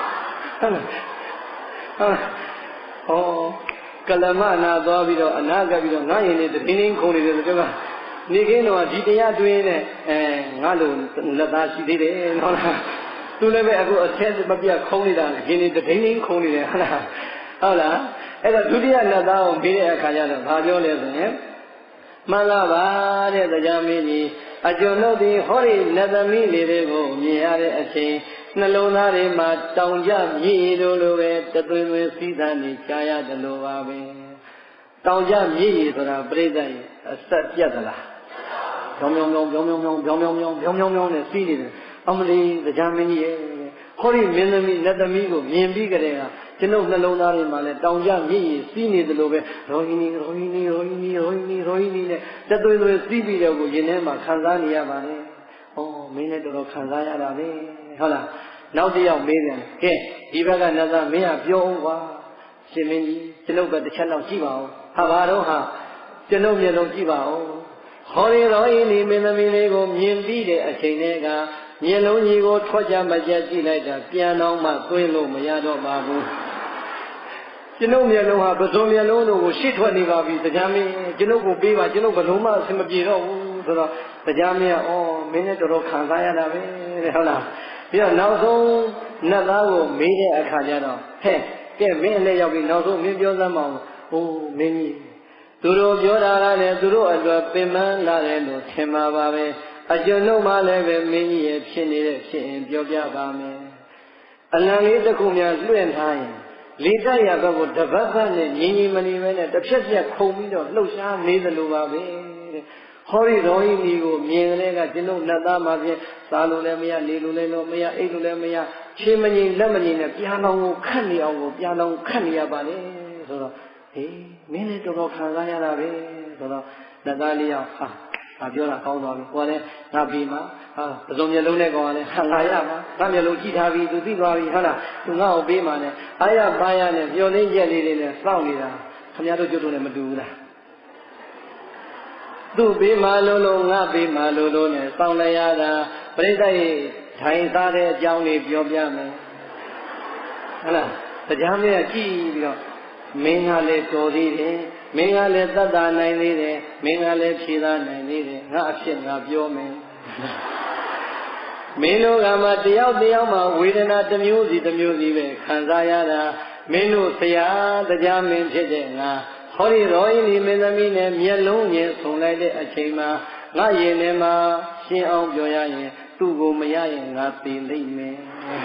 ကလမနာသွားပြီးတော့အနာကပ်ပြီးတော့ငါရင်နေတဒင်းင်းခုံနေတယ်ဆိုတော့နေခင်းတော့ဒီတရားတွင်းနဲ့ငါလိုလက်သားရှိသေးတယ်ဟုတ်လားသူလည်းပဲအခုအဆက်မပြတ်ခုံနေတာရင်နေတဒင်းင်းခုံနေတယ်ဟုတ်လားအဲ့တော့ဒုတိယလက်သားကိုပြီးတဲ့အခါကျတော့ဘာပြောလဲဆိုရင်မှန်လားပါတဲ့တရားမင်းကြီးအကျွန်ုပ်ဒီဟောဒီနတ်သမီးလေးတွေကိုမြင်ရတဲ့အချိန်နှလုံးသားတွေမှာတောင်ကြမြည်တို့လိုပဲတသွေးသွေးစီးသံနေကြားရတယ်လို့ပါပဲတောင်ကြမြည်ဆိုတာပြိဿရဲ့အဆက်ပြတ်သလားပြောင်းနဲ့စီးနေတယ်အမလီတရားမင်းကြီးရဲ့ဟောဒီမင်းသမီးနတ်သမီးကိုမြင်ပြီးကြတဲ့ကကျွန်ုပ်နှလုံးသားတွေမှာလည်းတောင်ကြမြည်စီးနေတယ်လို့ပဲရောဟိနီနဲ့တသွေးသွေးစီးပြီးတော့ကိုရင်ထဲမှာခံစားနေရပါလေမင်းလည်းတော်တော်ခံစားရတာပဲဟုတ်လားနောက်တစ်ယောက်မေးတယ်ကဲဒီဘက်ကနတ်သားမင်းကပြောအောင်ပါရှင်မင်းကြီးကျွန်ုပ်ကတစ်ချက်လောက်ကြည့်ပါဦးဟာဘာတော့ဟာကျွန်ုပ်မျက်လုံးကြည့်ပါဦးဟောဒီရောဟိနီမင်းသမီးလေးကိုမြင်ပြီးတဲ့အချိန်တွေကမျက်လုံးကြီးကိုထွက်ကြမကြကြည့်လိုက်တာပြန်တော့မှသွင်းလို့မရတော့ပါဘူးကျွန်ုပ်မျက်လုံးဟာပစုံမျက်လုံးတို့ကိုရှေ့ထွက်နေပါပြီတရားမင်းကျွန်ုပ်ကိုပေးပါကျွန်ုပ်ဘလုံးမအဆင်မပြေတော့ဘူးဆိုတော့တရားမင်းကမင်းနဲ့တော်တော်ခံစားရတာပဲတဲ့ဟုတ်လားပြီးတော့နောက်ဆုံးနတ်သားကိုမေးတဲ့အခါကျတော့ကဲမင်းအလက်ရောက်ပြီနောက်ဆုံးမင်းပြောစမ်းမအောင်အိုးမင်းကြီးသူတို့ပြောတာကလည်းသူတို့အတွက်ပင်ပန်းလာတယ်လို့ထင်ပါပါပဲအကျွန်ုပ်မှလည်းပဲမင်းကြီးရဲ့ဖြစ်နေတဲ့ဖြစ်ရင်ပြောပြပါမယ်အလံလေးတစ်ခုများလွှင့်ထားရင်လေတိုက်ရဘက်ကိုတပတ်ပတ်နဲ့ငြင်းငြင်းမနေပဲနဲ့တစ်ဖြက်ဖြက်ခုံပြီးတော့လှုပ်ရှားနေသလိုပါပဲတဲ့ဟောဒီတော်ကြီးကြီးကိုမြင်တဲ့ကကျွန်ုပ်နှစ်သားမှာဖြင့်စားလို့လည်းမရနေလို့လည်းမရအိတ်လို့လည်းမရခြေမငြိမ်လက်မငြိမ်နဲ့ပြန်လောင်ကိုခတ်နေအောင်ကိုပြန်လောင်ခတ်နေရပါလေဆိုတော့ဟေးမင်းလည်းတော်တော်ခံစားရတာပဲဆိုတော့နှစ်သားလေးယောက်ဟာပြောတာကောင်းသွားပြီကိုယ်လည်းငါပြီးမှပစုံမျက်လုံးနဲ့ကောင်ကလည်းငါရပါငါမျက်လုံးကြည့်ထားပြီသူသိသွားပြီဟုတ်လားသူငါ့ကိုပေးမှလည်းအားရပါရနဲ့မျောလင်းရက်လေးတွေနဲ့စောင့်နေတာခင်ဗျားတို့ကျွတ်တို့နဲ့မတူဘူးလားသူ့ပေးမှလို့ငါပေးမှလို့နဲ့စောင့်လိုက်ရတာပြိဿရဲ့ထိုင်စားတဲ့အကြောင်းလေးပြောပြမယ်ဟုတ်လားတရားမင်းကကြည့်ပြီးတော့မင်းကလည်းတော်သေးတယ်မင်းကလည်းသတ္တနိုင်သေးတယ်မင်းကလည်းဖြေသာနိုင်သေးတယ်ငါအဖြစ်ငါပြောမယ်မင်းတို့ကမှတယောက်တယောက်မှဝေဒနာတစ်မျိုးစီတစ်မျိုးစီပဲခံစားရတာမင်းတို့ဆရာတရားမင်းဖြစ်တဲ့ငါဟောဒီရောင်းဒီမင်းသမီးနဲ့မျက်လုံးချင်းဆုံလိုက်တဲ့အချိန်မှာငါရင်ထဲမှာရှင်းအောင်ပြောရရင်သူ့ကိုမရရင်ငါသိလိမ့်မယ်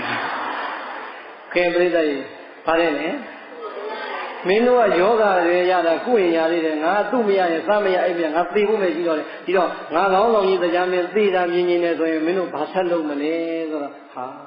ခင်ဗျားတို့ပါတယ်လေမင်းတို့ကယောဂတွေရတာကုရင်ရသေးတယ်ငါသူ့မရရင်စမရအဲ့ပြန်ငါသိဖို့ပဲရှိတော့တယ်ဒီတော့ငါကောင်းဆောင်ကြီးတရားမင်းသိတာမြင်နေတယ်ဆိုရင်မင်းတို့ဘာဆက်လုပ်မလဲဆိုတော့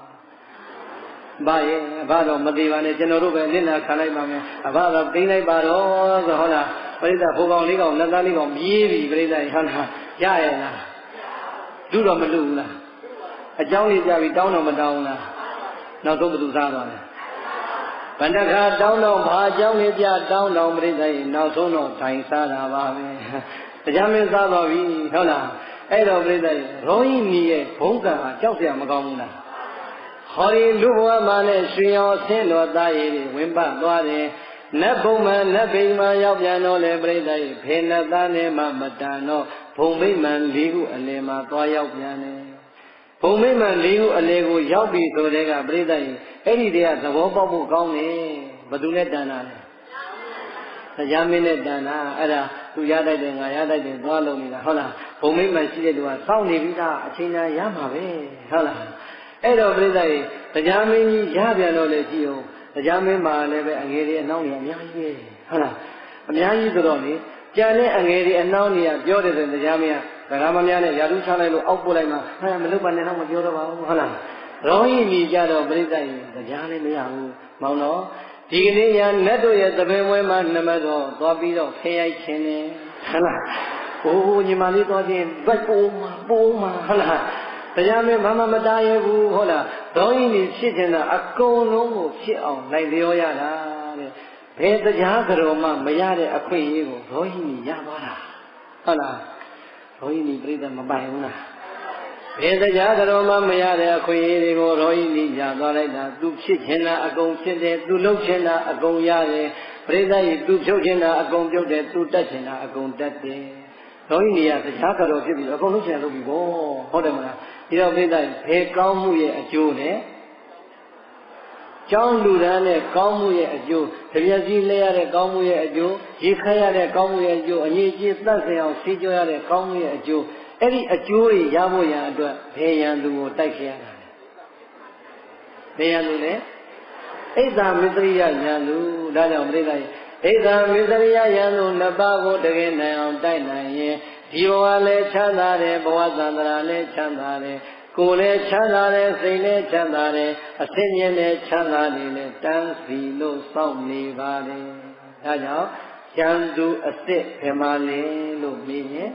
ဘာရဲ့ဘာတော့မသေးပါနဲ့ကျွန်တော်တို့ပဲနစ်နာခံလိုက်ပါမယ်အဘတော့သိလိုက်ပါတော့ဆိုဟုတ်လားပရိသတ်ဖိုးကောင်လေးကောင်လက်သားလေးကောင်ပြေးပြီပရိသတ်ဟုတ်လားရရဲ့လားလူတော့မလူဘူးလားအเจ้าလေးပြပြီးတောင်းတော့မတောင်းလားနောက်ဆုံးဘယ်သူစားသွားလဲဗန္ဒခါတောင်းတော့ဘာအကြောင်းလေးပြတောင်းတော့ပြိဿရဲ့နောက်ဆုံးတော့ထိုင်စားတာပါပဲတရားမင်းစားတော့ပြီဟုတ်လားအဲ့တော့ပြိဿရဲ့ရောဟိနီရဲ့ဘုံကံဟာကြောက်เสียမကောင်းဘူးလားဟောဒီလူဘဝမှာနဲ့ရွှေရောဆင်းတော်သားရည်တွေဝင်ပတ်သွားတယ်နတ်ဘုံမှာနတ်ဘိမ်မှာရောက်ပြန်တော့လေပြိဿရဲ့ဖေနတ်သားနဲ့မှမတန်တော့ဘုံမိမ့်မှန်၄ခုအလယ်မှာသွားရောက်ပြန်တယ်ဘုံမိမ့်မှန်၄ခုအလယ်ကိုရောက်ပြီဆိုတဲ့ကပြိဿရဲ့အဲ့ဒီတည်းကသဘောပေါက်ဖို့ကောင်းတယ်ဘယ်သူနဲ့တန်တာလဲတရားမင်းနဲ့တန်တာအဲ့ဒါသူရတတ်တယ်ငါရတတ်တယ်သွားလုံးနေတာဟုတ်လားဘုံမိမ့်မှန်ရှိတဲ့သူကစောင့်နေပြီးသားအချိန်တိုင်းရမှာပဲဟုတ်လားအဲ့တော့ပြိဿရဲ့တရားမင်းကြီးရပြန်တော့လေကြည့်အောင်တရားမင်းမှာလည်းပဲအငယ်တွေအနှောင်းတွေအများကြီးပဲဟုတ်လားအများကြီးဆိုတော့လေကြံတဲ့အငယ်တွေအနှောင်းတွေကပြောတယ်ဆိုရင်တရားမင်းကဗမာများနဲ့ယာတုချလိုက်လို့အောက်ပို့လိုက်မှမလုပ်ပါနဲ့တော့မပြောတော့ပါဘူးဟုတ်လားရောဟိမီကြတော့ပြိဿရင်တရားလည်းမရဘူးမောင်တော်ဒီကနေ့ညာနတ်တို့ရဲ့သဘင်ပွဲမှာနမတော်သွားပြီးတော့ဖျရိုက်ခြင်းနဲ့ဟုတ်လားဟိုးညီမလေးသွားခြင်းဘက်ပိုးမှာဟုတ်လားတရားမင်းဘာမှမတားရဘူးဟုတ်လားရောဟိမီဖြစ်ခြင်းတာအကုန်လုံးကိုဖြစ်အောင်လိုက်လျောရတာတဲ့ဘယ်တရားကြတော်မှမရတဲ့အခွင့်အရေးကိုရောဟိမီရသွားတာဟုတ်လားရောဟိမီပြိဿမပိုင်ဘူးလားဘယ်တရားကြတော်မှမရတဲ့အခွင့်အရေးတွေကိုရောဟိမီရသွားလိုက်တာသူဖြစ်ခြင်းတာအကုန်ဖြစ်တယ်သူလုပ်ခြင်းတာအကုန်ရတယ်ပြိဿကြီးသူဖြုတ်ခြင်းတာအကုန်ပြုတ်တယ်သူတတ်ခြင်းတာအကုန်တတ်တယ်ရောဟိမီကတရားကြတော်ဖြစ်ပြီးအကုန်လုံးခြင်းလုပ်ပြီပေါ့ဟုတ်တယ်မလားဒီတော့ပြိဿကြီးဘယ်ကောင်းမှုရဲ့အကျိုးနဲ့ကျောင်းလူတန်းနဲ့ကောင်းမှုရဲ့အကျိုးတပြည့်စည်းလဲရတဲ့ကောင်းမှုရဲ့အကျိုးရေခတ်ရတဲ့ကောင်းမှုရဲ့အကျိုးအငြိကြီးသတ်ဆင်အောင်ဆေးကြောရတဲ့ကောင်းမှုရဲ့အကျိုးအဲ့ဒီအကျိုးတွေရဖို့ရန်အတွက်ဘယ်ရန်သူကိုတိုက်ခဲ့ရတာလဲဘယ်ရန်သူလဲဣဒ္ဓမစ္စရိယရန်သူဒါကြောင့်ပြိဿကြီးဣဒ္ဓမစ္စရိယရန်သူနှစ်ပါးကိုတကယ်နိုင်အောင်တိုက်နိုင်ရင်ဒီဘဝလည်းချမ်းသာတယ်ဘဝသန္တရာလည်းချမ်းသာတယ်ကိုယ်လည်းချမ်းသာတယ်စိတ်လည်းချမ်းသာတယ်အဆင့်မြင့်လည်းချမ်းသာတယ်လေတန်းစီလို့စောင့်နေပါလေဒါကြောင့်ကျန်သူအစ်စ်ဘယ်မှာလဲလို့မေးရင်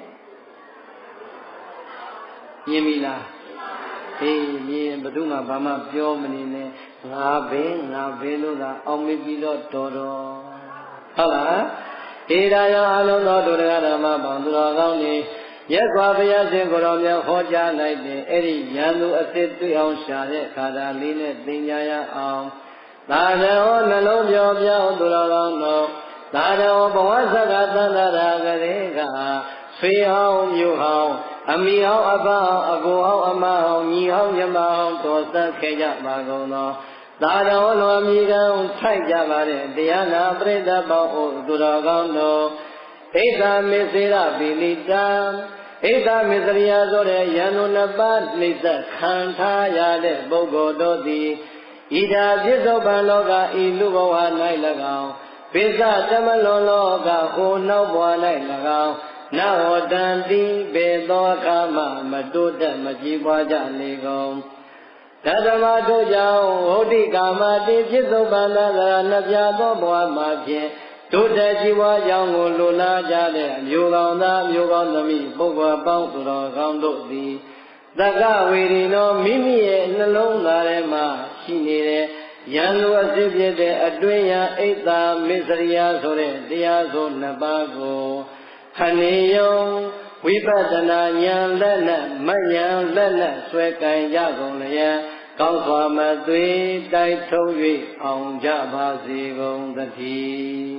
မြင်ပြီလားအေးမြင်ဘယ်သူမှဘာမှပြောမနေနဲ့ငါပဲလို့သာအောင်မေးပြီးတော့တော်ဟုတ်လားဒီတရားအလုံးသောဒုရဂဓမ္မပေါင်းသူတော်ကောင်းတွေမြတ်စွာဘုရားရှင်ကိုယ်တော်မြတ်ဟောကြားလိုက်တဲ့အဲ့ဒီဉာဏ်သူအစစ်တွေ့အောင်ရှာတဲ့ခါသာလေးနဲ့သင်ညာရအောင်သာရောနှလုံးပြောပြောင်းသူတော်ကောင်းတို့သာရောဘဝဇဂသန္တရာကလေးကဆွေဟောင်းမြို့ဟောင်းအမိဟောင်းအဘဟောင်းအကိုဟောင်းအမဟောင်းညီဟောင်းညီမဟောင်းတော်သက်ခဲ့ကြပါကုန်သောသာတော်လွန်မြည်ကံထိုက်ကြပါတဲ့တရားနာပရိသတ်ပေါင်းသူတော်ကောင်းတို့ဣဒ္ဓမေစေရပိလိတံဣဒ္ဓမေစရိယဆိုတဲ့ယန္တုနှစ်ပါးနှိမ့်သက်ခံထားရတဲ့ပုဂ္ဂိုလ်တို့သည်ဣဒာပြစ္ဆုတ်ပံလောကဤလူဘဝ၌၎င်းပိဿတမလွန်လောကဟိုနောက်ဘဝ၌၎င်းနဝတံတိဘေသောအခါမှမတိုးတက်မကြည်ပွားကြလေကုန်ဓမ္မတို့ကြောင့်ဝဋ္ဌိကာမတိပြစ္ဆုတ်ပံသာနှစ်ပြားသောဘဝမှာဖြင့်တိုးတက်ကြည်ပွားကြောင်းကိုလိုလားကြတဲ့အမျိုးကောင်းသားမျိုးကောင်းသမီးပုဂ္ဂိုလ်ပေါင်းသူတော်ကောင်းတို့သည်သက္ကဝေရိနောမိမိရဲ့နှလုံးသားထဲမှာရှိနေတဲ့ယန္တုအစစ်ဖြစ်တဲ့အတွင်းယံဣဒ္ဓမစ္စရိယဆိုတဲ့တရားဆိုနှစ်ပါးကိုခဏေယုံဝိပဿနာဉာဏ်လက်နဲ့မဉဏ်လက်နဲ့ဆွဲကင်ကြကုန်လျက်ကောင်းစွာမသွေတိုက်ထုံး၍အောင်ကြပါစေကုန်သတည်း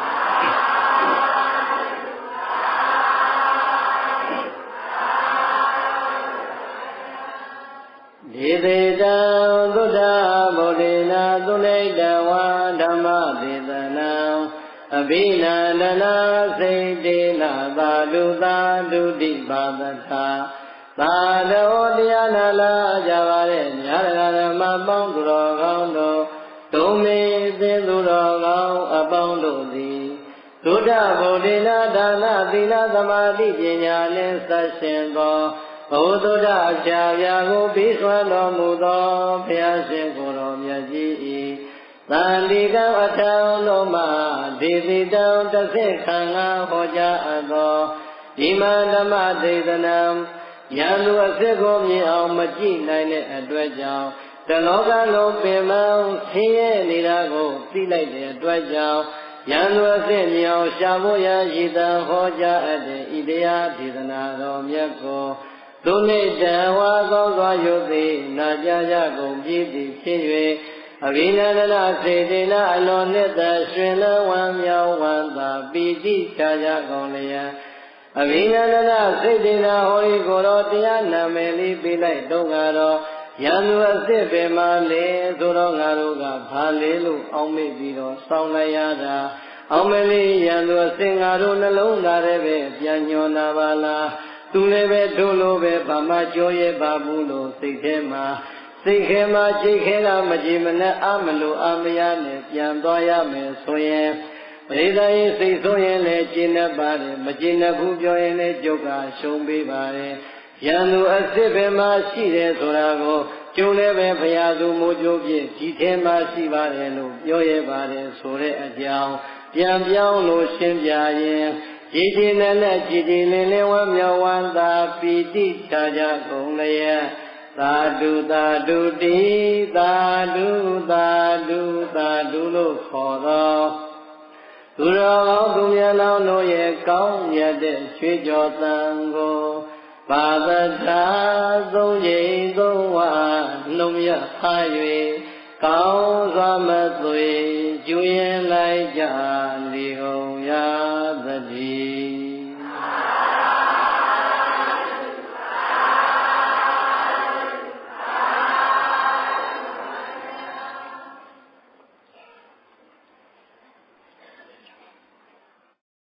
ဒေသေတံသုဒ္ဓဗုဒ္ဓေနာသုလိတဝါဓမ္မသေသနံအဘိနန္ဒနာစိတ်တေနသာဓုသာဓုတိပါဒထာသာတော်တရားနာလာကြပါတဲ့ညာဓမ္မပေါင်းသူတော်ကောင်းတို့ဒုံမေသင်သူတော်ကောင်းအပေါင်းတို့သည်သုဒ္ဓဗုဒ္ဓေနာဒါနသီလသမာဓိပညာနှင့်ဆက်ရှင်သောဘုသုဒ္ဓအဖြာဖြာကိုပြီးစွမ်းတော်မူသောဘုရားရှင်ကိုယ်တော်မြတ်ကြီး၏သန္တိကံအထံတော်မှာဒေသိတံတသိခံငါဟောကြားအပ်သောဒီမဓမ္မဒေသနာယံသူအစစ်ကိုမြင်အောင်မကြည့်နိုင်တဲ့အတွက်ကြောင့်တလောကလုံးပင်မဆင်းရဲနေတာကိုသိလိုက်တဲ့အတွက်ကြောင့်ယံသူအစစ်မြင်အောင်ရှာဖို့ရရှိတံဟောကြားအပ်တဲ့ဤတရားဒေသနာတော်မြတ်ကိုသူနိတံဝါကောင်းစွာယုသိနာကြကြကုန်ပြီသည်ဖြစ်၍အဘိနန္ဒနာစေတေနအလွန်နှစ်သက်ရှင်လန်းဝမ်းမြောက်ဝမ်းသာပီတိချကြကုန်လျက်အဘိနန္ဒနာစေတေနဟောဤကိုယ်တော်တရားနာမည်လေးပေးလိုက်တော့ကတော့ယံသူအစစ်ပင်မလေဆိုတော့ငါတို့ကဘာလေလို့အောင်းမိပြီးတော့စောင်းလိုက်ရတာအောင်မလေးယံသူအစစ်ငါတို့နှလုံးသားထဲပဲပြန်ညွန်နာပါလားသူလည်းပဲတို့လိုပဲဘာမှကြောရဲပါဘူးလို့စိတ်ထဲမှာစိတ်ခဲမှာချိတ်ခဲတာမကြည်မနဲ့အမလို့အမရနဲ့ပြန်သွားရမယ်ဆိုရင်ပရိသတ်ရင်စိတ်ဆိုးရင်လည်းကျင့်တတ်ပါတယ်မကျင့်တတ်ဘူးပြောရင်လည်းကြုတ်ကရှုံးပေးပါတယ်ယံသူအစစ်ပဲမှာရှိတယ်ဆိုတာကိုကျုံလည်းပဲဘုရားသူမိုးကြိုးပြည့်ဒီထဲမှာရှိပါတယ်လို့ပြောရပါတယ်ဆိုတဲ့အကြောင်းပြန်ပြောင်းလို့ရှင်းပြရင်ကြည်ကြည်နဲ့ကြည်ကြည်လင်းလင်းဝမ်းမြောက်ဝမ်းသာပီတိချကြကုန်လျက်သာဓုသာဓုတိသာဓုသာဓုသာဓုလို့ခေါ်သောသူတော်ကောင်းသူမြတ်လောင်းတို့ရဲ့ကောင်းမြတ်တဲ့ရွှေကြော်တန်ကိုဘာသတာသုံးချိန်သုံးဝနှုံရဖား၍ကောင်းစွာမသွေကျွေးလိုက်ကြလေကုန်ရာ